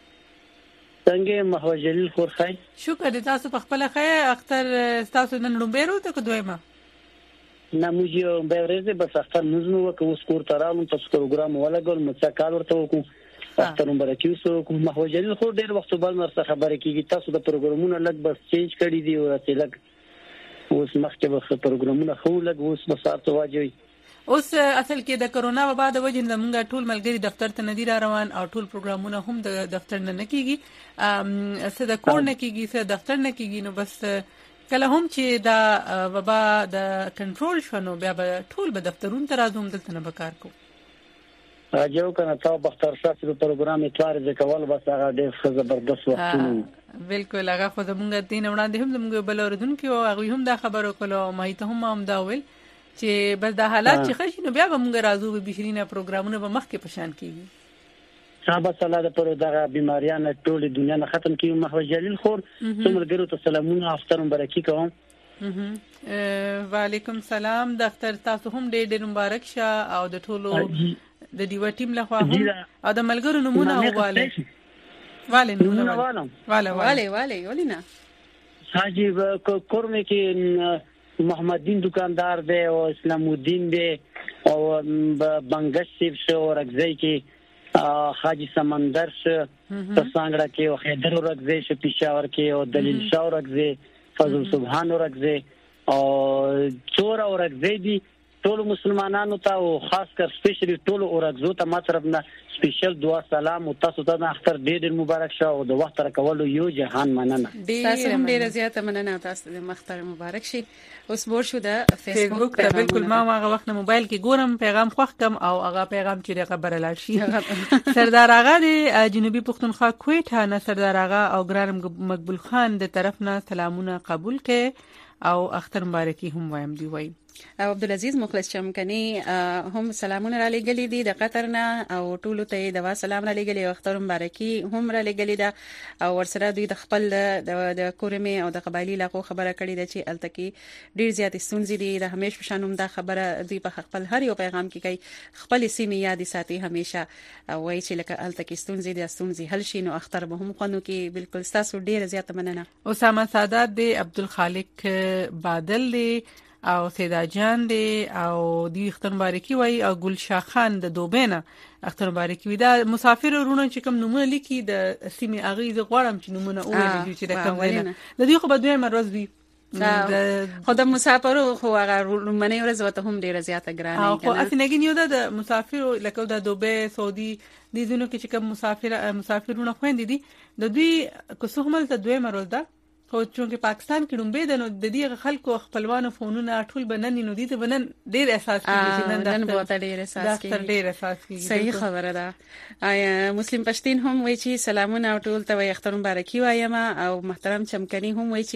Speaker 14: څنګه مخوجل خورخای
Speaker 1: شکر دې تاسو په خپل خیر اختر تاسو نن لومبېرو ته کو دویمه
Speaker 14: نه موږ به ورځې بس اختر نظم وکړو سکور ترالم تاسو پروګرام ولګول مڅ کال ورته وکړو اختر مبارکي وسو کوم مخوجل خو ډیر وخت بل مرسته خبره کیږي تاسو د پروګرامونو لګ بس چینج کړی دی او ته لګ اوس مخکې به پروګرامونه خو لګ اوس مسارته واجوي.
Speaker 1: اوس اصل کې د کرونا وبا د وجې نه موږ ټول ملګری دفتر ته ندی را روان او ټول پروګرامونه هم د دفتر نه کیږي څه د کور نه کیږي څه دفتر نه کیږي. نو بس کله هم چې دا وبا د کنټرول شونه بیا به ټول به دفترونو ته راځم دلته نه بکار کو.
Speaker 14: راځو کنه تاسو بختر شاه په پروګرام اتوار د کول بس هغه ډېر زبردست وختونه
Speaker 1: بالکل هغه خو زمونږ دین وړاندې هم زمونږ بل اوردونکو او هغه هم دا خبرو کولو مې ته هم دا ویل چې بس د حالات چې خشي نو بیا به موږ راځو به بشرینه پروګرامونه به مخکې پشان کیږي
Speaker 14: صاحب صلاح د پر دغه بیماریانه ټول دنیا نه ختم کیږي. محمد جلیل خور څومره ګرو ته سلامونه افتر مبارکي کوم.
Speaker 1: وعلیکم سلام د اختر تاسو هم ډېر مبارک شه او د ټولو د دیو ټیم له خوا هم او د ملګرو نمونه والے نمونه
Speaker 2: والے ولینا
Speaker 14: حاجی کورمه کې محمد دین دکاندار دی او اسلام الدین دی او بنگش سیب شو رغزی کې حاجی سمندر ش تسانګړه کې او حیدر رغزی ش پېښور کې او دلیل شاه رغزی فضل سبحان رغزی او څور رغزی دي ټول مسلمانانو ته او خاص کر سپیشلی ټول اورغزو ته ما طرف نه سپیشل دعا سلام او تاسو ته اختر ډېر مبارک شه او د وخت تر کولو یو جهان مننه.
Speaker 2: تاسو هم ډېر زیاته مننه تاسو د اختر مبارک شي. اوس ور شو د فیسبوک
Speaker 1: ته بالکل ما هغه وخت موبایل کې ګورم پیغام خوښ کم او هغه پیغام چې د خبره لاړ شي. سردار آغا د جنوبي پښتونخوا کویټه نه سردار آغا او ګران مقبول خان د طرف نه سلامونه قبول کړي او اختر مبارکي هم وایم دی وای.
Speaker 2: او عبدالعزيز مخلص چمکني هم سلامونه را لګلې دي د قطر نه او ټولو ته د سلام را لګلې او اختر مبارکي هم را لګلې ده او ورسره دوی د خپل د کورمه او د قبایلی لاکو خبره کړې ده چې التکی ډیر زیات ستونزې دي د همیش شانوم دا خبره دوی په خپل هر یو پیغام کې کوي خپل سیمه یاد ساتي همیشه او وایي چې لکه التکی ستونزې حل شي نو اختر به هم قانو کې بالکل تاسو ډیر زیات مننه.
Speaker 1: اسامه سادات دی عبدالخالق بادل دی او سیدا جان دی او دی اختر مبارکي وای او ګلشاه خان د دوبینه اختر مبارکي وی دا مسافر ورونه چې کوم نمونه لیکي د سیمه اغیز غواړم چې نمونه اوري چې د کوم نه د دې خو بدوی مرز وی
Speaker 2: خو د مسافر خو هغه منې ورځ وته هم ډیره زیاته ګرانه
Speaker 1: خو اسنګین یو د مسافر لکه د دوبه سعودي د زونو کې چې کوم مسافرونه خويندې دي د دوی کوڅهمل ته دوی مرز ده خو چې پاکستان کې لومبه د نو د دې خلکو خپلوانو فونونه ټول بنن نو دي ته بنن ډیر احساس کیږي
Speaker 2: نن بہت ډیر احساس کیږي صحیح خبره ده. مسلم پښتين هم وایي چې سلامونه ټول ته وي اختر مبارکي وایم او محترم چمکني هم وایي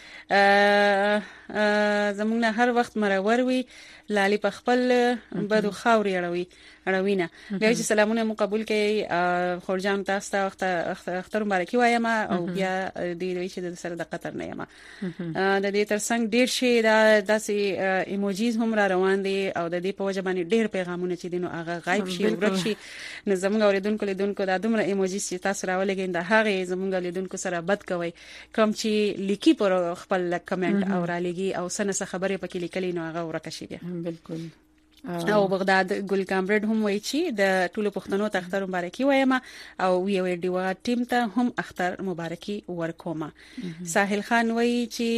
Speaker 2: چې زمونږ هر وخت مرور وي لالي په خپل بدو خاوري اړوینه بیا چې سلامونه مو قبول کړي خورجان تاسو ته اختر مبارکي وایم او بیا د دې چې د سره د قطر نه یم د دې ترڅنګ ډیر شي دا داسې ایموجیز هم را روان دي او د دې په وجه باندې ډیر پیغامونه چې دینو هغه غایب شي ورک شي نو زموږ اوریدونکو دا دومره ایموجیز چې تاسو راولګین د هغه زموږ اوریدونکو سره بد کوي کوم چې لیکي پر خپل کمنټ او را لګي او سنه خبره پکې لیکلي نو هغه ورک شي بیا
Speaker 1: بالکل.
Speaker 2: او بغداد ګل کامرډ هم وایي چې د ټولو پښتنو ته اختر مبارکي وایم او یو ډیوا ټیم ته هم اختر مبارکي ورکوم. ساحل خان وایي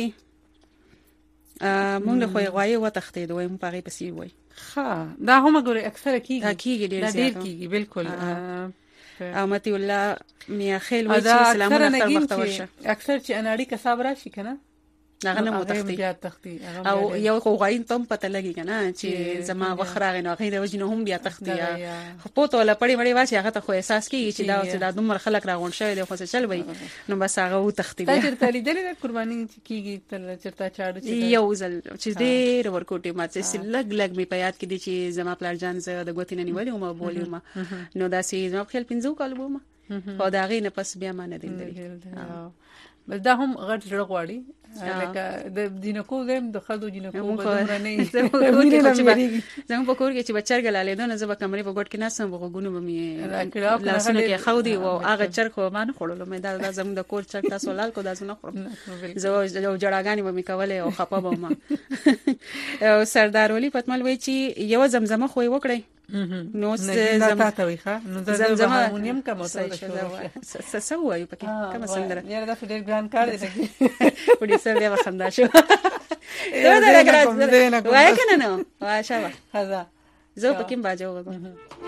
Speaker 2: چې مونږ له خوې غوایي و تختید وایم پاره پسې وای
Speaker 1: ها دا هم ګوري اکثر کیږي
Speaker 2: ډیر
Speaker 1: کیږي بالکل.
Speaker 2: او متي الله میا خیل وایي چې سلامونه اختر مختور شه
Speaker 1: اکثر چې اناړي کساب راشي کنه
Speaker 2: هغه نه تختی او یو غوغاین تم پته لګی کنه چې زما وخراغ نه غیر وجنه هم بیا تختی خو پوتو ولا پړی مړی واسي هغه ته خو احساس کیږي چې دا دومره خلک راغون شوی دی خو څه چل وای نو بس هغه و تختی
Speaker 1: بیا چیرته لیدل قرباني کیږي تل چرته چاړو
Speaker 2: یو ځل چې ډېر ورکوټي ما چې لګ می په یاد کې دي چې زما پلار جان زه د غوتینه نیولې او ما بولیو ما نو دا سي زما خپل 15 کال بوم خو دا غي نه پس بیا ما نه دیندل
Speaker 1: بس دا هم غټ جوړ غواړي لکه د جنکو زم د خدو جنکو بدمره نه
Speaker 2: زمو په کور کې چې بچر غلالې دونه زما کمرې په ګټ کې ناسم وګونو به می لاسونه کې خودي او هغه چرخ ما نه خړلو مې دا زمو د کور چرخ تاسو لال کو دا زونه خړم زه یو جړاګانی به می کوله او خپه به ما او سردار ولی پتمل وای چې یو زمزمه خو وکړي
Speaker 1: نو زمزمه تاوي ښه نو زمزمه هارمونیم کوم
Speaker 2: څه سوایو پکې کوم سندره
Speaker 1: یاره دا ډېر ګران کار دی
Speaker 2: وړي سره بیا خندا شو دا راګرځ وای کنه نو واشا
Speaker 1: هذا
Speaker 2: زه پکې باجو غواړم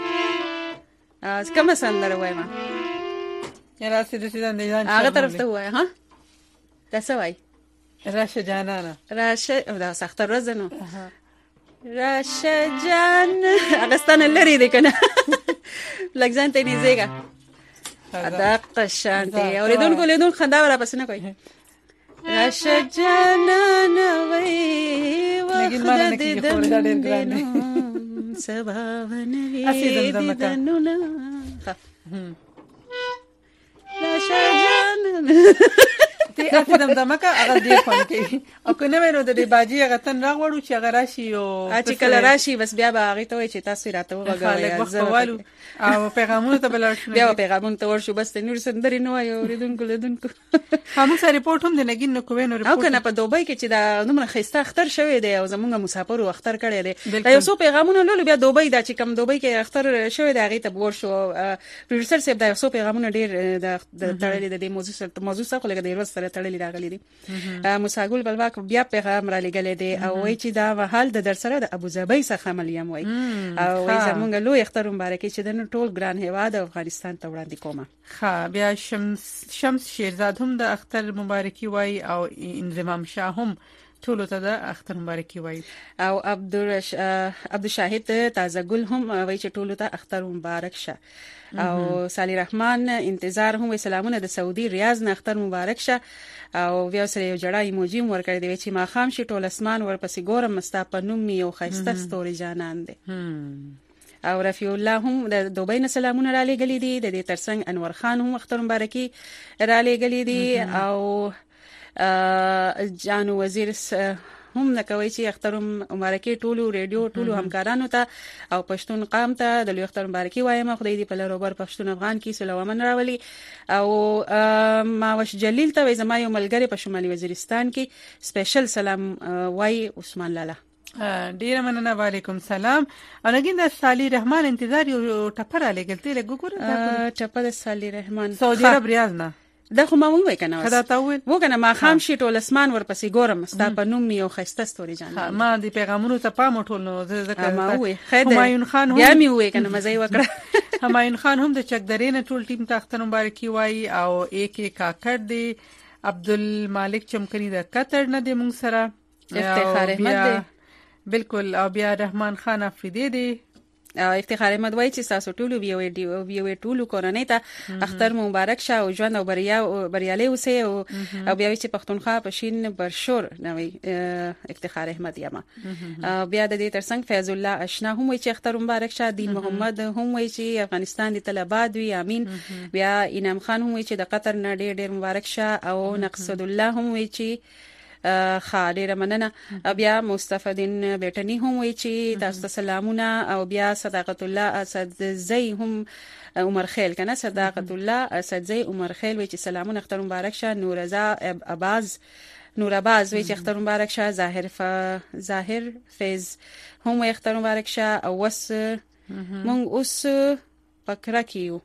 Speaker 2: کوم سندره وایم
Speaker 1: یاره سیده نه
Speaker 2: هغه طرف ته وای ها تاسو وای
Speaker 1: راشه جانانه
Speaker 2: راشه دا سخت ورځ نو راشه جان اغستان لري دي کنه لګ ځان ته نيزيګا دقه شانتي اوریدونکو لیدون خندا ورا پس نه کوي راشه جانان وای وخت دې دنو سبا ونوي دنو راشه جانان
Speaker 1: تی افدم دمکه هغه دی خون کوي او کنه مې نو د باجی هغه تن راغوړو چې هغه راشي او
Speaker 2: چې کله راشي بس بیا به هغه ته وي چې تاسو راته
Speaker 1: وغواړئ او پیغامونه ته بلل شو
Speaker 2: بیا پیغامونه ته ورشو بس نور سندري نو یو ریدونکو لیدونکو
Speaker 1: همو سره ریپورت هم د نګین نو کوي نو
Speaker 2: ریپورت او کنه په دوبۍ کې چې دا نومره خسته اختر شوی دی او زمونږ مسافر او اختر کړی دی دا یو څو پیغامونه لولو بیا دوبۍ دا چې کم دوبۍ کې اختر شوی دی هغه ته ورشو پروډوسر صاحب دا یو څو پیغامونه ډیر د تړلې د موضوع سره لګا د ورځ سره تړلې راغلي دي مساګل بلواک بیا پیغام را لګلې دي او وایي چې دا وحال د در سره د ابوظبي څخه مليام وایي او زمونږ لوی اختر مبارکي چې د ټول ګران هیواد افغانستان ته وړاندې کومه
Speaker 1: ها بیا شمس شیرزاد هم د اختر مبارکي وایي او انضمام شاه هم ټول ته د اختر مبارکي وایي
Speaker 2: او عبدالشاهد تازه ګل هم وایي چې ټول ته اختر مبارک شه او صالح رحمان انتظار هم سلامونه د سعودي ریاض نه اختر مبارک شه او بیا سره یو جړای موجي ورکړی دی چې ما خام شي ټول اسمان ورپسې ګورم مستا په نوم یو خيسته ستوري جانان دی او رفیع الله هم د دوبۍ نه سلامونه را لېږلي دي د دې ترڅنګ انور خان هم اختر مبارکي را لېږلي دي او جانو وزیر هم نکوي چې اختر مبارکي ټولو ریډیو ټولو همکارانو ته او پښتون قام ته د لوی اختر مبارکي وایم خدای دې په لروبر پښتون افغان کې سلامونه راولي او ماوش جلیل ته زما یو ملګری په شمالي وزیرستان کې سپیشل سلام وای عثمان لالا
Speaker 1: ډیر مننه وعلیکم سلام انګین د صالح رحمان انتظار یو ټپر لګلته لګوره
Speaker 2: ټپر صالح رحمان
Speaker 1: سعودي عرب ریاض نه
Speaker 2: دا خو ما وای کنه
Speaker 1: خدا ته
Speaker 2: و کنه ما خام شي ټول اسمان ورپسې ګورم ستا په نوم یو خسته ستوري جان
Speaker 1: ما دي پیغامونو ته پام ټول نو ذکر
Speaker 2: ما وای خیر
Speaker 1: همایون خان هم
Speaker 2: بیا می وای کنه مزه وکړه
Speaker 1: همایون خان هم د چکدرین ټول ټیم ته اختر مبارکي وای او ایک کاکړ دی عبدالمالک چمکنی د قطر نه دی مونږ سره
Speaker 2: افتخار احمد دی
Speaker 1: بالکل او بیا رحمان خان افریدی دی
Speaker 2: افتخار احمد وای چې تاسو ټول ویو ټول کورنۍ ته اختر مبارک شه او ژوند او بریالي اوسئ او بیا چې پښتونخوا په شین برشور نوې افتخار احمد یما بیا د دې ترڅنګ فیض الله اشنا هم وای چې اختر مبارک شه دین محمد هم وای چې افغانستان د طلبات وی امين بیا انعام خان هم وای چې د قطر نه ډېر مبارک شه او نقصد الله هم وای چې خاله رمننه بیا مصطفی دین بیٹنی هم وی چې تاسو سلامونه او بیا صداقت الله اسدزی هم عمر خیل کنه صداقت الله اسدزی عمر خیل وی چې سلامونه اختر مبارک شه نورزا اباز وی چې اختر مبارک شه ظاهر فیض هم اختر مبارک شه او وس مونږ اوس پکره کیو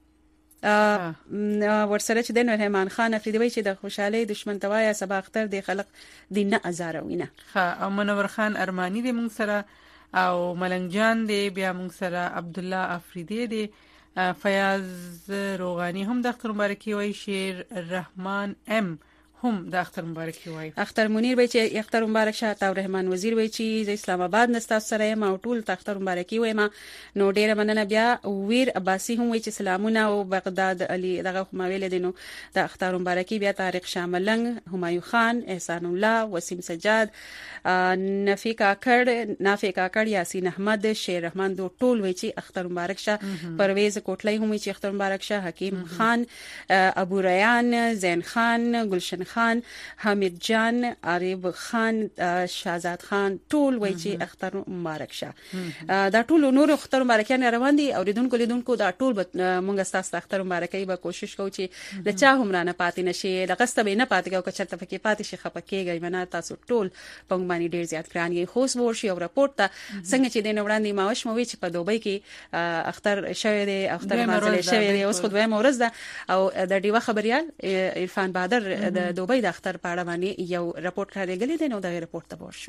Speaker 2: ورسره چې د رحمان خان افریدی وی چې د خوشحالي دشمن توایا سبا اختر دی خلق دین نه ازاروینه
Speaker 1: او منور خان ارمانی دی مونږ سره او ملنګ جان دی بیا مونږ سره عبد الله افریدی دی فیاض روغانی هم د اختر مبارکي وای شیر رحمان ام هم د اختر مبارکي وای
Speaker 2: اختر منیر وای چې اختر مبارک شه او رحمان وزیر وای چې د اسلام آباد نستا سره ما ټول اختر مبارکي وای ما نو ډیره مننه بیا ویر عباسی هم وای چې سلامونه او بغداد علي دغه ماویل دینو د اختر مبارکي بیا طارق شاملنګ همایون خان احسان الله وسیم سجاد نافی کاکړ یاسین احمد شیر رحمان دو ټول وای چې اختر مبارک شه پرویز کوټلای هم وای چې اختر مبارک شه حکیم خان ابو ریان زین خان گلشن خان حمید جان عارف خان شهزاد خان ټول وای چې اختر مبارک شه دا ټول نور اختر مبارکان روان دي او لیدونکو دا ټول مونږ ستاسو اختر مبارکي به کوشش کوو چې د چا هم رانه پاتې نشي د قسته به نه پاتې کوو چې چرته پکې پاتې شي خپکیږي منه تاسو ټول پنګ باندې ډیر زیات ګراني خوش ورشي او راپورټ ته څنګه چې د وړاندې ماوش مو چې په دوبۍ کې اختر شوی دی اختر مازل شوی دی اوس خو دوی مورز ده او د ډیوه خبريال عرفان بادر د دوبۍ د اختر په اړه باندې یو راپورټ راغلی دی نو دا راپورټ ته ورشو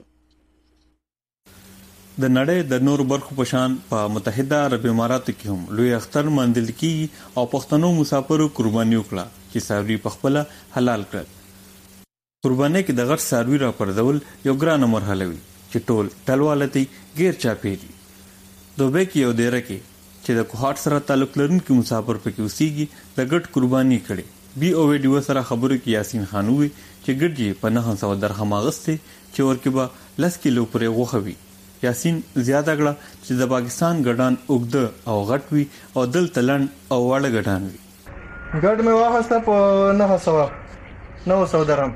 Speaker 15: د نړۍ د نور برخو په شان په متحده عرب اماراتو کې هم لوی اختر مندل کی او پښتنو مسافرو قرباني وکړه چې ساروی په خپل حلال کړ قرباني کې د غټ ساروی را پردول یو ګرانه مرحله وي چې ټول ټلوالتي غیر چاپېږي دوبه کې یو ډیره کې چې د کوهات سره تعلق لرونکي مسافر پکې اوسېږي د ګډ قرباني کړي بي او ډیو سره خبرو کې یاسین خان وی چې ګډ یې په 900 درهم اغسته چې ورکه به 10 کیلو پرې غوخوي. یاسین زیاته کړه چې د پاکستان ګډان اوګد او غټ وی او دل تلن او واړه ګډان وی.
Speaker 16: ګډ مې واخسته په 900 درهم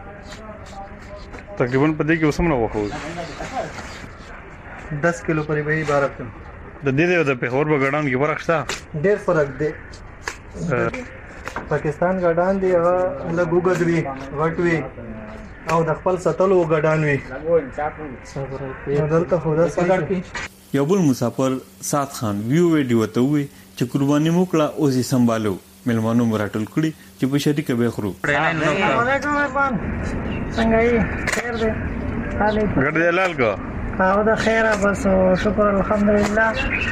Speaker 17: تقریبا په دې کې وسمنه وخو
Speaker 16: 10 کیلو پرې به عبارت ده.
Speaker 17: د دې د پیښور په ګډان کې فرق شته؟
Speaker 16: ډېر فرق دی. پاکستان ګډان دی هغه لګوګد وی غټ وی او د خپل ساتلو ګډان وی. دلته خو دا څنګه
Speaker 15: یو بل مسافر سات خان ویو ویډیو ته وی چې قرباني موکړه او زی سمبالو ملمانو مراتل کړي چې په شریکه به خرو.
Speaker 18: څنګه یې خیر دی؟
Speaker 17: ګډ دی لال کو
Speaker 18: او د خیره بس شکر الحمدلله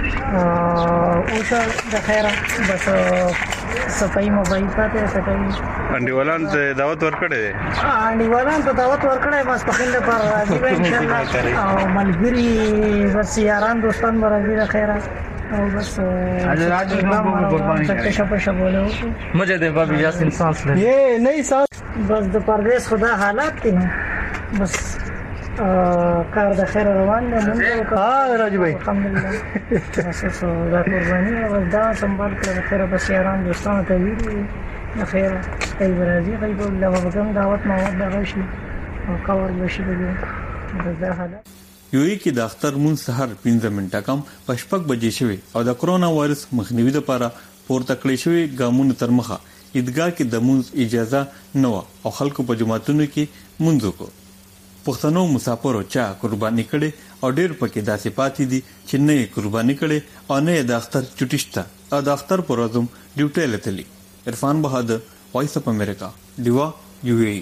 Speaker 18: اوسه د خیره بس صفائی موبایل پاتې سکي.
Speaker 17: انډیوالان ته دعوت ورکړې ده؟
Speaker 18: انډیوالان ته دعوت ورکړې بس په خنده پر راځي به ان شاء الله او ملګری بس یاران دوستان برابر د خیره او بس
Speaker 16: راځي موږ قرباني
Speaker 18: څه شپه بوله
Speaker 16: مجھے دے بابی یاسین سانس لے یہ نہیں سانس
Speaker 18: بس د پردیس خدا حالات دي بس کار د خیر روان دی.
Speaker 16: ها راځي بھائی
Speaker 18: الحمدلله بس دا قرباني او دا سنبال کړه خیر بس یاران دوستان ته ویلي د خیر ای برازي غیب الله وبکم دعوت مواد غشي او کور بشي بده دا حالات.
Speaker 15: یوې کې د اختر مون سحر 15 منټه کم پشپک بجې شوی او د کرونا وایرس مخنیوي لپاره پورته کړی شوی ګامونه تر مخه عیدګاه کې د مونږ اجازه نه او خلکو په جماعتونو کې مونږ کو پښتنو مسافرو چا قرباني کړي او ډېر پکې داسې پاتې دي چې نه قرباني کړي او نه د اختر چټیشته او د اختر پر ورځم ډیوټي لتلی. عرفان بهادر وایس اف امریکا دیوا یو ای.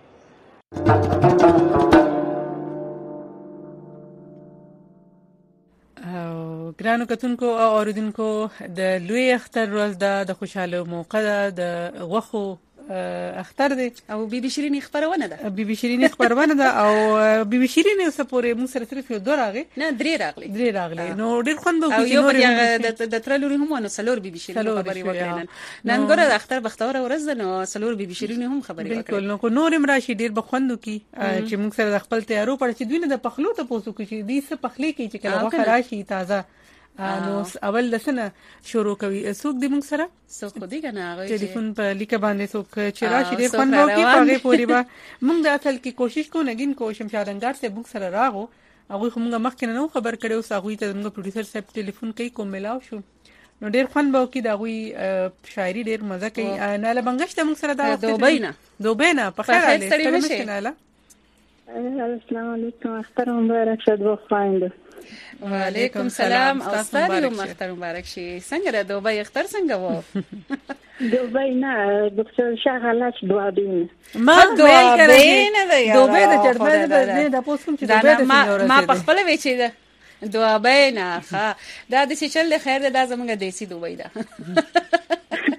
Speaker 1: ګرانو کتونکو او اوریدونکو د لوی اختر ورځ د خوشاله موقع د غوخو اختر دی
Speaker 2: او بیبي شیرین خبرونه ده.
Speaker 1: بیبي شیرین خبرونه ده او بیبي شیرین اوسه پورې موږ سره صرف یو دوه راغی
Speaker 2: نه درې راغلي
Speaker 1: نو ډیر خوند
Speaker 2: او یو د ترلوري هم نو سلور بیبي شیرین خبرې وکړل نن ګوره د اختر بختور ورځ ده نو سلور بیبي شیرین هم خبرې وکړل.
Speaker 1: بالکل نو کو نورم راشي ډیر بخوندو کی چې موږ سره خپل تیارو پړ چې دوی نه د پخلو ته پوسو کی چې دې څه پخلی کی چې کله وخت راشي تازه نو اول لسنه شروع کوي څوک دې موږ سره
Speaker 2: څوک خو دې کنه هغه
Speaker 1: ټلیفون په لیکه باندې څوک چې راشي ډېر خوند وکړي هغه پوری با موږ د اصل کې کوشش کوو نګین کو شمشادنګار سے موږ سره راغو هغه موږ مخکې نه خبر کړو ساغوي ته موږ پروډوسر صاحب ټلیفون کوي کوم ملاو شو نو ډېر خوند وکړي دا غوي شاعري ډېر مزه کوي نه لا بنګش ته موږ سره دا دوبینا په خیر علي
Speaker 13: السلام علیکم اختر مبارک شه دوه خويند.
Speaker 2: وعلیکم السلام او ستاسو اختر مبارک شي. څنګه د دوبۍ اختر څنګه وو؟
Speaker 13: دوبۍ نه دکتور شغالات دوابین
Speaker 2: ما دوابین نه
Speaker 1: دوبۍ د چرته نه د پوسټ چې دوبۍ
Speaker 2: ما په خپل وچې ده دوابین ښه دا د چل خیر ده زمونږ دیسی دوبۍ ده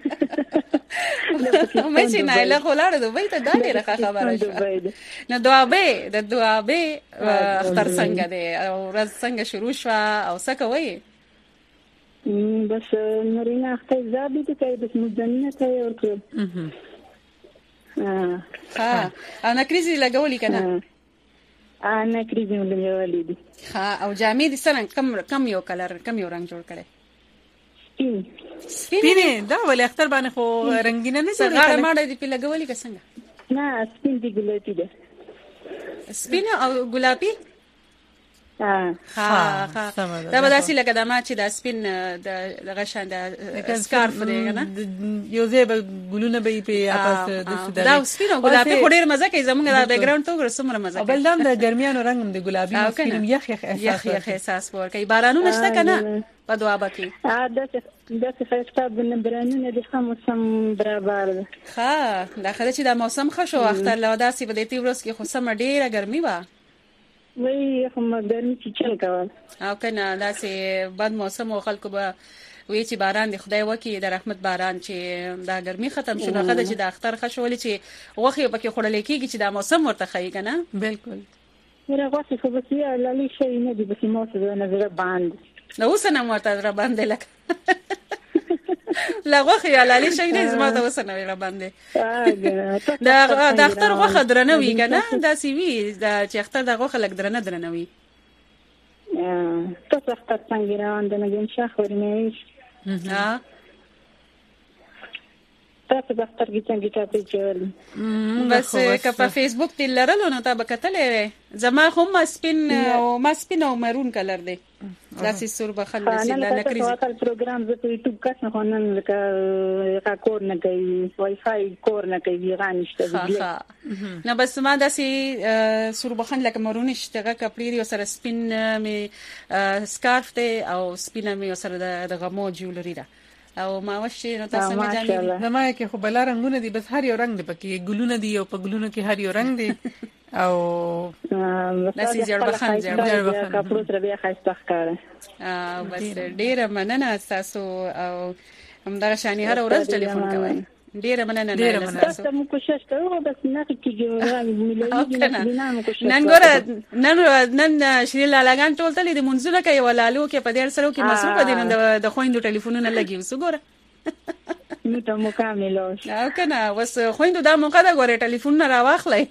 Speaker 2: مې چې نه له خلاړ دوبۍ ته دا ډیره خبره شو. نو دوابې اختر څنګه دی او ورځ څنګه شروع شو او څه کوي؟
Speaker 13: بس نورینه اختر زابې ته کوي بس مزنه کوي ورته
Speaker 2: ها انا کریزي لګولې کنه
Speaker 13: انا کریزي لګولې دي
Speaker 2: ها او جامې دي سره کم یو کلر کم یو رنگ جوړ کړي
Speaker 1: سپینه دا ولې اختر باندې خو رنگینه نه جوړه
Speaker 2: غاړه ماړه دی په لګولې که څنګه؟
Speaker 13: نه سپین دی ګلابي ده
Speaker 2: سپینه او ګلابي ها دا به داسې لکه د ما چې د سپین د غشان د سکارف دی کنه
Speaker 1: یو ځای به ګلونه به په اپاس
Speaker 2: دا سپین او ګلابي خو ډېر مزه کوي زمونږ د بیک ګراوند ته ورسمره مزه کوي.
Speaker 1: بل دام د ګرمیانو رنگ د ګلابي سپین
Speaker 2: یخ احساس ورکوي. بارانونه شته کنه په دوابه کې
Speaker 13: دا څه خطاب د برانونه د موسم برابر ده.
Speaker 2: ها دا خله چې د موسم ښه شو اختر لا داسې په دې تیورس کې خو سم ډېره ګرمي و
Speaker 13: وای هم ګرمي چې چل کول
Speaker 2: او کنه داسې بد موسم او خلکو به وی چې باران دی خدای وکي د رحمت باران چې دا ګرمي ختم شونه خدای چې د اختر خښولې چې وخت په کې خړلې کېږي چې دا موسم ورته خی کنه.
Speaker 1: بالکل
Speaker 13: میرا غوښه خو بس یا لالي شي نه دي بس موسم نه زړه باندې
Speaker 2: نو وسنه ماته را باندې لکه لا غوخه یا لالی شي نه زما ته وسنه را باندې دا اختر غوخه درنه وی کنه دا سی وی دا چې اختر دا غوخه لګ درنه وی
Speaker 13: تاسو اختر څنګه روان دي نګین شاه ورنه
Speaker 2: ها
Speaker 13: تاسو د اختر کې څنګه تاسو چول
Speaker 2: بس که په فیسبوک تل لرلو نو تا بکتلې زما هم سپین او مارون کلر دی داسې سور بخل داسې د نکریز
Speaker 13: خپل پروګرام زه په یوټیوب کې نه خونن لکه کور نه کوي وای فای کور نه کوي غانشته
Speaker 2: نه بس ما داسې سور بخل لکه مارون شته کپړې دی سره سپین می سکارف دی او سپینه می سره د غمو جولری ده او ما وشي نو تاسو مې جامې
Speaker 1: زما کې خو بل رنگونه دي بس هر یو رنگ دی پکې ګلونه دي او په ګلونو کې هر یو رنگ دی او
Speaker 2: نسي جوړ بخان
Speaker 13: کپړو سره بیا خاصه ښکاره
Speaker 2: بس ډیره مننه تاسو او همدغه شانی هر ورځ ټلیفون کوي ډیره مننه
Speaker 13: تاسو مو کوشش کوو بس نه کیږي
Speaker 2: نن ګوره نن شری لالاګان ټول تلې د منځونه کوي ولالو کې په ډیر سره کې مصروف دي نن د خويندو ټلیفونونه لګي وسو ګوره
Speaker 13: نو ته مو کاملوش
Speaker 2: او کنه وس خويندو دا موقع دا ګوره ټلیفون نه راواخلای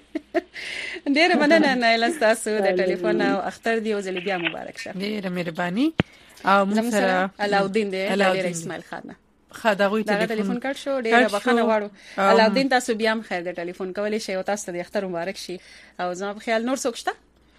Speaker 2: ډیره مننه نه تاسو د ټلیفون او اختر دی او زلی بیا مبارک شه
Speaker 1: ډیره مهرباني او موږ سره
Speaker 2: علاودین دی ډیر اسماعیل خان
Speaker 1: خداغوی
Speaker 2: ټلیفون کړ شو ډیره بخنه واړو علاودین تاسو بیا هم خیر د ټلیفون کولای شئ او تاسو د اختر مبارک شي او زما په خیال نور څوک شته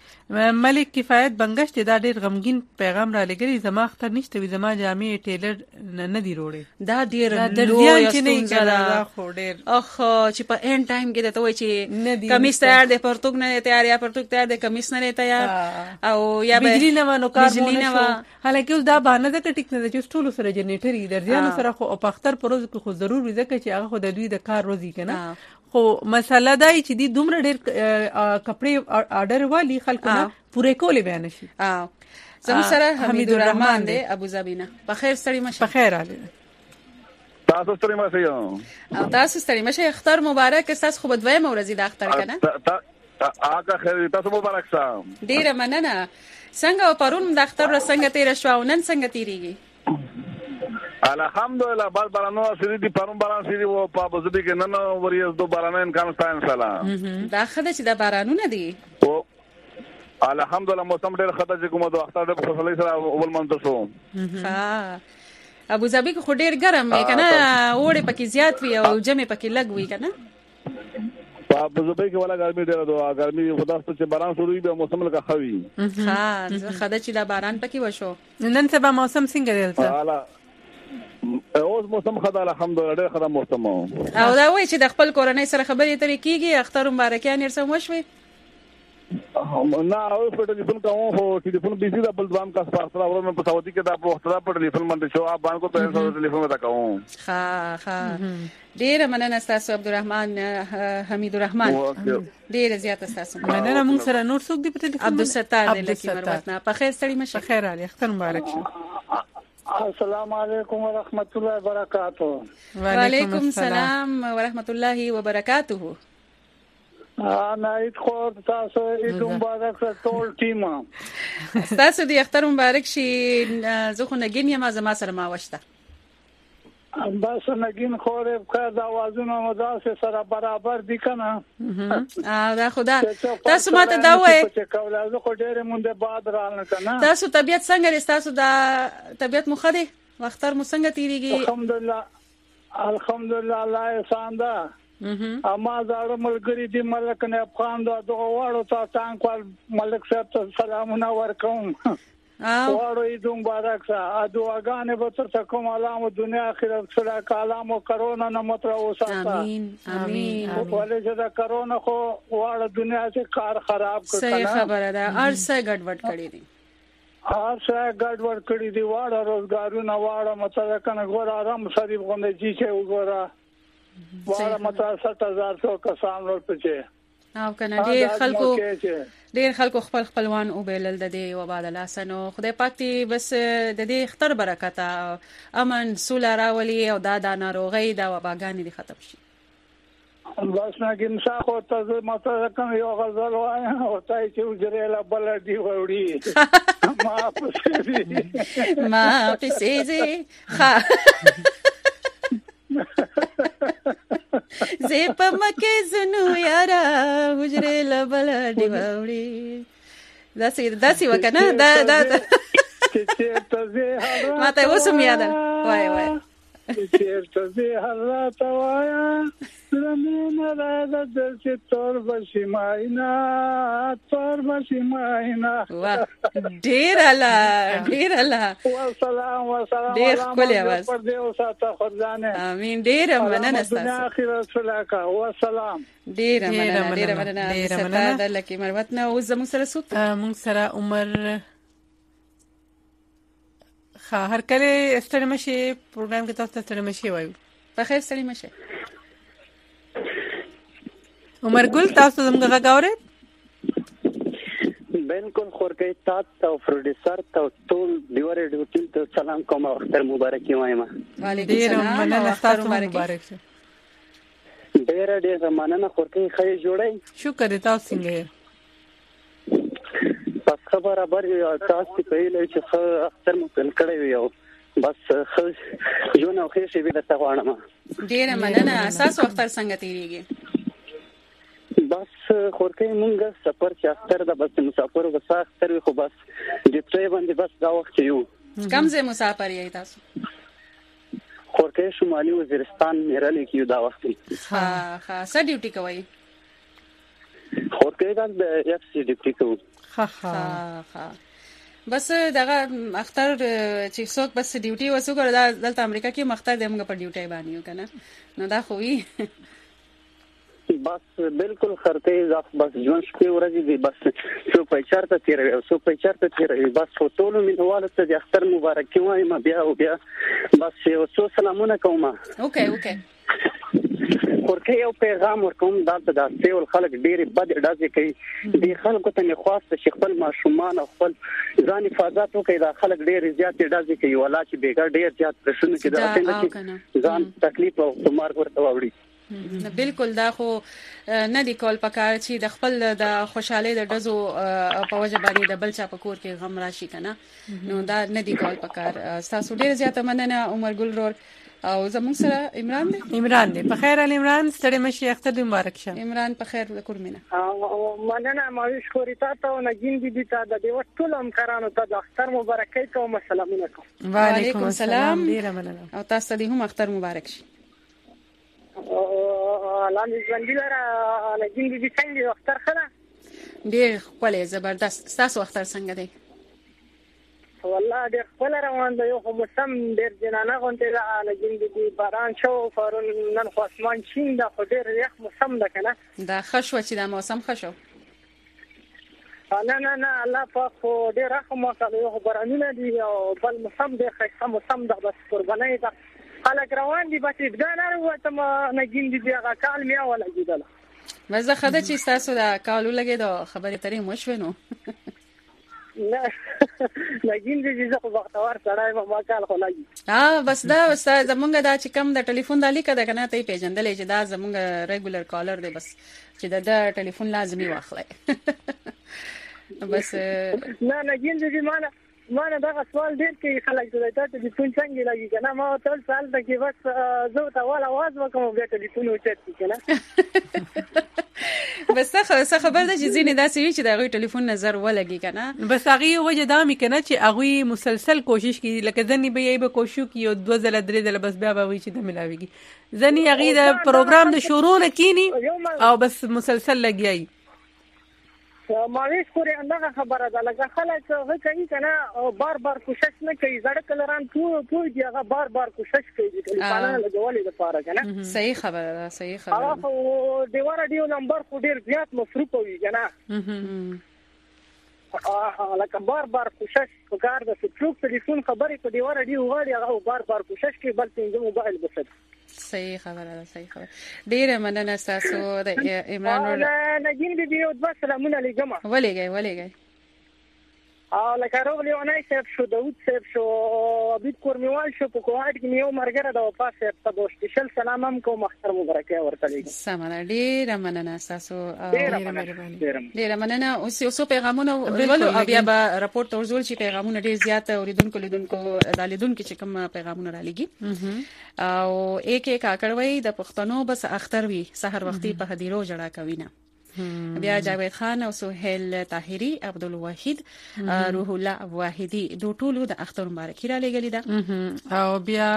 Speaker 1: ملک کفایت بنگشت دا ډیر غمگین پیغام را لګری زما اختر نشته وي زما جامې ټیلر نه دی روړې
Speaker 2: دا ډیر لوی ستونزه خو ډیر اخ چې په ان ټایم کې ته وای چې کمیس تیار دی پرتګ نه تیار یا پرتګ تیار دی کمیس نه تیار او یا
Speaker 1: بجلی نه ونو کار نه حالکه دا باندې د ټیک نه چې ټول سره جنریټر درځي سره خو په اختر پروز کې خو ضرور وي ځکه چې هغه خو د دوی د کار روزي کنه خو مسله دا چې دی دومره ډیر کپڑے آرډر والی خلکو نه پوره کولې بیان شي
Speaker 2: زموږ سره حمید الرحمن دی ابو ظبی نه په خیر ستړي مشه
Speaker 1: په خیر علي
Speaker 5: تاسو ستړي مشه
Speaker 2: او تاسو ستړي مشه اختر مبارک تاسو خو بدوي مورزي د اختر کنه
Speaker 5: اګه خیر تاسو مبارک سلام
Speaker 2: ډیره مننه څنګه پرون د اختر څنګه تیر شو او نن څنګه تیریږي
Speaker 5: الحمدلله بل بارانو سری دي پرون باران سری و په بزدي کې نن وریز دو بارانو امکان شته ان شاء الله
Speaker 2: دا خدای چې د بارانونه دي
Speaker 5: او الحمدلله موسم ډېر خدای چې کومه د اختر د فصلې سره اول منځ شو
Speaker 2: ها ابو ظبي خو ډېر ګرم وي کنه وړي پکې زیات وي او جمع پکې لګ وي کنه
Speaker 5: په ابو ظبي کې ولا ګرمي ډېر ده ګرمي خدا ست چې باران شروع وي به موسم لکه خوي
Speaker 2: ها خدای چې دا باران پکې وشو
Speaker 1: نن سبا موسم څنګه دی
Speaker 5: تلته اوس موسم خدای الحمدلله ډېر خدای موسم
Speaker 2: او دا وای چې د خپل کورنۍ سره خبرې ترې کیږي اختر مبارکیان یې سم وشوي
Speaker 5: نه او په ټلیفون کوم خو ټلیفون بیزی دا بل ځوان کا سپارتره ورونه په سعودي کې دا په وخت په ټلیفون باندې شو اپ باندې کو په ټلیفون وتا کوم
Speaker 2: ها ډیر مننه تاسو عبدالرحمن حمید الرحمن ډیر زیات تاسو
Speaker 1: مننه موږ سره نور څوک دی په ټلیفون
Speaker 2: عبدالستار د لکی مروت نه په خیر ستړي مشه
Speaker 1: خیر علي اختر مبارک شه
Speaker 19: السلام علیکم ورحمت الله وبرکاته
Speaker 2: وعلیکم السلام ورحمت الله وبرکاته
Speaker 19: نایت خور تاسو عید مبارک ټول ټیم
Speaker 2: تاسو د اختر مبارک شي زه خو نګین یم زما سره ما وشته
Speaker 19: بس نګین خور په دا وازونه مداسه سره برابر دي کنه
Speaker 2: دا خدا تاسو ماته دا وای
Speaker 19: چې کولازه خو ډېر مونږه بعد رانه کنه
Speaker 2: تاسو طبيعت څنګه تاسو دا طبيعت مخدي واختر مو څنګه تیریږي
Speaker 19: الحمدلله الله احسان ده اما زړه ملګری دی ملک نه افغان دا دغه واړو تاسو کول ملک صاحب ته سلامونه ورکوم واړو عید مبارک سه دعاګانې به تر کوم علامه دنیا اخرت سره کلامو کرونا نه متر وساته
Speaker 2: امين امين
Speaker 19: ولې چې دا کرونا خو واړو دنیا چې کار خراب کړ
Speaker 2: صحیح خبره ده ارسه ګډوډ کړی دي
Speaker 19: ارسه ګډوډ کړی دي واړو روزګارونه واړو متل کنه ګور آرام شریف غونډه چې وګوره واړه متا 60000 کسان ورته
Speaker 2: او کنه ډیر خلکو خپلوان او بیلل د دې وبا د لاسنو خدای پاک دې بس د دې اختر برکت امن سوله راولي او دا ناروغي دا وباګانی دي ختم شي
Speaker 19: بس نه کې مسا خو ته ماته کوم یو غزل وای او تای چې وجره لا بل دی وړي
Speaker 2: ما پسې ها زه په مکه زنو یارا حجره لبل دی وړي داسې وکنه دا ما ته وسم یاد وای
Speaker 19: چیرته زه حالات وایا زمينه راځه د تور بشي ماینا
Speaker 2: واه ډیر الله
Speaker 19: والسلام
Speaker 2: ډیر کولې आवाज
Speaker 19: پر دې او ساته خدانه
Speaker 2: امين ډیر مننه
Speaker 19: ستاسو اخرت فلاکا والسلام
Speaker 2: ډیر مننه ستاسو لکه مروتنا او زموږ سره سوت
Speaker 1: موږ سره عمر هر کله ستړي مشي پروګرام کې تاسو ستړي مشي وایو
Speaker 2: په خیر ستړي مشي
Speaker 1: عمر ګل تاسو زموږ غاوري
Speaker 20: بالکل خورګي تاسو او پروډوسر ته ټول دیواره ډیوټي ته سلام کوم او اختر مبارک وایم
Speaker 2: وعلیکم السلام تاسو مبارک شه
Speaker 20: ډیر مننه خورګي خې جوړای
Speaker 1: شکر تاسو څنګه
Speaker 20: بس خبره بري تاسو په لې چې اختر مو کړی ویو بس جو نو خې شي به تاسو غواړم
Speaker 2: ډیر مننه اساس اختر څنګه تیریږي
Speaker 20: بس خورکې مونږ سفر چې اختر د بس مسافر وسه اختر خو بس د ټری باندې بس دا وخت یو
Speaker 2: کم ځای مسافر یې تاسو
Speaker 20: خورکې شمالي وزیرستان میرالې کې دا وخت
Speaker 2: ها څه ډیوټي کوي
Speaker 20: خورکې دا اف سی ډیوټي کوي
Speaker 2: ها بس دغه اختر چې څوک بس ډیوټي وسوګر دلته امریکا کې مختار د موږ په ډیوټي باندې یو کنه نو دا خو وی
Speaker 20: بس بالکل خرته بس ژوند شپې ورځې دي بس څو په چارته تیروي بس ټول مینوالو ته د اختر مبارک وایم بیا بس یو څو سلامونه کوم
Speaker 2: اوکې
Speaker 20: ورکه یو پیغام ورکوم دا د سیول خلک ډېری بد ډازې کوي د خلکو ته نه خاص خپل ماشومان او خپل ځان حفاظت وکړي دا خلک ډېری زیات ډازې کوي ولا چې بیګا ډېر زیات پرشن کې دا څنګه ځان تکلیف او مرګ ورته وړي
Speaker 2: بالکل دا خو نه دی کول پکار چې د خپل د خوشاله د دزو په وجه باندې د بل چا په کور کې غم راشي کنه نو دا نه دی کول پکار تاسو ډیر زیاته مننه عمر ګل رور او زموږ سره عمران دی په خیر عمران ستړي مشي اختر مبارک شه عمران په خیر د کورمنه
Speaker 21: مننه ماوي شکر تاسو او نګین دي ته د ټول همکارانو ته د اختر مبارکي کوم سلامونه کوم
Speaker 2: وعلیکم السلام ډیر مننه او تاسو دې هم اختر مبارک شي
Speaker 21: لاندې ژوندۍ لاره نګین دي څنګه اختر خلا
Speaker 2: ډیر خپل زبردست تاسو اختر څنګه دی
Speaker 21: والله ډیر خپل روان دی یو موسم ډیر جنانه غونډه نګین دي باران شو فورن نن خو اسمان شین دا خو ډیر یخ موسم ده کنه
Speaker 2: دا خشوه چې دا موسم خشو
Speaker 21: نه الله پاک ډیر رحم وکړي یو بارانونه دي او بل موسم دی ښه موسم ده بس قربانای ده خلک روان دي بس دا نه وته نګین دي هغه کال میا ولا کیدل
Speaker 2: مزه خدای چې تاسو دا کالو لګي دا خبرې ترې مو شوینو
Speaker 21: نه نګین دي چې خو وختوار سړای ما کال خو لګي
Speaker 2: بس دا زمونږ دا چې کم د ټلیفون د لیکه د کنه ته پیژندلې چې دا زمونږ ریګولر کالر دی بس چې دا ټلیفون لازمي واخلای بس
Speaker 21: نه نګین دي مانه دا سوال ډیر کې خلک د ته د فون څنګه لګي کنه ما ټول سال د کې بس زه ته ولا आवाज وکم بیا ته د فون وچت کنه
Speaker 2: بس څه خبر ده چې زینې داسې وی چې دا غوي ټلیفون نظر ولګي کنه
Speaker 1: بس هغه وجه دا مې کنه چې هغه مسلسل کوشش کوي لکه ځنی به کوشش کوي او 2 ځله 3 ځله بس بیا به وی چې د ملاويږي ځنی هغه د پروګرام د شروع نه کینی او بس مسلسل لګیای
Speaker 21: ماویش پورې اندغه خبره ده لکه خلک هغه کوي کنه بار کوشش نه کوي زړه کلران ټول دی هغه بار کوشش کوي چې پانه لګولې د پاره کنه
Speaker 2: صحیح خبره ده
Speaker 21: هغه دیواره دیو نمبر خو ډیر زیات مصروف وي کنه لکه بار کوشش وکړ د څوک ټلیفون خبرې په دیواره دیو غاړي هغه بار کوشش کوي بل څنګه موبایل بسد
Speaker 2: صحیح خبره ډیره مننه تاسو د عمران
Speaker 21: نګین دي یو د سلامونه لګم
Speaker 2: ولېږي
Speaker 21: لکه روغلی ونای صاحب شو داوود صاحب شو عبید کورمیوال شو په کوهاټ کې یو مرګره د وفا صاحب ته د سپیشل سلام هم کوم اختر مبارکي ورکړي.
Speaker 2: سمه ډیره مننه تاسو ډیره مننه. اوس پیغامونه ولولو او بیا به راپورټ ورزول چې پیغامونه ډیر زیات اوریدونکو چې کوم پیغامونه را لګي او یک کاکړوي د پښتنو بس اختر وی سحر وختي په هدیرو جړه کوي نه. بیا جاوید خان او سہیل طاهری عبدالواحد روح الله واحدی دو ټولو د اختر مبارکي را لګلی دا
Speaker 1: او بیا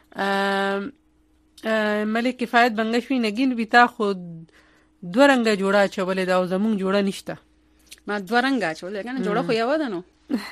Speaker 1: ملک کفایت بنگشوی نگین ویتا خود دو رنگه جوړه چولې دا او زمون جوړه نشته.
Speaker 2: ما دو رنگه چولې کنه جوړه خو یو ده نو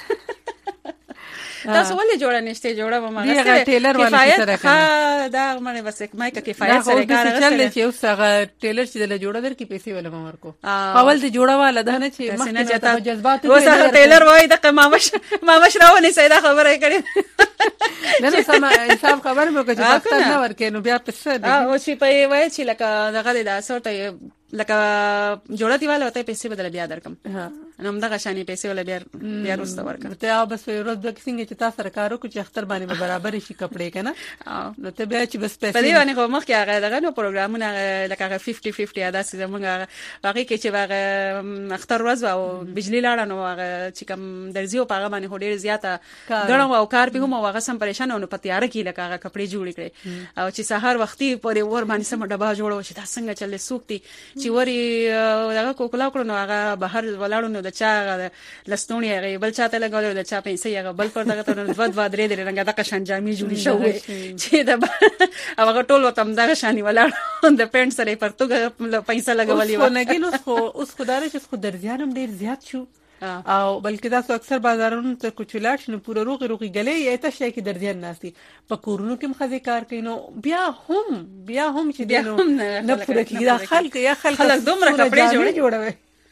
Speaker 2: تاسو ولې جوړه نشته جوړه به ما
Speaker 1: غسه ټیلر والا سره
Speaker 2: ښه دا مړ بس مایکه کفایت سره کار
Speaker 1: غسه چل چې اوس هغه ټیلر چې د جوړه در کې پیسې ولا ورکو اول ته جوړه والا ده نه چې مخکې ته جذبات
Speaker 2: اوس هغه ټیلر وای د مامش راونی سیدا خبره کړي
Speaker 1: نه سم حساب خبر مې کوي چې تاسو نه ورکې نو بیا پیسې
Speaker 2: او چې په وای چې لکه دغه د اسورته لکه جوړه دیواله وته پیسې بدل بیا درکم نو موږ غشاني پیسې ولا بیا روسته ورکړه
Speaker 1: ته بس ورځ د څنګه چې تاسو راکارو کو چې اختر باندې برابر شي کپڑے کنه نو ته بیا چې بس پیسې
Speaker 2: په دې باندې کوم مخ کې هغه دغه نو پروګرامونه لکه 50-50 ادا سي زمونږ هغه کې چې هغه اختر ورځ او بجلی لاړه نو هغه چې کوم درځي او هغه باندې هډیر زیاته غړم او کار به هم هغه سم پریشان او په تیار کې لکه هغه کپڑے جوړ کړي او چې سحر وختي پورې ور باندې سم ډبا جوړو چې تاسو څنګه چلې سوکتي چې وری دغه کوکلا کړو نو هغه بهر ولاړو نو د چا لستونی هغه بل چاته لګول د چا پیسې هغه بل پر دغه ته نو دوه درې رنګه د قشن جامې جوړې شوې چې دا هغه ټول وتم دغه شانی ولاړ د پینټ سره پرتګ پیسې لګولې
Speaker 1: و نه ګینو اوس خدای چې خو درځانم ډیر زیات شو او بلکې تاسو اکثر بازارونو ته کوچولات شنو پوره روغي غلې ایته شي کې درځان ناشتي په کورونو کې مخزي کار کینو بیا هم چې دینو نه پوره کې خلک دومره کپڑے جوړوي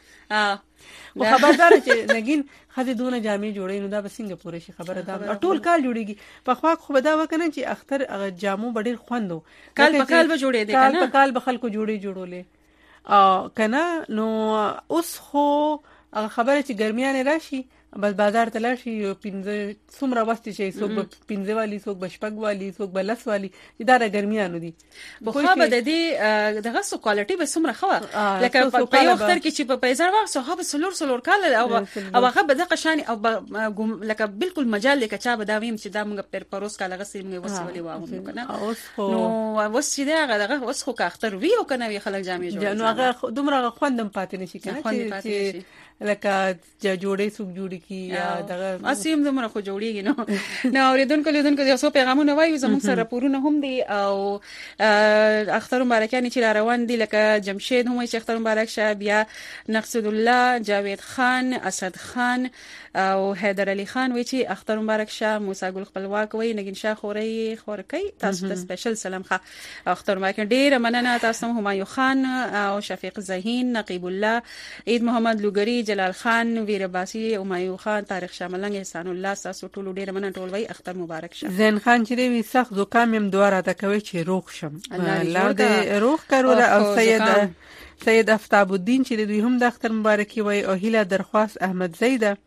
Speaker 1: او خبردار چې نګین خدي دونه جامې جوړې نو دا بسنګ پوره شي خبره دا ټول کال جوړيږي په خوا خو دا وکنه چې اختر جامو ډېر خوندو
Speaker 2: کال په کال به جوړې دي
Speaker 1: کنه کال په کال به خلکو جوړولې او کنه نو اوس خو هغه خبره چې ګرمیانه راشي بس بازار ته لاشي یو پینځه څومره وخت شي څوک پینځه والی څوک بشپګ والی څوک بلس والی دا د ګرمیانو دي
Speaker 2: خو به د دې دغه سو کوالټي به څومره خو لکه په یو وخت کې چې په پیسې واغ صحاب سلور کال او هغه به د قشانی او لکه بالکل مجال لکه چا به دا ویم چې دا موږ پر پروس کال غسي موږ وسولي واغو کنه نو وس چې دغه اوس خو کا اختر وی او کنه خلک جامې جوړ
Speaker 1: نو هغه دومره خوندم پاتې نشي کنه چې لکه جوړې سوق جوړي کی یا دغه
Speaker 2: اسیم زموږ خو جوړیږي نو اوریدونکو د یو پیغامونه وایو زموږ سره پورونه هم دي او اختر مبارکانه چې روان دي لکه جمشید هم چې اختر مبارک شه بیا نقصد الله جاوید خان اسد خان او حیدر علی خان وی چې اختر مبارک شه موسی ګل خپلواک وی نگین شاه خورکی تاسو ته سپیشل سلام ښه اختر مبارک ډیر مننه تاسو همایون خان او شفیق زهین نقیب الله عید محمد لوګری جلال خان ویر باسی همایون خان تاریخ شاملنګ احسان الله تاسو ټول ډیر مننه ټول وی اختر مبارک شه
Speaker 1: زین خان چې وی سخت زکام يم دواره تا کوي چې روغ شم الله دې روغ کړو او سید افتاب الدین چې دوی هم د اختر مبارکي وی او هیله درخواست احمد زیده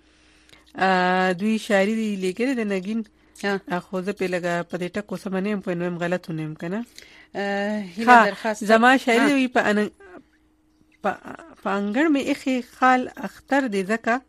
Speaker 1: دوی شاعری دی لیکره د نگین خو زه په لګه په دې ټکو سمنیم په نوم غلط ونیم کنه هیله درخواست زما شاعری وی په انګړ می اخی خال اختر دی زکه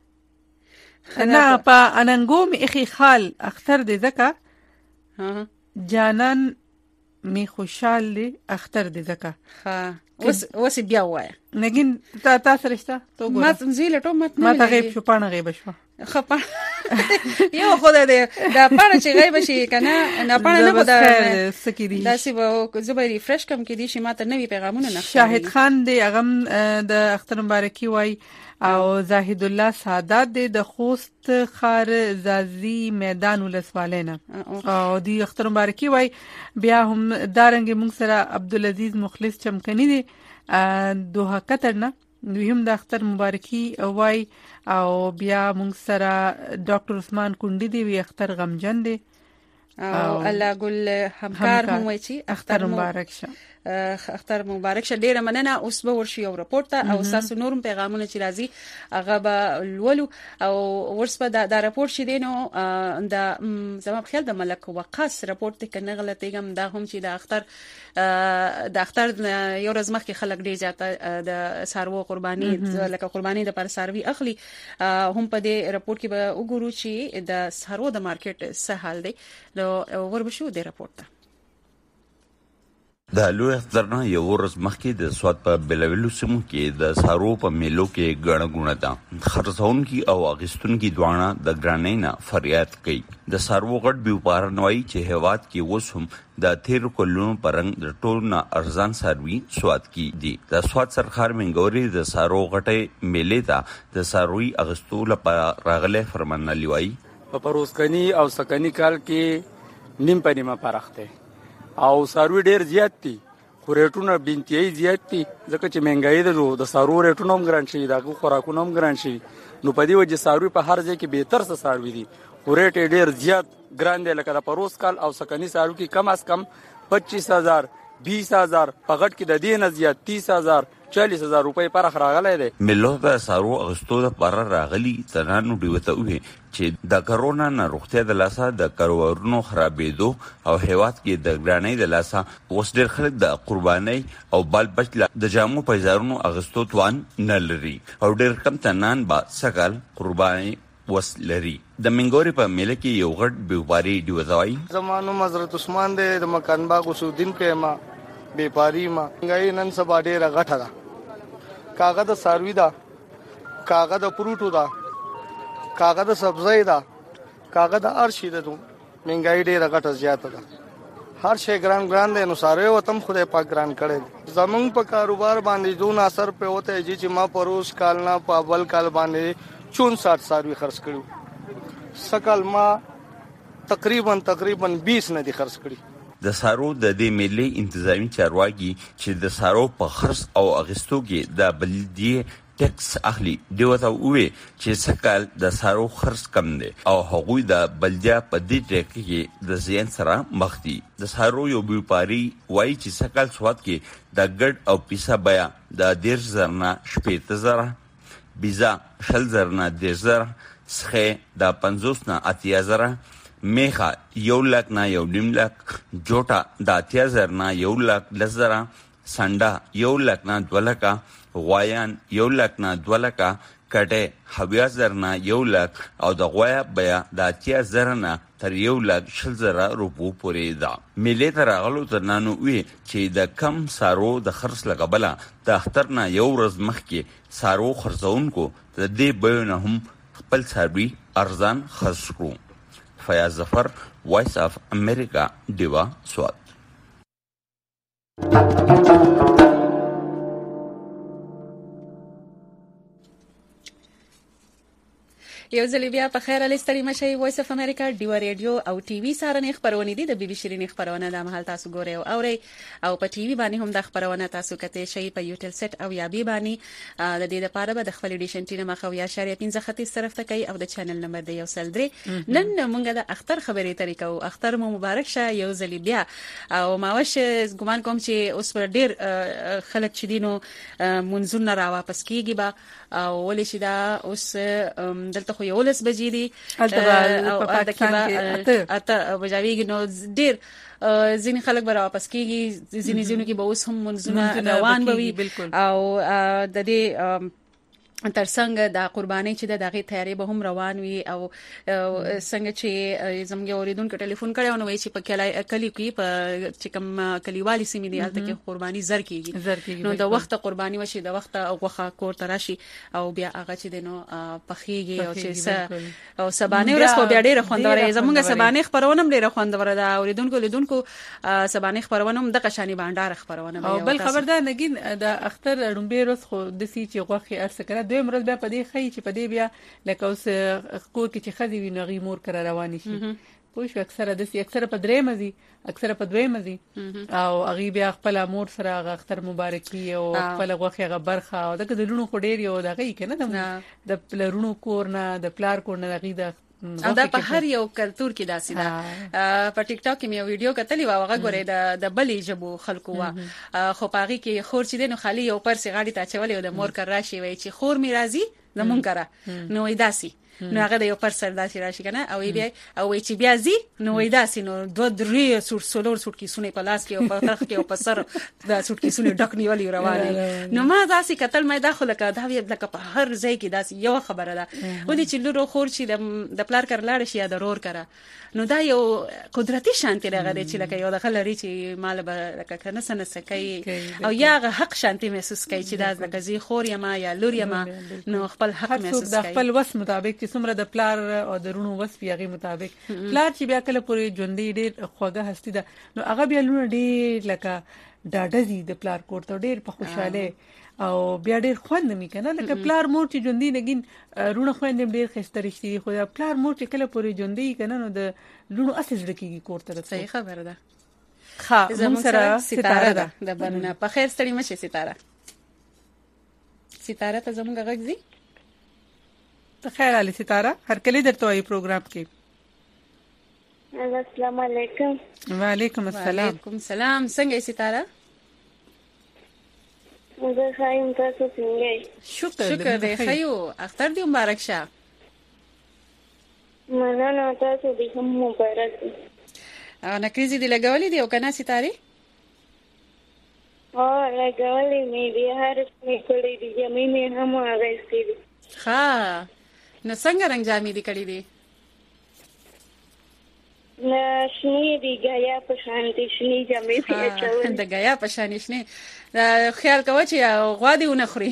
Speaker 1: نه په اننګو می اخی خال اختر دی زکه جانان می خوشحال دی اختر دی زکه
Speaker 2: ها وس بیا وای
Speaker 1: نگین تاسو رښتا تو ګور
Speaker 2: ما زیله ټو
Speaker 1: ما ته غیب شو پانه غیب شو
Speaker 2: خپه یو خدای دې دا پانه چې غیب شي کنه نه پانه نه خدای
Speaker 1: سکیدی
Speaker 2: دا سی به زبر ریفرش کم کې دي چې ما ته نوی پیغامونه نه
Speaker 1: شاهد خان دې هغه د اختر مبارکي وای او زاهد الله سعادت دې د خوست خار زازی میدان ولسوالینا او دې اختر مبارکي وای بیا هم دارنګ موږ سره عبدالعزيز مخلص چمکنی دي دوه کترنه دوی هم د اختر مبارکي وای او بیا موږ سره ډاکټر عثمان کونډي دی وی اختر غمجن دی
Speaker 2: او الله ګل همکار هم وای چې
Speaker 1: اختر مبارک شه
Speaker 2: اختر مبارک شه. ډیره مننه. اوس به ورشي یو راپورټ ته او تاسو نورم پیغامونه چې راځي هغه به لولو او ورسپه دا راپورټ شې دینو د زما په خیال د ملک وقاص راپورټ کنه غلطیږم دا هم چې د اختر یو ورځ مخکې خلک ډیر زیاته د سارو قرباني لکه قرباني د پر ساروي اخلي هم په دې راپورټ کې به وګورو چې د سارو د مارکیټ څه حال دی. نو وربشو د راپورټ ته
Speaker 6: د لوی اختر نه یو ورځ مخکې د سواد په بلویلو سیمو کې د سارو په میلو کې ګڼه ګوڼه ده. خرڅونکي او اغوستونکي دواړه د ګرانۍ نه فریاد کوي. د سارو غټ بیوپارن وایي چې هیواد کې اوس هم د تیر کلونو پرنګ د ټول نه ارزان ساروي سواد کې دي. د سواد سرخار منګوري د سارو غټې میلې ته د ساروي اغوستو لپاره راغله فرمان علي وایي
Speaker 22: په پروسکني او سکني کال کې نیم په نیمه پرخته او ساروي ډیر زیات دي خو ریټونه بنتي زیات دي ځکه چې مهنګای د سارو ریټونه هم ګران شي دا خوراکونه هم ګران شي. نو په دې وجه ساروي په هر ځای کې بهتر څه ساروي دي خو ریټ ډیر زیات ګران دي. لکه د پروس کال او سکني سارو کې کم از کم 25,000 20,000 په غټ کې د دې نه زیات 30,000 40,000 روپۍ پر راغلی دی.
Speaker 6: ملو د سارو اغوستو لپاره راغلي ترانو دیوته وي چې د کرونا نه روغتیا د لاسه د کاروبارونو خرابېدو او هیواد کې د ګرانۍ د لاسه اوس ډېر خلک د قربانۍ او بال بچ د جامو پیزارونو اغوستو توان نه لري او ډېر کم تنان با سکل قربانۍ وس لري. د منګوري په میله کې یو غټ بیوپاري دیوته وایي
Speaker 23: زمانو حضرت عثمان دی د مکان باغ وسودین کې ما بیپاری ما غي نن سبا ډېر غټه ده. کاغه د ساروي دا کاغه د پروټو دا کاغه د سبزی دا کاغه د ارشي ده. منګای ډېر غټه زیاته ده. هر شی ګران دی. نو ساره وتم خدای پاک ګران کړي. زمونږ په کاروبار باندې دون اثر په وته چې ما پروس کال نه په اول کال باندې 64 ساروي خرڅ کړو. سکل ما تقریبا 20 نه دي خرڅ کړي.
Speaker 6: د سارو د دې ملي انتظامی چارواکي چې د سارو په خرڅ او اغوستو کې د بلدیه ټیکس اخلي دیوته وې چې سکل د سارو خرڅ کم دی او هغوی د بلدیا په دې ټیک کې د زیان سره مخ دي. د سارو یو بیوپاري وایي چې سکل سواد کې د ګډ او پیسه بیا د 10,000 نه 70,000 بیزا 60,000 نه 10,000 سخه د 50 نه 80,000 میخه 1,00,000 نه 1,50,000 جوټا د 80,000 نه 1,10,000 سنډا 1,00,000 نه 2,00,000 غوایان 1,00,000 نه 2,00,000 کټه 70,000 نه 1,00,000 او د غوایا بیا د 80,000 نه تر 1,60,000 روپو پورې ده. میلې ته راغلو ترنانو وی چې د کم سارو د خرڅ لګبله د اختر نه یو ورځ مخکې سارو خرڅونکو د دې بیونه هم خپل ساروي ارزان خرڅ کړو. فیاض ظفر وایس اف امریکا دیوا سواد.
Speaker 2: یو ځل بیا په خیر علي ستړي مشي وایس اف امریکا ډیو ریډیو او ټي وي سارنې خبرونه دي د بي بي شيرين خبرونه د مهال تاسو ګورئ او اورئ او په ټي وي باندې هم د خبرونه تاسو کته شي په یوټل سیټ او یا بي باندې د دې لپاره به د خپل ډیشن ټینه مخه یا شریعه 15 خطي طرف ته کوي او د چینل نمبر دی 103. نن مونږه د اختر خبرې طریقو اختر مو مبارک شه یو ځل بیا او ماوش ګمان کوم چې اوس پر ډیر خلک چې دینو منځونه را واپس کیږي با او ولې چې دا اوس دلته خو یو لس بجې دي او پاکستان کې اته بجاویږي نو ډیر ځینې خلک به واپس کیږي ځینې کې به اوس هم منځونه روان بوي او د دې ترڅنګ د قرباني چې د دغه تیاری به هم روان وي او څنګه چې زموږ اوریدونکو ټلیفون کړو نو چې په کلی کې په چې کوم کلیوالي سیمې دی هلته کې قرباني زر کیږي نو د وخت قرباني وشي د وخت غوخه کور ته راشي او بیا هغه چې دنو پخېږي او چې او سبانه ورځ په بیا ډیره خوندوره زموږ سبانه خبرونه هم ډیره خوندوره ده اوریدونکو سبانه خبرونه هم د قشانی باندې خبرونه
Speaker 1: او بل خبردار نګین د اختر رومبه روز خو د سي چې غوخه ارسکره دوی مرز بیا په دې خی چې په دې بیا لکه اوس کور کې چې خدي وي نغي مور کرا روان شي پوه شو اکثره په درې مزي اکثره په دوی مزي او اغي بیا خپل مور سره اختر مبارکي او خپل غوخه غبرخه او دغه د لونو خډير یو دغه کنه د پلرونو کور نه د پلار کور نه دغه
Speaker 2: او دا په هر یو کلتور کې داسې ده. په ټیک ټاک کې مې یو ویډیو کتلی و هغه غوړې د بلې جبو خلکو وا خو پاغي کې خور چې دنو خالي یو پر سي غاړي ته چولې او د مور کر راشي وای چې خور می راضي زمون کرا نو ایداسي نو هغه د یو پر سر داسې راشي کنه او بیا او چې بیا زی نو ایداسي نو دوه درې سولور سوټ کې سونه په لاس کې او په ترخ کې او په سر د سوټ کې سونه ډک نیولې روانه نو ما داسې کتل مې داخله کا دا وی لکه په هر ځای کې داسې یو خبره ده ولې چې لورو خور چې د پلار کر لاړ شي یا ضرور کرا نو دا یو قدرتي شانتي لغه چې لکه یو د خلري چې مال به لکه کنه سن سکي او یا حق شانتي محسوس کوي چې دا لکه زی خور یما یا لور یما نو خپل حق محسوس کوي
Speaker 1: د خپل وس مطابق چې څومره د پلار او د رونو وس پیغي مطابق پلار چې بیا کله پورې ژوندې ډېر خوږه هستی ده نو هغه بیا لونه ډېر لکه ډاډه دي د پلار کوړه ډېر په خوشاله او بیا ډېر خوند مې کنه لکه پلار مور چې ژوندې نګین رونه خوند ډېر خسترشتي خو دا پلار مور چې کله پورې ژوندې کنه نو د لونو اصل ځکیږي کوړه
Speaker 2: صحیح خبره ده.
Speaker 1: ها زموږ سره ستاره ده
Speaker 2: د بنونه په خیر ستړي مشه ستاره ته زموږ غږ زی
Speaker 1: ته خیر علي ستاره هر کله درته وي پروګرام کې.
Speaker 13: السلام علیکم.
Speaker 1: وعلیکم السلام.
Speaker 2: وعلیکم السلام. څنګه ستاره؟
Speaker 13: زه خایم تاسو څنګه؟
Speaker 2: شکر دې خیو اختر دې مبارک شه.
Speaker 13: مننه تاسو دې هم مبارک.
Speaker 2: نکریزي دې لګولې دي او کنه ستاره؟
Speaker 13: لګولې مې دې هر څه کړې دي مې هم راځي.
Speaker 2: ها نو څنګه رنگ جامې دي کړې دي؟
Speaker 13: شنی دی غیا په شان دي شنی جامې پیچول
Speaker 2: د غیا په شان شنی خیال کوه چې غوا دی ونه خوري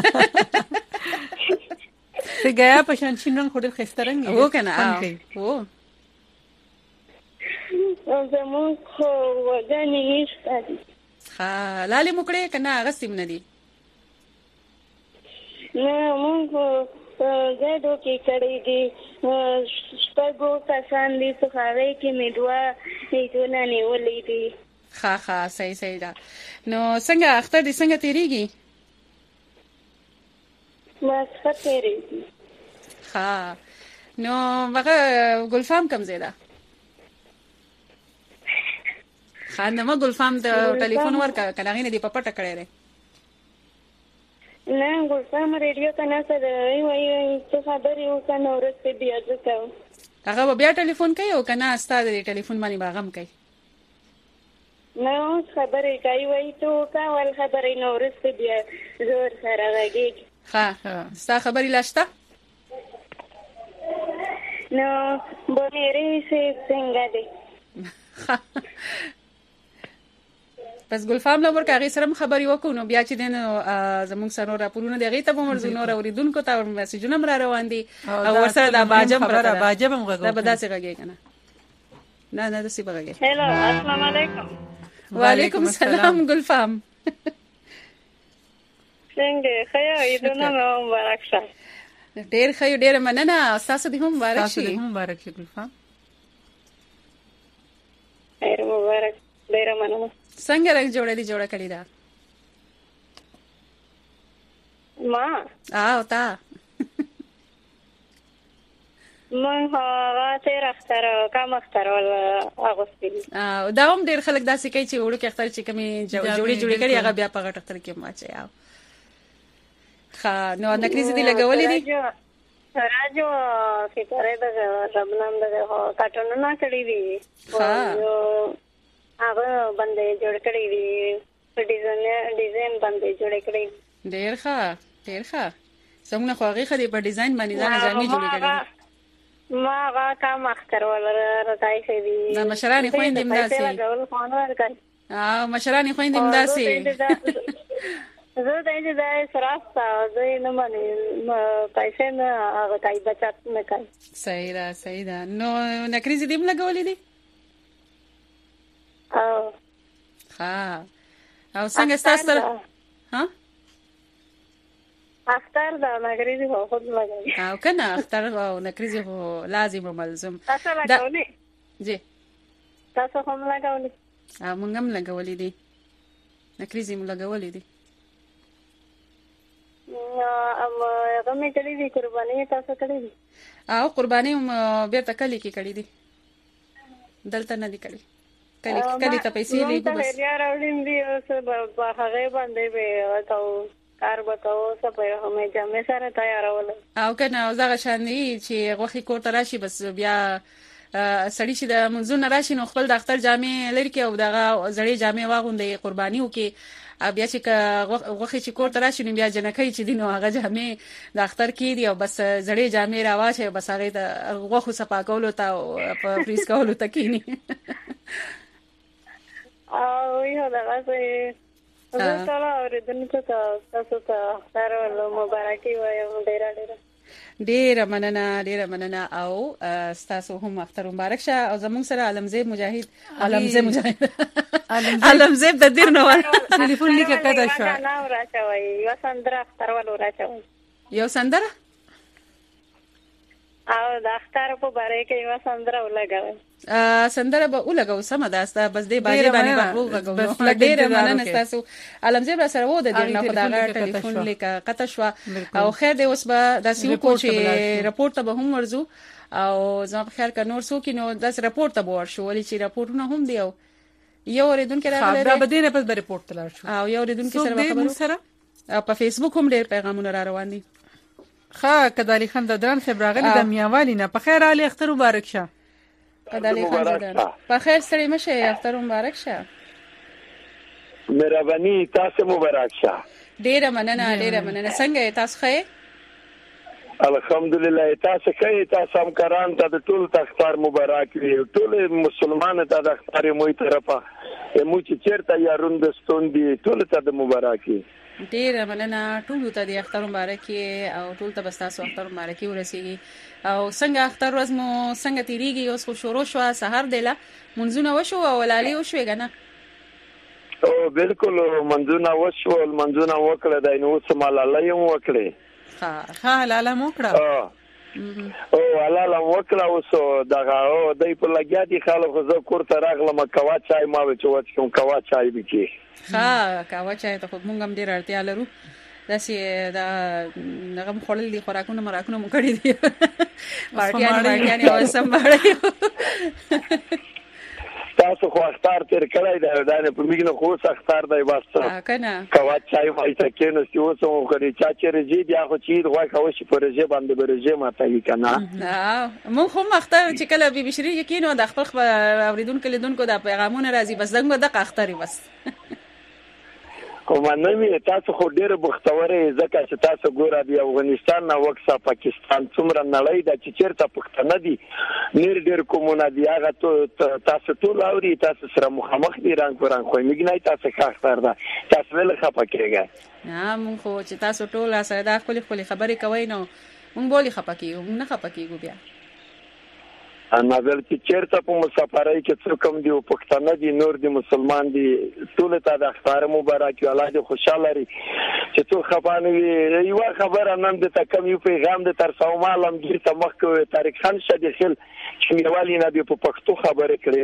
Speaker 1: د غیا په شان شینن خوري خسترنګ
Speaker 2: وو کنه وو
Speaker 13: زمو خو ودانې نشته
Speaker 2: ها لاله مکړه کنه غسیم نه دي
Speaker 13: نه مونږ زادو کې کړې دي شپږو کسان دي څو هغه کې مدوا هیڅونه نیولې دي.
Speaker 2: ها صحیح ده. نو څنګه اختر دې څنګه تیریږي؟
Speaker 13: ما څه تیریږي.
Speaker 2: ها نو هغه ګلفام کم زیاده خانمه ګلفام د ټلیفون ورکا کلاغینه دی په پټه کړی لري
Speaker 13: نه ګلفام ریډیو کنه سره وای څه خبرې وکنه ورته بیا ځکه
Speaker 2: هغه بیا ټلیفون کوي او کنه استاد دی ټلیفون باندې باغم کوي
Speaker 13: نه خبرې کوي وای ته کا ول خبرې نو ورته بیا زور سره راګي
Speaker 2: ها ستا خبرې لاشته
Speaker 13: نو بونېری سي څنګه دی
Speaker 2: پس ګلفام لور کاغي سره خبري وکړو نو بیا چې دین زموږ سره راپورونه دغه ته به مرزونه اوریدونکو ته میسجونه مر روان دي او ورسره د باجم غږ دا به داسې غږی کنه نه داسې بغږی.
Speaker 13: هلو السلام علیکم.
Speaker 2: وعلیکم السلام ګلفام
Speaker 13: څنګه خیا ایدونه مبارک شه.
Speaker 2: ډېر خیر ډېر مننه تاسو دې هم مبارک شي.
Speaker 1: تاسو دې هم مبارک شي ګلفام.
Speaker 13: ډېر مبارک ډېر مننه.
Speaker 2: څنګه رنگ جوړه کړی دا
Speaker 13: ما
Speaker 2: تا
Speaker 13: من هغه تیر اختر کم اختر ول اغوستي
Speaker 2: دا هم ډېر خلک داسې کوي چې وړو کې اختر چې کمی جوړې کړي هغه بیا په غټ اختر کې ماچي ها نو نکریزي دی لګولې دي
Speaker 13: راجو ستاره د ربنام د کاټونو نه کړی دي هغه باندې جوړ کړی دي په ډیزاین باندې جوړ کړی
Speaker 2: ډېر ښه څنګه خو هغه خدي په ډیزاین باندې ځان جامې جوړ کړی
Speaker 13: ما هغه کام اختر ولا راځي دي
Speaker 2: نو مشرانی خويندې مداسي مشرانی خويندې مداسي
Speaker 13: زه دې دا سراستا زه نه مانی پیسې نه هغه کای بچت نه کوي.
Speaker 2: صحیح ده نو نکریزي دې لګولې دي او څنګه تاسو ها
Speaker 13: اختر دا نکریزي هو خود لګوي
Speaker 2: او کنه اختر او نکریزي هو لازم او ملزم
Speaker 13: تاسو لګولې
Speaker 2: جی
Speaker 13: تاسو هم لګولې
Speaker 2: موږ هم لګولې دي نکریزي موږ لګولې دي
Speaker 13: کومه کړې دي قرباني تاسو کړې دي
Speaker 2: او قرباني بیرته کلی کې کړې دي دلته نه دي کړې کلی ته پیسې لګو بس
Speaker 13: ته یار اولین دی اوس په هغه باندې به تاسو کار وکاو څه په همې جامې سره تیارول
Speaker 2: او کنه زغه شان دي چې غوخي کور ته راشي بس بیا سړی چې د منځونه راشي نو خپل د اختر جامې لري کې او دغه زړې جامې واغوندي قرباني وکي بیا چې غوخي چې کور ته راشي نو بیا جنکې چې دینو هغه جامې د اختر کې دی او بس زړې جامې راواشه بس هغه د غوخو صفا کولو ته په فریز کولو ته کینی
Speaker 13: او یو دغه څه زه ټول اوریدونکو ته تاسو ته اختر مبارکي وایم ډیره
Speaker 2: مننه او تاسو هم اختر مبارک شه او زموږ سره علمزیب مجاهد علمزیب د دیر نو
Speaker 1: ټلیفون لیکه کده شو
Speaker 13: نه راځوي یو سندره اختر ولور راځوي
Speaker 2: یو سندره
Speaker 13: او د اختر په باره کې یو سندره ولګوي
Speaker 2: سندره به ولګو سم ده استا بس دې باندې وګورو ډېر مننه تاسو علمزیب سره وو د دې نه خدای ټلیفون لیکه قطع شو او خیر دې اوس به د سیو کوچ رپورټ ته به هم ورزو او زما په خیال ک نور سو کې نو د رپورټ ته ورشو ولې چې رپورټونه هم دی یو ریدونکو راغله
Speaker 1: دا به دې نه پس به رپورټ تلل شو
Speaker 2: او یو ریدونکو سره خبرو سره په فیسبوک هم ډېر پیغامونه را روان دي
Speaker 1: کدالي خان د درن خبرغلی د میاوالی نه په خیر علي اختر مبارک شه
Speaker 2: کدالي خان په خیر سره مشه اختر مبارک شه
Speaker 8: مهرباني تاسو مبارک شه
Speaker 2: ډیره مننه څنګه تاسو ښه
Speaker 8: الحمدلله تاسو ښه تاسو هم کران ته د ټول اختر مبارک وي ټول مسلمان ته د اختر موي طرفه مو چې چیرته یارون د ستوندي ټول ته د مبارکي
Speaker 2: ډیره مننه ټول ته د اختر مبارکي او ټول ته بستاسو اختر مبارکي ورسیږي او څنګه اختر ورځ مو څنګه تیریږي اوس خو شروع شو سحر دیله منځونه وشو او ولالي وشو کنه
Speaker 8: او بالکل منځونه وشو منځونه وکړه د نو سماله یم وکړه
Speaker 1: ها لاله مو کړه
Speaker 8: او لاله وکړه اوس دغه او دای په لګیا دي خلک زه کور ته راغلم کوا چای ما و چې کوم کوا چای بکی
Speaker 2: کوا چای ته موږ هم ډیر اړتیا لرو داسې دا هغه خړل دي خوراکونه مراکونه مو کړی دي پارټیان او سمباړي
Speaker 8: تاسو خو اختر تیر کړی دا نه په میګنه خو اختر دی واسطه
Speaker 2: کنه
Speaker 8: کوا چای وای ته کې نو چې اوس مو کړی چا چې رځي بیا خو چې غوا کوي چې پرځه باندې برځه ماته یې کنه
Speaker 2: مونږ هم اختر چې کله بي بشری یقین او د خپل اوریدونکو لیدونکو د پیغامونه راځي بس دغه د اختر بس
Speaker 8: کومه نه تاسو خو ډیره بختوره ځکه چې تاسو ګوره دی افغانستان نه وکسا پاکستان څومره نړۍ د چیرته پښتنه دي ډیر کومونه دی هغه تاسو ټول اوري تاسو سره مخامخ دي رنګ پرنګ خو میګنای تاسو ښه ده تاسو ول خپکیږئ
Speaker 2: مونږ خو چې تاسو ټول سره د خپل خبرې کوي نو مونږ بولی خپکیږو نه خپکیږو بیا
Speaker 8: انا ول چې چیرته په مسافرۍ کې څوک دی پښتانه دي نور دي مسلمان دي ټول ته د اختر مبارک الله دې خوشاله لري چې تو خبرونه یو خبره نن د تکم یو پیغام د تر څو معلوم دي ته مخکې طارق خان شدي خل چې میوالي نه په پښتو خبره کړې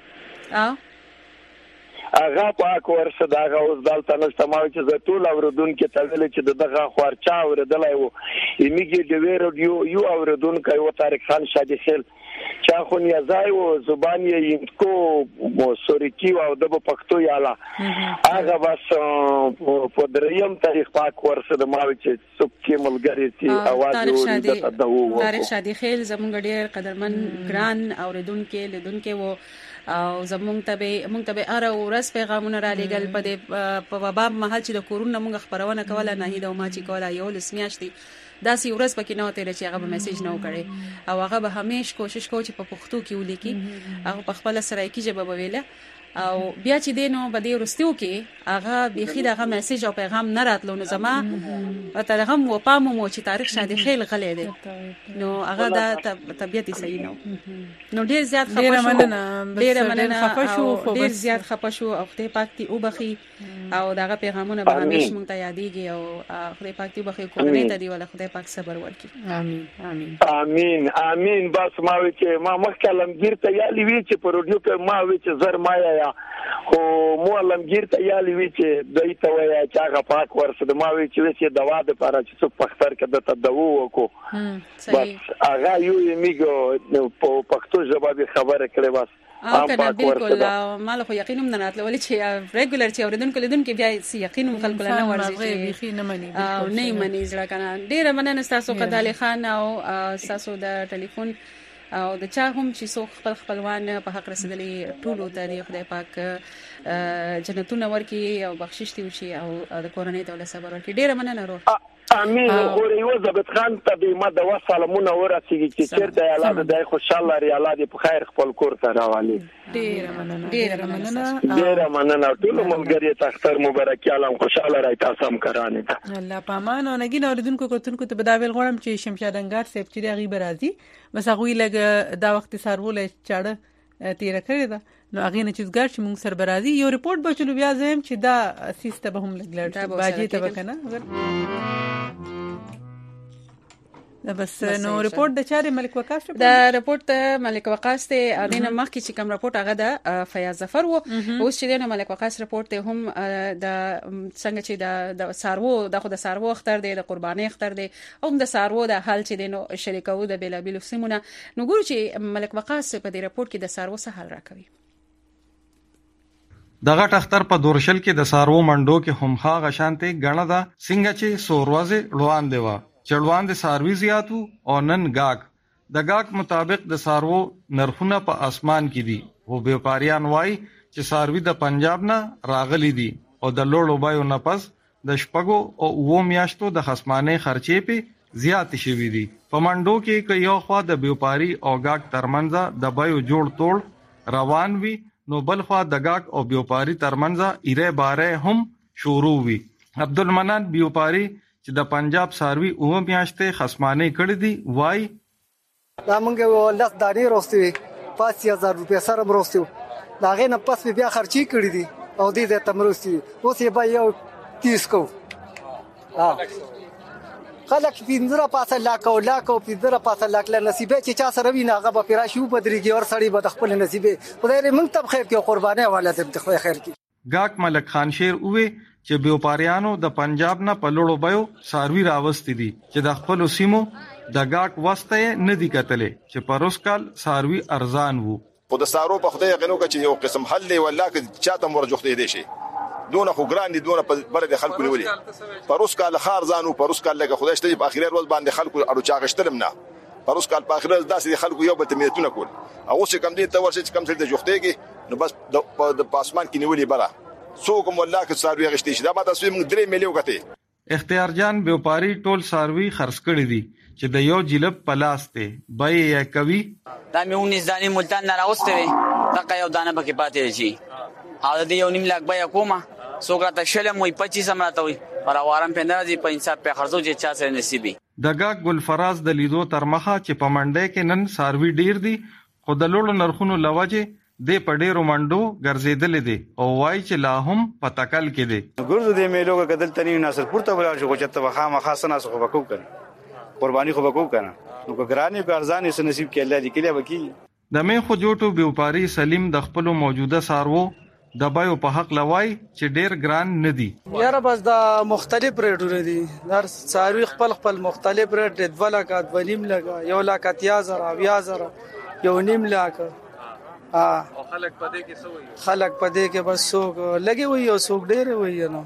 Speaker 8: هغه پاک ورسه داغه اوس دالته نشته ما چې زه ټول اوردونکو ته ویل چې دغه خورچا اوردلای وو یمیږي د ویرو یو اوردونکو یو طارق خان شادي خل چا خو نه ځای وو زبان یې کو سورکی او د پښتو یاله هغه بس په دریم تاریخ پاک ورسه د ما چې څوک کې ملګری سي اواز وو
Speaker 2: طارق شادي خل زمونږ ډیر قدرمن ګران اوردونکو لیدونکو وو او زمونږ ته به اره ورځ پیغامونه را لېګل په باب محل چې د کورونه موږ خبرونه کوله نه هیدا ما چې کوله یو لسمیاشتي داسې ورځ پکې نه وته چې هغه به میسج نه وکړي او هغه به همیش کوشش کوي چې په پښتو کې ولیکي هغه په خپل سرایکی ژبه ویله او بیا چې دینو بده ورستیو کې هغه بيخي دغه میسج او پیغام نه راتلو نو زما ته هم و پامو مو چې تاریخ شادي خیل غلې دي نو هغه د طبيعت صحیح نو ډیر زیات خپه شو ډیر زیات خپه شو او خدای پاک تی او بخي او دغه پیغامونه به همیشه مونږ ته یادېږي او خدای پاک دې بخیر کورنۍ ته دی ولا خدای پاک صبر ورکړي.
Speaker 1: امين امين
Speaker 8: امين امين. بس ما وی چې ما مخکې لمګیر ته یالي وی چې په رادیو کې ما وی چې زر مایا یا خو مو لمګیر ته یالي وی چې دای ته وای چې هغه پاک ورسره ما وی چې دوا د لپاره چې څو پختر کې د تدوو وکړو بس هغه یو میګو په پښتو ژبه خبره کړې بس
Speaker 2: کنه بالکل مال خو یقینم نه راتله ولې چې ریګولر چې اوریدونکو لیدونکو بیا سي یقینم خلکو نه ورزي
Speaker 1: چې نه مني
Speaker 2: او نه مني ځکه کنه ډیره مننه تاسو قدالي خان او تاسو د ټلیفون او د چا هم چې څوک خپل خپلوان په حق رسیدلي ټولو تاریخ خدای پاک جنتونه ورکي او بخشش دی وشي او د کورنۍ ته ول صبر ورکي. ډیره مننه رو
Speaker 8: امين. غوري یو ضبط خان ته به ما د وسلامونه ورسیږي چې چیرته الله دې خوشاله لري الله دې په خیر خپل کور ته راوالي.
Speaker 1: ډیره مننه ډیره
Speaker 8: مننه ټول ملګری ته اختر مبارک عالم خوشاله راي تاسو هم کرانه ده
Speaker 1: الله پامان او نګین اوریدونکو کوتونکو ته بداویل غوړم چې شمشاد انګار صاحب چې غیب راځي بس هغه لګ دا وخت سارول چاړه تیر کړی دا نو هغه نه چیزګر چې موږ سر برازي یو ریپورت به چلو بیا زم چې دا سیسته به هم لګلړ باجی ته وکنه دا بس نو ریپورت د چاري ملک وقاص
Speaker 2: دا ریپورت ملک وقاص ته اړینه مخکې چې کوم ریپورت هغه د فیاض ظفر وو اوس چې د ملک وقاص ریپورت ته هم د څنګه چې د سارو د خود سارو اختر دی د قرباني اختر دی او د سارو د حال چې د نو شریکو د بلابل سیمونه نو ګورو چې ملک وقاص په دې ریپورت کې د سارو څه حل راکوي.
Speaker 7: دغه تختر په دورشل کې د سارو منډو کې هم ښه غشانته غنه دا څنګه چې سوروازه لوان دیوا چړوان د ساروي زیاتو او نن گاک د گاک مطابق د سارو نرخونه په اسمان کې دي او بیوپاریان وای چې ساروي د پنجاب نه راغلي دي او د لوړو بایو نه پس د شپګو او وو میاشتو د خصمانه خرچې په زیات شوي دي. په منډو کې یو خوا د بیوپاری او گاک ترمنځ د بایو جوړ توړ روان وي نو بل خوا د گاک او بیوپاری ترمنځ ایره باره هم شروع وي. عبدالمنان بیوپاری چې د پنجاب ساروي او میاشتې خصمانه کړې دي وای
Speaker 9: دا مونږ لاس دانی روستي 5000 روپیا سره مروستو دا غي نه پس بیا خرچي کړې دي او دې تمروستي اوس یې به یو 30 کو خلک پیندره پاسه لاکو پیندره پاسه لاکله نصیبه چې چا سره وینا هغه به پیرا شو بدريږي اور سړی به خپل نصیبه خدای دې موږ ته خیر کې قربانه والا دې خدای خیر کې.
Speaker 7: گاک ملک خان شیر اوه چې بیوپاریانو د پنجاب نه په لوړو بایو ساروي راوستي دي چې د خپل سیمو د گاک واسطه نه دي کتلې چې پروس کال ساروي ارزان وو.
Speaker 10: خو د سارو په خدای غنو کې یو قسم حل دی ولا کې چاته مرجوخته دي شي دونه خو ګران دي دونه په بر د خلکو نیولې پروس کال خارزانو پروس کال لکه خدای شته په اخیری ورځ باندې خلکو اړو چاغشتلم نه پروس کال په اخیری ورځ داسې خلکو یو بل تمیتونه کول او چې کم دي ته ورشي چې کم څه د جوختېږي نو بس د پاسمان کې نیولې بره څوک مولا کې ساروي غشتي شي دا ما تاسو موږ 3 مليو غته.
Speaker 7: اختیار جان بیوپاری ټول ساروي خرڅ کړی دي چې د یو جلب پلاس ته بای یا کوي
Speaker 24: دا مې 19 دانی ملتان نه راوسته وي دا یو دانه پکې پاتې شي او د یو نیم لاک بیا کومه څوک ته شلم وي 25 امراته وي پر وارم په نازي په انصاف په خرڅو چې چا سره نصیبي.
Speaker 7: د گاک ګل فراز د لیدو تر مخه چې په منډه کې نن ساروي ډیر دي خو د لوړو نرخونو لوجه د پډېرو منډو ګرځیدل دي او وای چې لا هم پتاکل کې دي.
Speaker 25: ګورځو د میلو کدل تنی ناصر پورته ولاړ شو چې ته خامہ خاصه ناس خو وکاو کړه قرباني خو وکاو کړه نو ګرانی کو ارزان یې نصیب کې الله دې کله وکي.
Speaker 7: د مې خو جوټو بیوپاری سلیم د خپل موجوده سارو د بایو په حق لوای چې ډیر ګران نه دي.
Speaker 9: یاره بس دا مختلف ریټونه دي هر ساروي خپل مختلف ریټ 2 لک 2.5 لک 1 لک 10000 یو نیم لک
Speaker 25: او خلک پدې کې سوي
Speaker 9: خلک پدې کې بس څوک لګي وي او څوک ډېر وي نو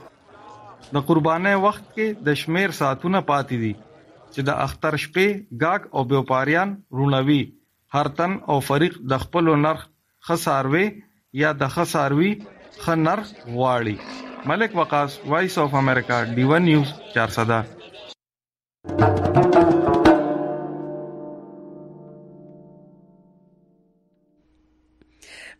Speaker 7: د قربانه وخت کې د شمیر ساتونه پاتې دي چې د اختر شپې گاک او بیوپاریان رونوي هر تن او فریق د خپل نرخ خساروي یا د خساروي خنر واړي. ملک وقاص وایس اف امریکا ډیون نیوز 400.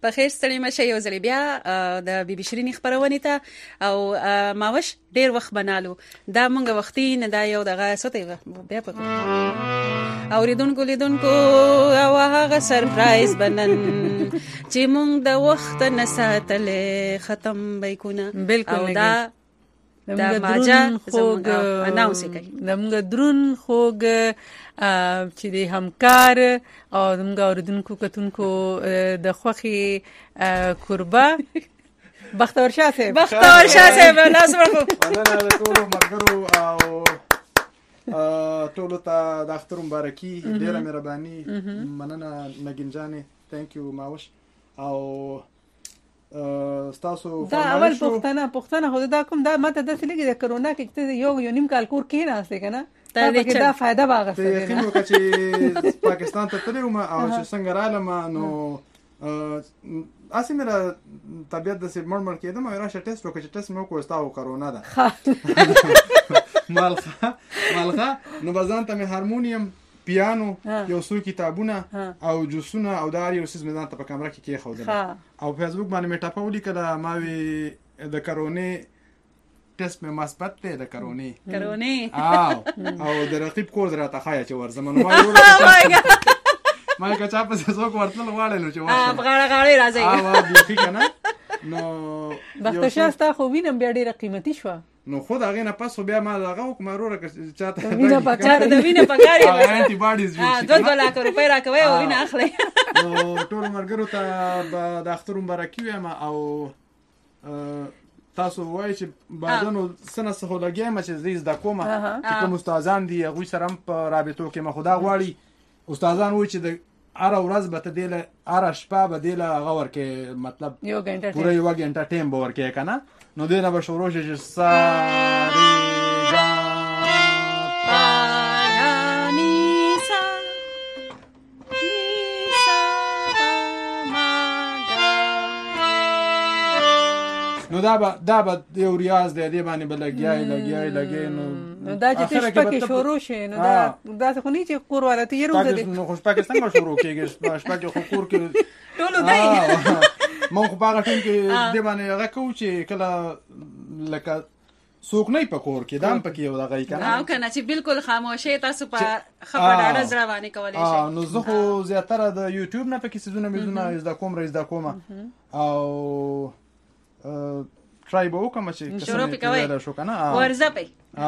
Speaker 2: په خیر ستړي مشه یو ځل بیا د بي بي شيرين خبرونه ته او ماوش ډیر وخت بنالو دا مونږ وختي نه دا یو دغه سوته بیا په اوریدونکو لیدونکو او هغه سرپرایز بنن چې مونږ د وخت نه ساتلې ختم بیکونه
Speaker 1: بالکل
Speaker 2: دا ماجا خوګ اناونس کوي
Speaker 1: دمغه درون خوګ چې د همکار او دمغه اوریدونکو کتونکو د خوخي قربا بختور شاه صاحب لاس ورکو
Speaker 3: انا ټول مرګرو او ټول ته د اختر مبارکي ډیره مهرباني مننه نګینجانې ثانک یو ماوش او تاسو
Speaker 1: دا اول پښتنه خو دا کوم دا ماته د سلیګي د کرونا کې ته یو نیم کال کور کې نه استه کنه دا فائدہ واغسته
Speaker 3: ته خینو چې پاکستان ته تلو ما او چې څنګه رااله نو اسی میرا طبیعت د سیمړ مړ کېدم او راشه ټیسټ وکړ چې ټیسټ مې وکړ تاسو کرونا ده مالغه نو بزان ته هارمونیم پیانو یو څو کتابونه او جوسونه او دار یو سیس میدان ته په کیمرا کې خودل او فیسبوک باندې مې ټاپه ولیکه دا ما وی د کرونا ټیسټ مې مثبت دی د کرونا او د رقیب کور دراته خایا چې ورزمن ما که چا په څوک ورتل غواړي نو چې ورته
Speaker 2: غاړه راځي
Speaker 3: بيخي کنه نو
Speaker 1: بختشاسته خو وینم بیا ډیره قیمتي شو
Speaker 3: نو خود هغه نه پاسو بیا ما دغه کومروره چاته
Speaker 2: وینه پکاري
Speaker 3: انټي باډیز
Speaker 2: جوړ 2 لک روپۍ راکوي او وینه اخلي
Speaker 3: نو ټول مرګرو ته د اختر مبارکي وایم او تاسو وایي چې بعضنو سنه څخه لګیم چې زیز د کومه چې کوم استادان دي هغه سره په رابطو کې مخدا غواړي استادان وایي چې د اره ورځ به تدله اره شپه به دله غور کې مطلب
Speaker 1: یو غنټه
Speaker 3: پوره یو غنټه ټیم به ورکې کنه نو دینه به شروع شي چې ساری گا
Speaker 2: پانی سا
Speaker 3: نو دا به یو ریاض دی باندې بلګیای
Speaker 1: نو دا چې شپه کې شروع شي نو دا خو نه چې کور والا ته یې روزه دي
Speaker 3: نو خوش پاکستان شروع کېږي شپه کې خو کور کې
Speaker 2: ټولو دی
Speaker 3: مونږ په هغه ټیم کې دی باندې هغه کو چې کله لکه څوک نه پکور کې دام پکې یو دغه کنه
Speaker 2: او کنه چې بالکل خاموشه تاسو په خبر ډاډه زړه باندې کولای شئ
Speaker 3: نو زه خو زیاتره د یوټیوب نه پکې سيزونه مزونه از دا کوم او ترای به وکم چې
Speaker 2: شروع پکوي
Speaker 3: شو کنه
Speaker 2: ورزه پي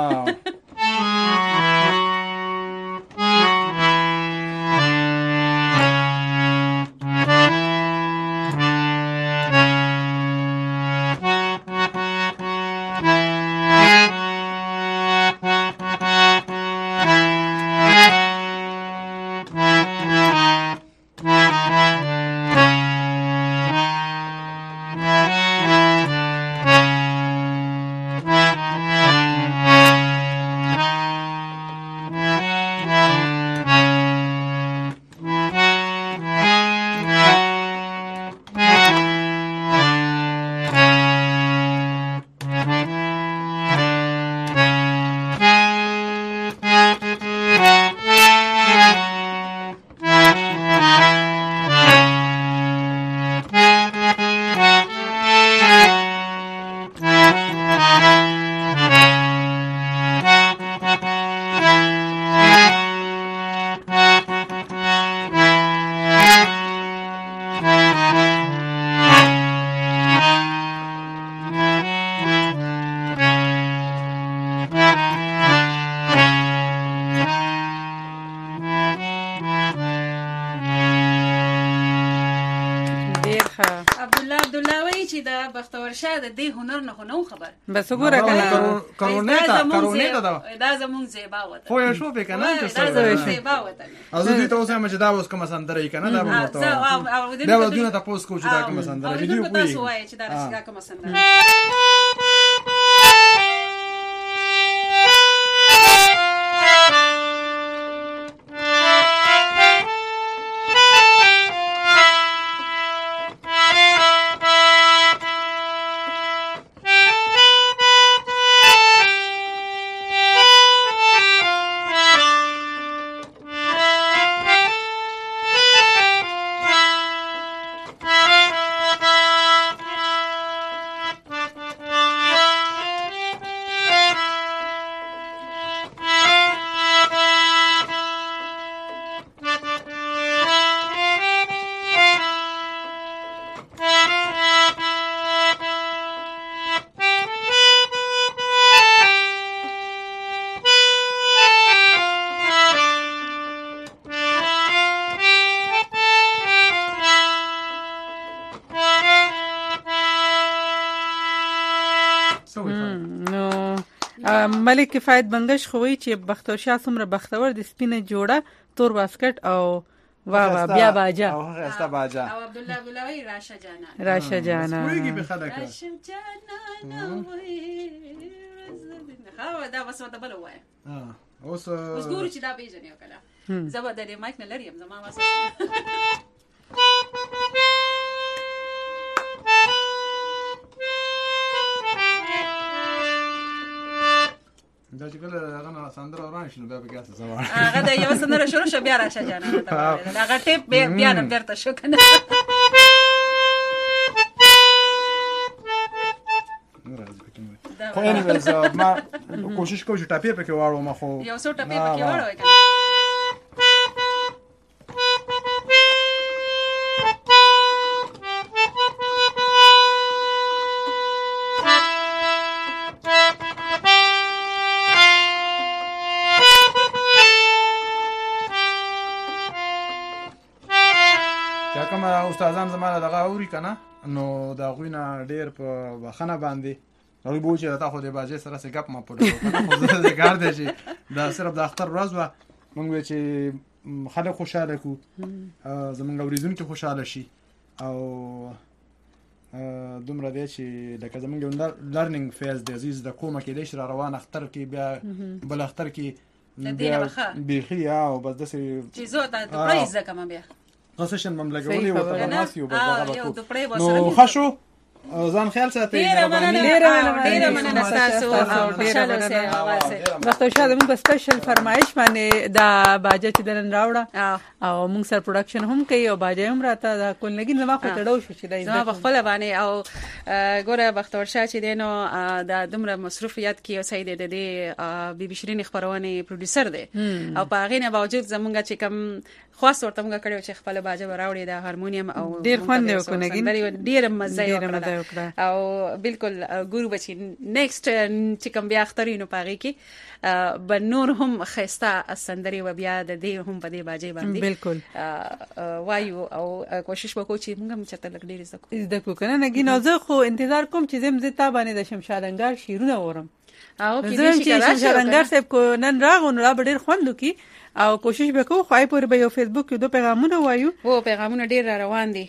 Speaker 2: د دې هنر نه نو خبر
Speaker 1: بس وګوره کنه
Speaker 3: کرونا
Speaker 2: دا زمون زیبا وته
Speaker 3: خو یو شو به کنه
Speaker 2: دا زمون زیبا وته
Speaker 3: از دې ته اوسه چې دا اوس کوم سندره کنه دا به وته دا ودونه تاسو کو چې دا کوم سندره
Speaker 2: ویډیو کوی تاسو وایي چې دا راشي کوم سندره
Speaker 1: ملک کفایت بنگش خوې چې بختور شاه څومره بختور د سپینه جوړه تور واسکټ او وا بیا باجا
Speaker 3: او هغه استا باجا
Speaker 2: او عبد الله بولاوی
Speaker 1: راشه جانا
Speaker 3: ویږي به خلک
Speaker 2: راشه جانا ها دا بس وته بل وای
Speaker 3: اوس
Speaker 2: ګورو چې دا پیژنې وکړه زبر د مایک نه لري زما واسه
Speaker 3: دا چې کله هغه سندره وران شنو بیا به ګاسه سوال
Speaker 2: هغه د یو سندره شروع شو بیا راشه جانا هغه ټیپ بیا نه برته شو کنه
Speaker 3: خو انیویز ما کوشش کوم چې ټاپې پکې واړو ما خو
Speaker 2: یو څو ټاپې پکې واړو
Speaker 3: استادان زمانه دغه اوري کنه نو دا غوینه ډیر په بخنه باندې نو به چې تا خو د باجې سره څه غپ ما پړو کنه خو زه کار دی چې دا صرف د اختر ورځ و مونږ چې خلک خوشاله کو زمونږ اوریدونکو خوشاله شي او دومره دی چې لکه زمونږ لرنینګ فیز د عزیز د کومه کې د روان اختر کې بیا بل اختر کې بیا او بس د
Speaker 2: چې زه ته پرایز کما بیا
Speaker 3: قصشن مملګري او تماسیو بغاغه نو خشو ځان خیال ساتي
Speaker 2: ډیر مننه تاسو او خوشاله اوسئ
Speaker 1: بختور شاه موږ په سپیشل فرمایش باندې دا باجه چې دلن راوړه او موږ سر پروډکشن هم کوي او باجه هم راته دا کول لګین زما خو تړو شو چې دا
Speaker 2: زما په خپل باندې او ګوره بختور شاه چې دینو دا دومره مصروفیت کې او سید د بي بي شيرين خبرونه پروډوسر دی او په هغه نه باوجود زمونږ چې کم خاص ورته موږ کړو چې خپل باجه راوړي د هارمونیم او
Speaker 1: ډیر خوند وکړي
Speaker 2: ډیر مزه او بالکل ګورو بچی نیکسټ چې کوم بیا اخترینو پاره کې بنور هم خسته سندري و بیا د دې هم په دې باجې باندې
Speaker 1: بالکل
Speaker 2: وایو او کوشش وکړو چې موږ هم چته لګ ډیر
Speaker 1: زده کو کنه نګی نو زه خو انتظار کوم چې زم زتا باندې د شمشاد انګار شیرونه ورم
Speaker 2: او
Speaker 1: کې چې شمشاد انګار صاحب کو نن راغون را ډیر خوند کی او کوشش وکړو خای پور به یو فیسبوک کې دوه پیغامونه وایو
Speaker 2: او پیغامونه ډیر روان دي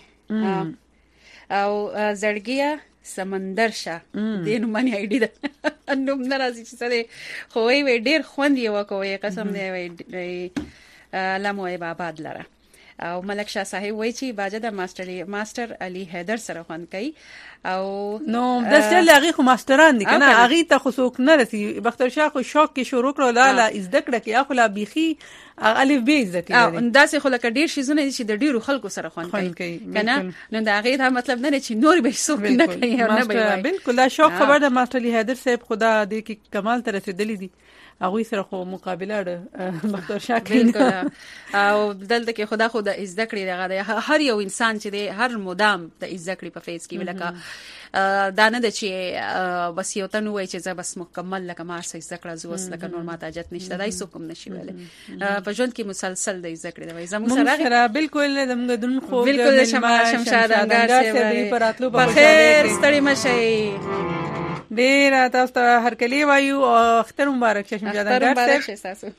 Speaker 2: او زړګیا سمندر شه دینو مانی ایډی ده نوم ناراضي چې سره خو وی ډیر خوند یو کوي قسم دی وی لموي باباد لره او ملک شاه صاحب وای چې باجه د ماستر علي حیدر سره خوان کوي او
Speaker 1: نو د ستل هغه خو ماستران دي کنه هغه ته خو څوک نه رسي بختور شاه خو شوق کې شروع کړو لا زده کړه کې اخو لا بيخي الف ب زده کړي
Speaker 2: او داسې خو لکه ډیر شي زونه چې د ډیرو خلکو سره خوان کوي کنه نو دا هغه دا مطلب نه چې نور به څوک نه کوي نه به
Speaker 1: بالکل دا شوق خبر د ماستر علي حیدر صاحب خدا دې کې کمال تر رسیدلی دي هغه سره خو مقابله ده بختور شاه
Speaker 2: بالکل او دلته کې خدا خو د زده کړې دغه هر یو انسان چې د هر مدام د زده کړې په فیس کې ولکه دا نه د چې بس یو تنو وای چې زه بس مکمل لکه ما څه زده کړه زوس لکه نور ماته اجازه نشته دای څوک هم نشي ویل په ژوند کې مسلسل د زده کړې دی زموږ
Speaker 1: سره بالکل زموږ دن خو
Speaker 2: بالکل شمشاد انګار سره په راتلو په خیر ستړي مشي
Speaker 1: ډیر تاسو ته هر کلی وایو او اختر مبارک شه شمشاد انګار
Speaker 2: تاسو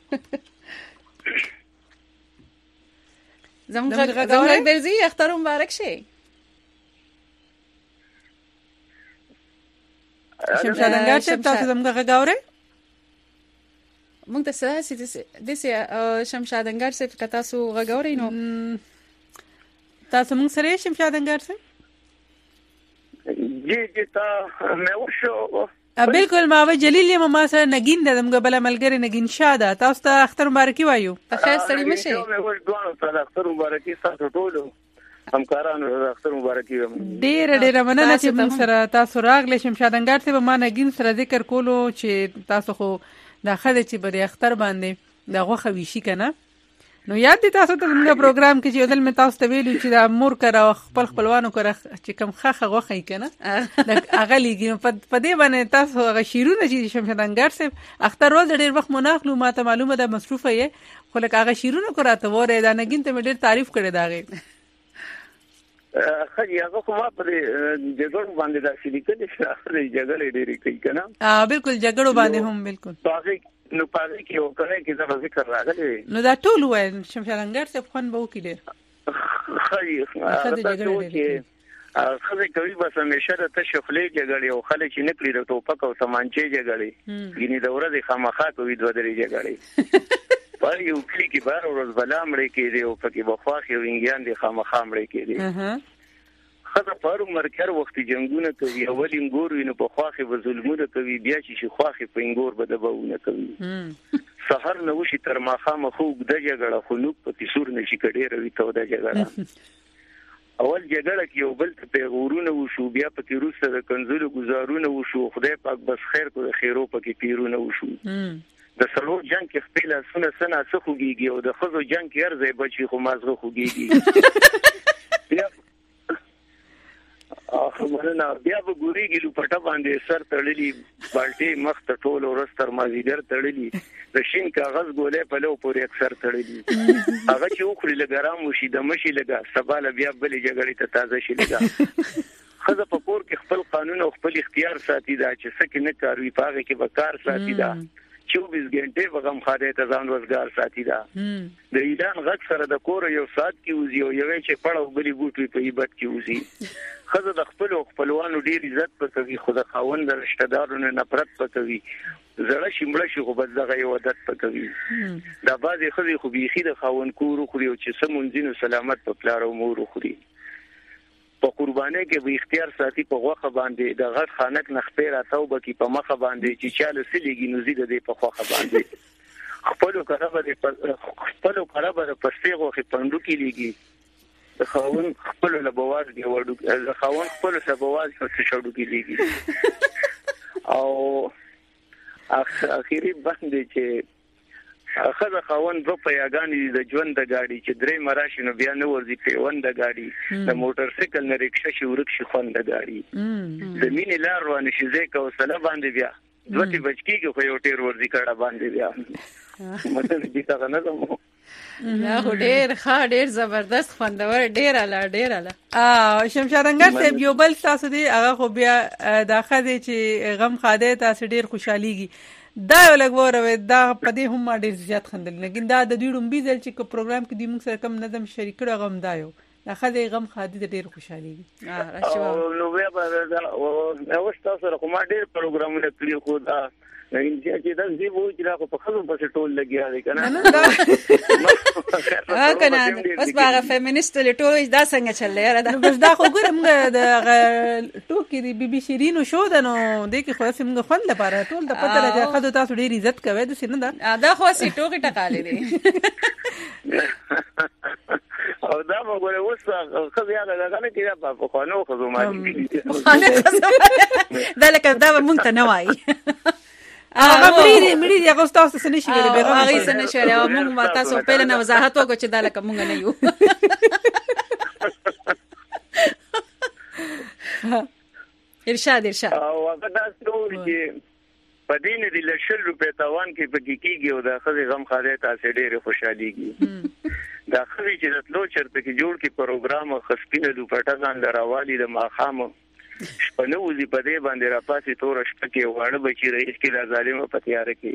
Speaker 2: زموږ درځي اختر مبارک شه
Speaker 1: شمشاد انګار تاسو زموږ غاوري
Speaker 2: مونږ ته ساسي د شمشاد انګار څخه تاسو غاوري نو
Speaker 1: تاسو مونږ سره شمشاد انګار څخه
Speaker 8: جی تا مې وشو
Speaker 1: بالکل ما و جلیل ما سره نگین د دمګه بل ملګری نگین شاده تاسو ته اختر مبارکي وایو
Speaker 2: په خیر ستړي مشه
Speaker 8: مې وښ دوه ته اختر مبارکي تاسو ټول همکارانو اختر مبارکي
Speaker 1: ډیر مننه چې موږ سره تاسو راغلی شمشاد انګار ته ما نگین سره ذکر کولو چې تاسو خو دا خله چې بری اختر باندې دا غوخه ویشي کنه نو یاد دي تاسو ته موږ پروګرام کې چې دل مې تاسو ته ویلو چې دا مور کرا خپلوانو کرا چې کم خخه غوخه کنه هغه لګي په دې باندې تاسو هغه شیرونه چې شمشاد انګار صاحب اختر ورځ ډیر وخت مناخلو ماته معلومه ده مصروفه یې خو لکه هغه شیرونه کوراته وره دا نگین ته ډیر تعریف کړی داغه
Speaker 8: خځې هغه خو ما په جګړو باندې داسې لیکلي چې هغه جګړې ډېرې کوي که نه
Speaker 1: بالکل جګړو باندې هم بالکل
Speaker 8: نو په هغې کې یو کړی کې زما ذکر راغلی
Speaker 1: نو دا ټول ووایه شمشاد انګړ صاحب خوند به وکړي ډېر
Speaker 8: ښایي ښځې کوي بس همیشه د تشې خولې جګړې او خلک چې نه کړي د ټوپک او سمانچې جګړې ګینې د ورځې خامخا کوي 2-3 جګړې په یو کلي کې بار ورځ بلا مړې کېدې او پکې به خواښې او انګیان دې خامخا مړې کېدې ښځه په هر عمر کې هر وخت جنګونه کوي اول انګور وي نو په خواښې به ظلمونه کوي بیا چې خواښې په انګور به دباونه کوي سحر نه وشي تر ماښامه خو اوږده جګړه خو نوک پکې سور نه شي که ډېره وي توده جګړه اول جګړه کې یو بل ته پیغورونه وشو بیا پکې وروسته د کنځلو ګزارونه وشو خدای پاک بس خیر کو د خیرو پکې پیرونه وشو د سړو جنگ کې خپل اسونه سنا څه خوږيږي او د خزو جنگ کې هر ځای بچي خو مازغه خوږيږي بیا به ګوريږي لوپټه باندې سر تړلي بالټي مخ ته ټول ورځ تر مازیګر تړلي د شین کاغذ ګولې په لو پورې اکثر تړلي هغه چې وخوري لګرام وشي د مشي لګا سباله بیا بلې جګړې ته تازه شي لګا خزه په کور کې خپل قانون او خپل اختیار ساتي دا چې څه نه کاروي پاغه کې وکړ ساتي دا 24 غنټه وغم خاله ته ځان وزګار ساتي دا د ایران غږ سره د کور یو سات کې وزي او یوې چې پړو بلی بوټي په ایبت کې وزي خزه د خپل خپلوانو ډیر عزت پکوي خو د خاوند د رشتہ دارونو نفرت پکوي زړه شمړه شي خو بس دغه یو عادت پکوي دا بعضې خزي خو بيخي د خاوند کور خوري او چې سمونځینو سلامت په پلار او مور خوري په قربانۍ کې به اختیار ساتي په غوخه باندې د غټ خانک نخپې را توبه کې په مخه باندې چې چاله سلیږي نو زیده دی په خوخه باندې خپل کړه به پستې غوخه پندو کې لګي خاون خپل له بواز دی وړو خاون خپل له بواز څخه شړو کې لګي او اخیری باندې چې خزه خاون دو پیاګانی د ژوند د گاډي چې درې مراشي نو بیا نو ورځي پیوند د گاډي د موټر سایکل نه رکشا شي ورک شي خوند د گاډي د مینې لار روان شي زه کو سره باندې بیا دوی بچکیږي خو یو ټیر ورځي کړه باندې بیا مطلب دې څنګه نه زمو
Speaker 2: نه ډېر ډېر زبردست خوندور ډېر اعلی
Speaker 1: شمشاد انګړ صاحب یو بل تاسو دی هغه خو بیا دا خدي چې غم خاده تاسو ډېر خوشحاليږي دا یو لګوره دا په دې هم ډېر زیات خندل لیکن دا د دوی رومبي ځل چې په پروګرام کې د موږ سره کم نظم شریک کړه غم دایو دا خدای غم خادي ډېر خوشحاليږي
Speaker 8: نو بیا به دا او تاسو سره کوم ډېر پروګرامونه کړی خو دا چې دا زی وو چې راغو په خلکو په ټول لګیا دی کنه
Speaker 2: کنه اوس باغه فیمینیست له ټول دا څنګه چلې را دا
Speaker 1: بس دا خو ګورم د ټوکی دی بي بي شیرینو شو د نو د کی خو سم خوند لپاره ټول د پته راځي خدای تاسو ډیر عزت کوي د سینه
Speaker 2: دا خو سي ټوکی ټکالې دي
Speaker 8: او دا وګوره اوس خو بیا دا کنه کیدا په خانو خو ما
Speaker 2: دا لکه دا مونږ ته نه وایي
Speaker 1: هغه مړي هغه تاسو څه نشي ویلې به
Speaker 2: هغه څه نشي ویلې موږ تاسو په لنه وضاحت وکړو چې دا لکه مونږ نه یو ارشاد
Speaker 8: او هغه تاسو چې پدین دی لشل روپے تاوان کې پکې کیږي او دا خزي غم خاله تاسو ډېر خوشاليږي دا خزي چې تلو چرته کې جوړ کې پروګرام خسپینه دوپټه ځان دراوالي د ماخام شپنه وزي په دې باندې را پاسې تور شپه کې وړه بچی رئیس کې د ظالم په تیار کې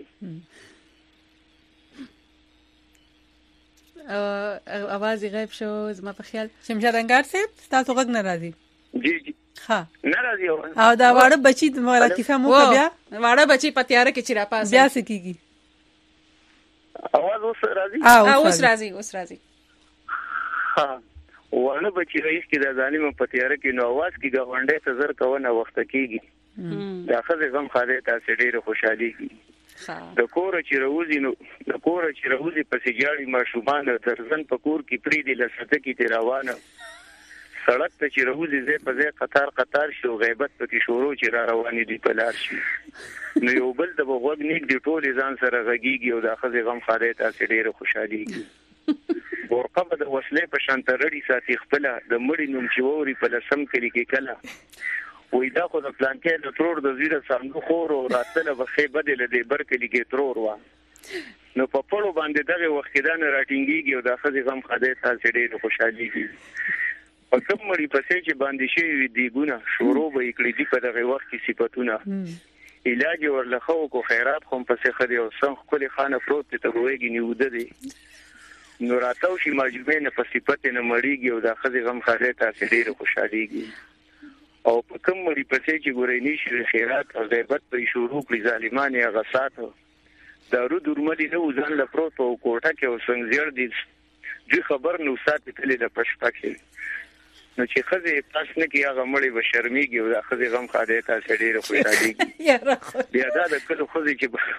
Speaker 2: اواز غیب شو زما په خیال
Speaker 1: شمشاد انګار صاحب تاسو غږ ناراضي
Speaker 8: جی
Speaker 1: ها
Speaker 8: ناراضي
Speaker 1: او دا وړه بچی د مولا کیسه مو بیا
Speaker 2: وړه بچی په تیار کې چې را پاسې
Speaker 1: بیا سکیږي
Speaker 8: اواز اوس راځي
Speaker 2: اوس راځي
Speaker 8: ها ونه بچی رئیس کې د ظالم په تیار کې نو आवाज کې غونډه ته زر کوونه وخت کېږي دا خزه غم خاله تاسو ډېر خوشاليږي د کور چې روزي په سیجاړي ماشومان ترزن په کور کې پری دی لسته کې تیروانه سړک ته چې روزي زې په ځای قطار شو غیبت پکې شروع چې را روانې دي په لار شي نو یو بل د بغوګ نیک دی ټول ځان سره غږیږي او دا خزه غم خاله تاسو ډېر خوشاليږي ورقه د وسلې په شان ترړي ساتي خپل د مړی نوم چې ووري په لسم کلی کې کله وې دا خو د پلان کې د ترور د زیره صندوق خور او راتله بخې بدل دی برکلی کې ترور وا نو په پړو باندې دغه وخت کې دا نه راټینګيږي او د خزي غم خدای تاسو ډېر خوشاليږي
Speaker 4: په کوم مړي پسې چې باندې شي دی ګونه شروع به کړی دی په دغه وخت کې صفاتونه علاج ورلخو کو خیرات هم پسې خدي او څنګه کلی خانه پروت ته وېږي نیوده دي نو راتاو شي مجبور نه په صفات نه مړیږي او د خدي غم خاله تاسو ډیر خوشاليږي او په کوم مړي پسې چې ګورې نشي خیرات او غیبت په شروع کړی ظالمانه غسات دارو درملي نو ځان له پروت او کوټه کې او څنګه زیړ دي چې خبر نو ساتي تلې د پښپاکې نو چې خزه پاس نه کې هغه مړی به شرمېږي او د خزه غم خاله تاسو ډیر خوشاليږي بیا دا د کلو خزه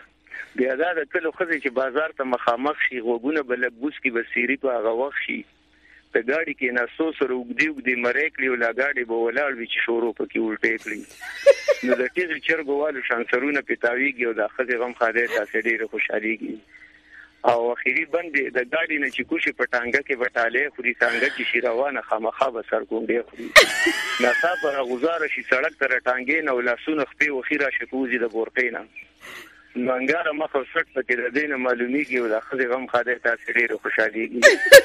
Speaker 4: چې بازار ته مخامخ شي غوګونه بلګوس کې بصيري په هغه وخت شي په ګاډي کې ناسو سره وګدي مړې کړی او لا ګاډي به ولاړ وي چې شروع پکې الټې کړی نو د ټیږي چرګوالو شانسرونه پیتاویږي او د خزه غم خاله تاسو ډیر خوشاليږي او اخیری باندې د ګاډي نه چې کوشي پټانګه کې وټاله خوري څنګه چې شیروانه خامخا به سر ګونډې خوري ناسا پر غزار شي سړک تر ټانګې نه ولاسونه خپې وخیره شکوزي د بورقینا منګاره مخه شټ پکې د دینه معلومیږي او د خزه غم خاله تاسو ډیر خوشاليږي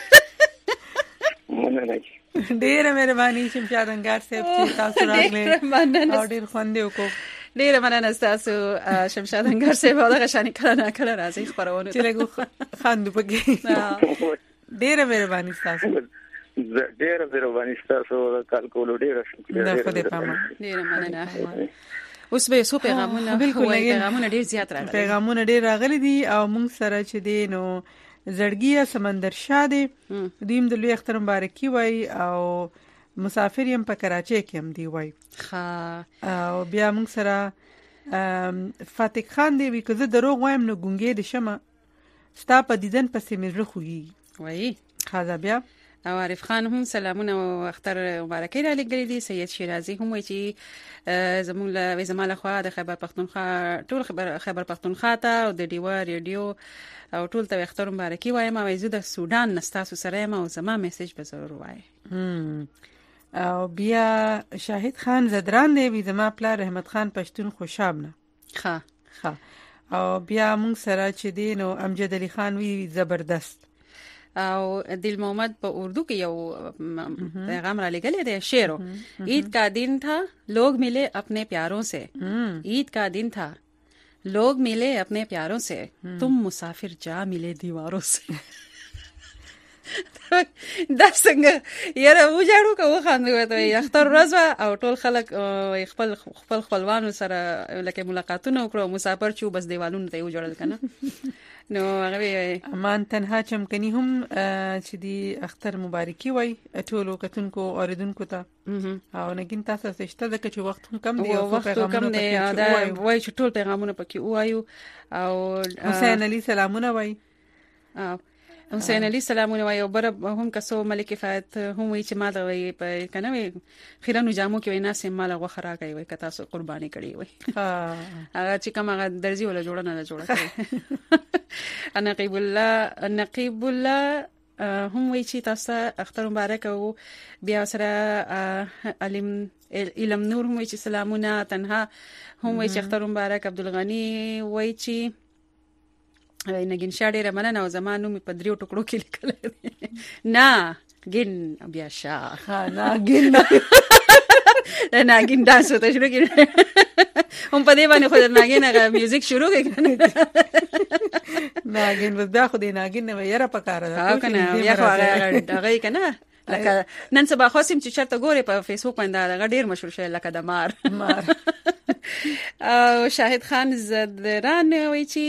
Speaker 1: ډیر مهرباني شمشاد انګار صاحب چې تاسو راغله او ډیر خوندې وکړو
Speaker 2: ډیر مننه تاسو شمشاد انګار صاحب دا غشاني کړه نه راځي خبرونه
Speaker 1: چې لګو خاندو پکې ډیر مهرباني تاسو
Speaker 4: ډیر مهرباني تاسو کال کولو ډیر شکریہ
Speaker 2: ډیر مننه اوس به سو پیغامونه ډیر زیات راغلي
Speaker 1: پیغامونه ډیر راغلي دي او موږ سره چې دی نو زړګیا سمندر شاده دیم د لوی اختر مبارکي وای او مسافر يم په کراچۍ کې هم دی وای او بیا موږ سره فاتح خان دی وی کزه دروغ وایم نو ګونګې د شمه ستا په دیدن پسې مې خوږي
Speaker 2: وای
Speaker 1: خاصه بیا
Speaker 2: او عارف خان هم سلامونه او اختر مبارکي را لګري دي سید شیرازي هم وای چې زموږ له زماله خو د خیبر پختونخوا ټول خیبر پختونخوا ته او د ډیوا ریډیو او ټول ته اختر مبارکي وایم او زه د سودان نستاسو سره ما او زما میسج به ضرور وای
Speaker 1: او بیا شاهد خان زدران دی وی زما پلار رحمت خان پښتون خوشابنه
Speaker 2: ښه
Speaker 1: او بیا موږ سره چې دی نو امجد علي خان وی زبردست
Speaker 2: او دل محمد په اردو کې یو پیغام را لګلې دی شعر عید کا دن تھا لوگ ملے اپنے پیاروں سے عید کا دن تھا لوگ ملے اپنے پیاروں سے تم مسافر جا ملے دیواروں سے دا څنګه یاره وجاړو که وخاندو ته اختر ورځ او ټول خلک خپل خپلوانو سره لکه ملاقاتونه وکړو مسافر چې بس دیوالونو ته وجړل کنه نو هغه
Speaker 1: امان تنها چمکني هم چې دی اختر مبارکي وای ټولو کتونکو اوریدونکو ته او نګین تاسو سشته د کچ وخت هم کم دی او پیغامونه
Speaker 2: دا وای چې ټول پیغامونه پکې وایو او
Speaker 1: حسین علي سلامونه وای
Speaker 2: حسین علي سلامونه وای او بر هم کسو ملک فات هم وی چې ما دا وی په کنه وی خیرانو جامو کې وینا سم مال غوخه راګي وای کتا سو قرباني کړی وای هغه چې کوم هغه درځي ولا جوړه نه جوړه کړی نقیب الله هم وی چې تاسو اختر مبارک او بیا سره علم نور هم وی چې سلامونه تنها هم وی چې اختر مبارک عبدالغنی وی چې نګین شاډې رمنه او زمانو می په دریو ټکړو کې لیکل نه ګین بیا شاه
Speaker 1: نه ګین
Speaker 2: نه ګین داس ته شروع کړي هم په دې باندې خو ناګین هغه میوزیک شروع کړي
Speaker 1: ناګین بیا خو دې ناګین نه یاره پکاره
Speaker 2: دا کنه بیا خو هغه کنه لکه نن سبا خاصم چې چرته ګوري په فیسبوک باندې هغه ډیر مشهور شوی لکه د مار او شاهد خان زدران وی چې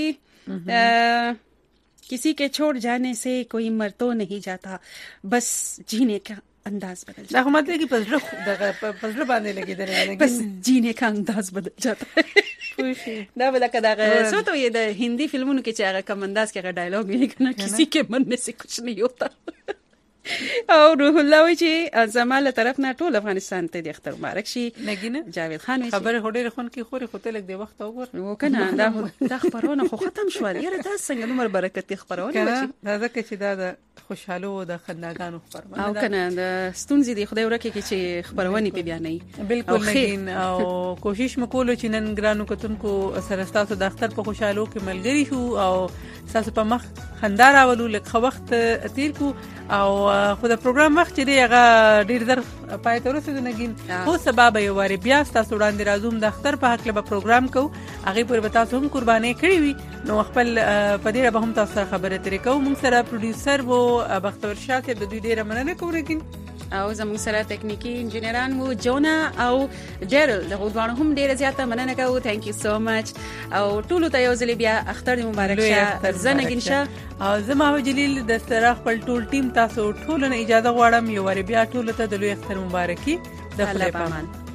Speaker 2: किसी के छोड़ जाने से कोई मर तो नहीं जाता बस जीने का अंदाज बदल जाता
Speaker 1: है मतलब कि पजल बांधने लगी
Speaker 2: बस जीने का अंदाज बदल जाता है دا بل کدا سو ته د هندي فلمونو کې چې هغه کم انداز کې هغه ډایلاګ ویل کنه کسی के مرنے से कुछ नहीं होता او روح الله وی چې زماله طرف نه ټول افغانستان ته د اختر مبارک شي
Speaker 1: نګینه
Speaker 2: جاوید خان
Speaker 1: خبر هډې رخون کې خوري خته لګ دی وخت وګور
Speaker 2: وکنه دا خبرونه خو ختم شو یاره دا څنګه نمبر برکت خبرونه
Speaker 1: دا ځکه چې دا خوشاله او د خنداګانو خبرونه
Speaker 2: او کنه د ستونزې دی خدای ورکه کې چې خبرونه په بیانې
Speaker 1: بالکل نګین او کوشش وکولو چې نن ګرانو کتونکو سره تاسو د اختر په خوشالو کې ملګری شو او تاسو په مخ خندا راولو لکه وخت تیر کو او خو د پروګرام وخت چې هغه ډیر زر پای ته ورسېد نګین خو سبب یو واری بیا تاسو وړاندې راځوم د اختر په حق له پروګرام کو هغه پر تاسو هم قرباني کړی وي نو خپل په دې به هم تاسو خبره ترې کوم موږ سره پروډوسر وو بختور شاه ته د دوی ډیره مننه کوم نګین
Speaker 2: او زموږ سره تکنیکی انجنیران وو جونا او جیرل د غوډوانو هم ډیره زیاته مننه کوو ثانک یو سو مچ او ټول ته یو ځل بیا اختر مبارک شه زنګین شه
Speaker 1: او زما جلیل د سره خپل ټول ټیم تاسو ټول نه اجازه غواړم یو وری بیا ټول ته د لوی اختر مبارکي د خپل پامان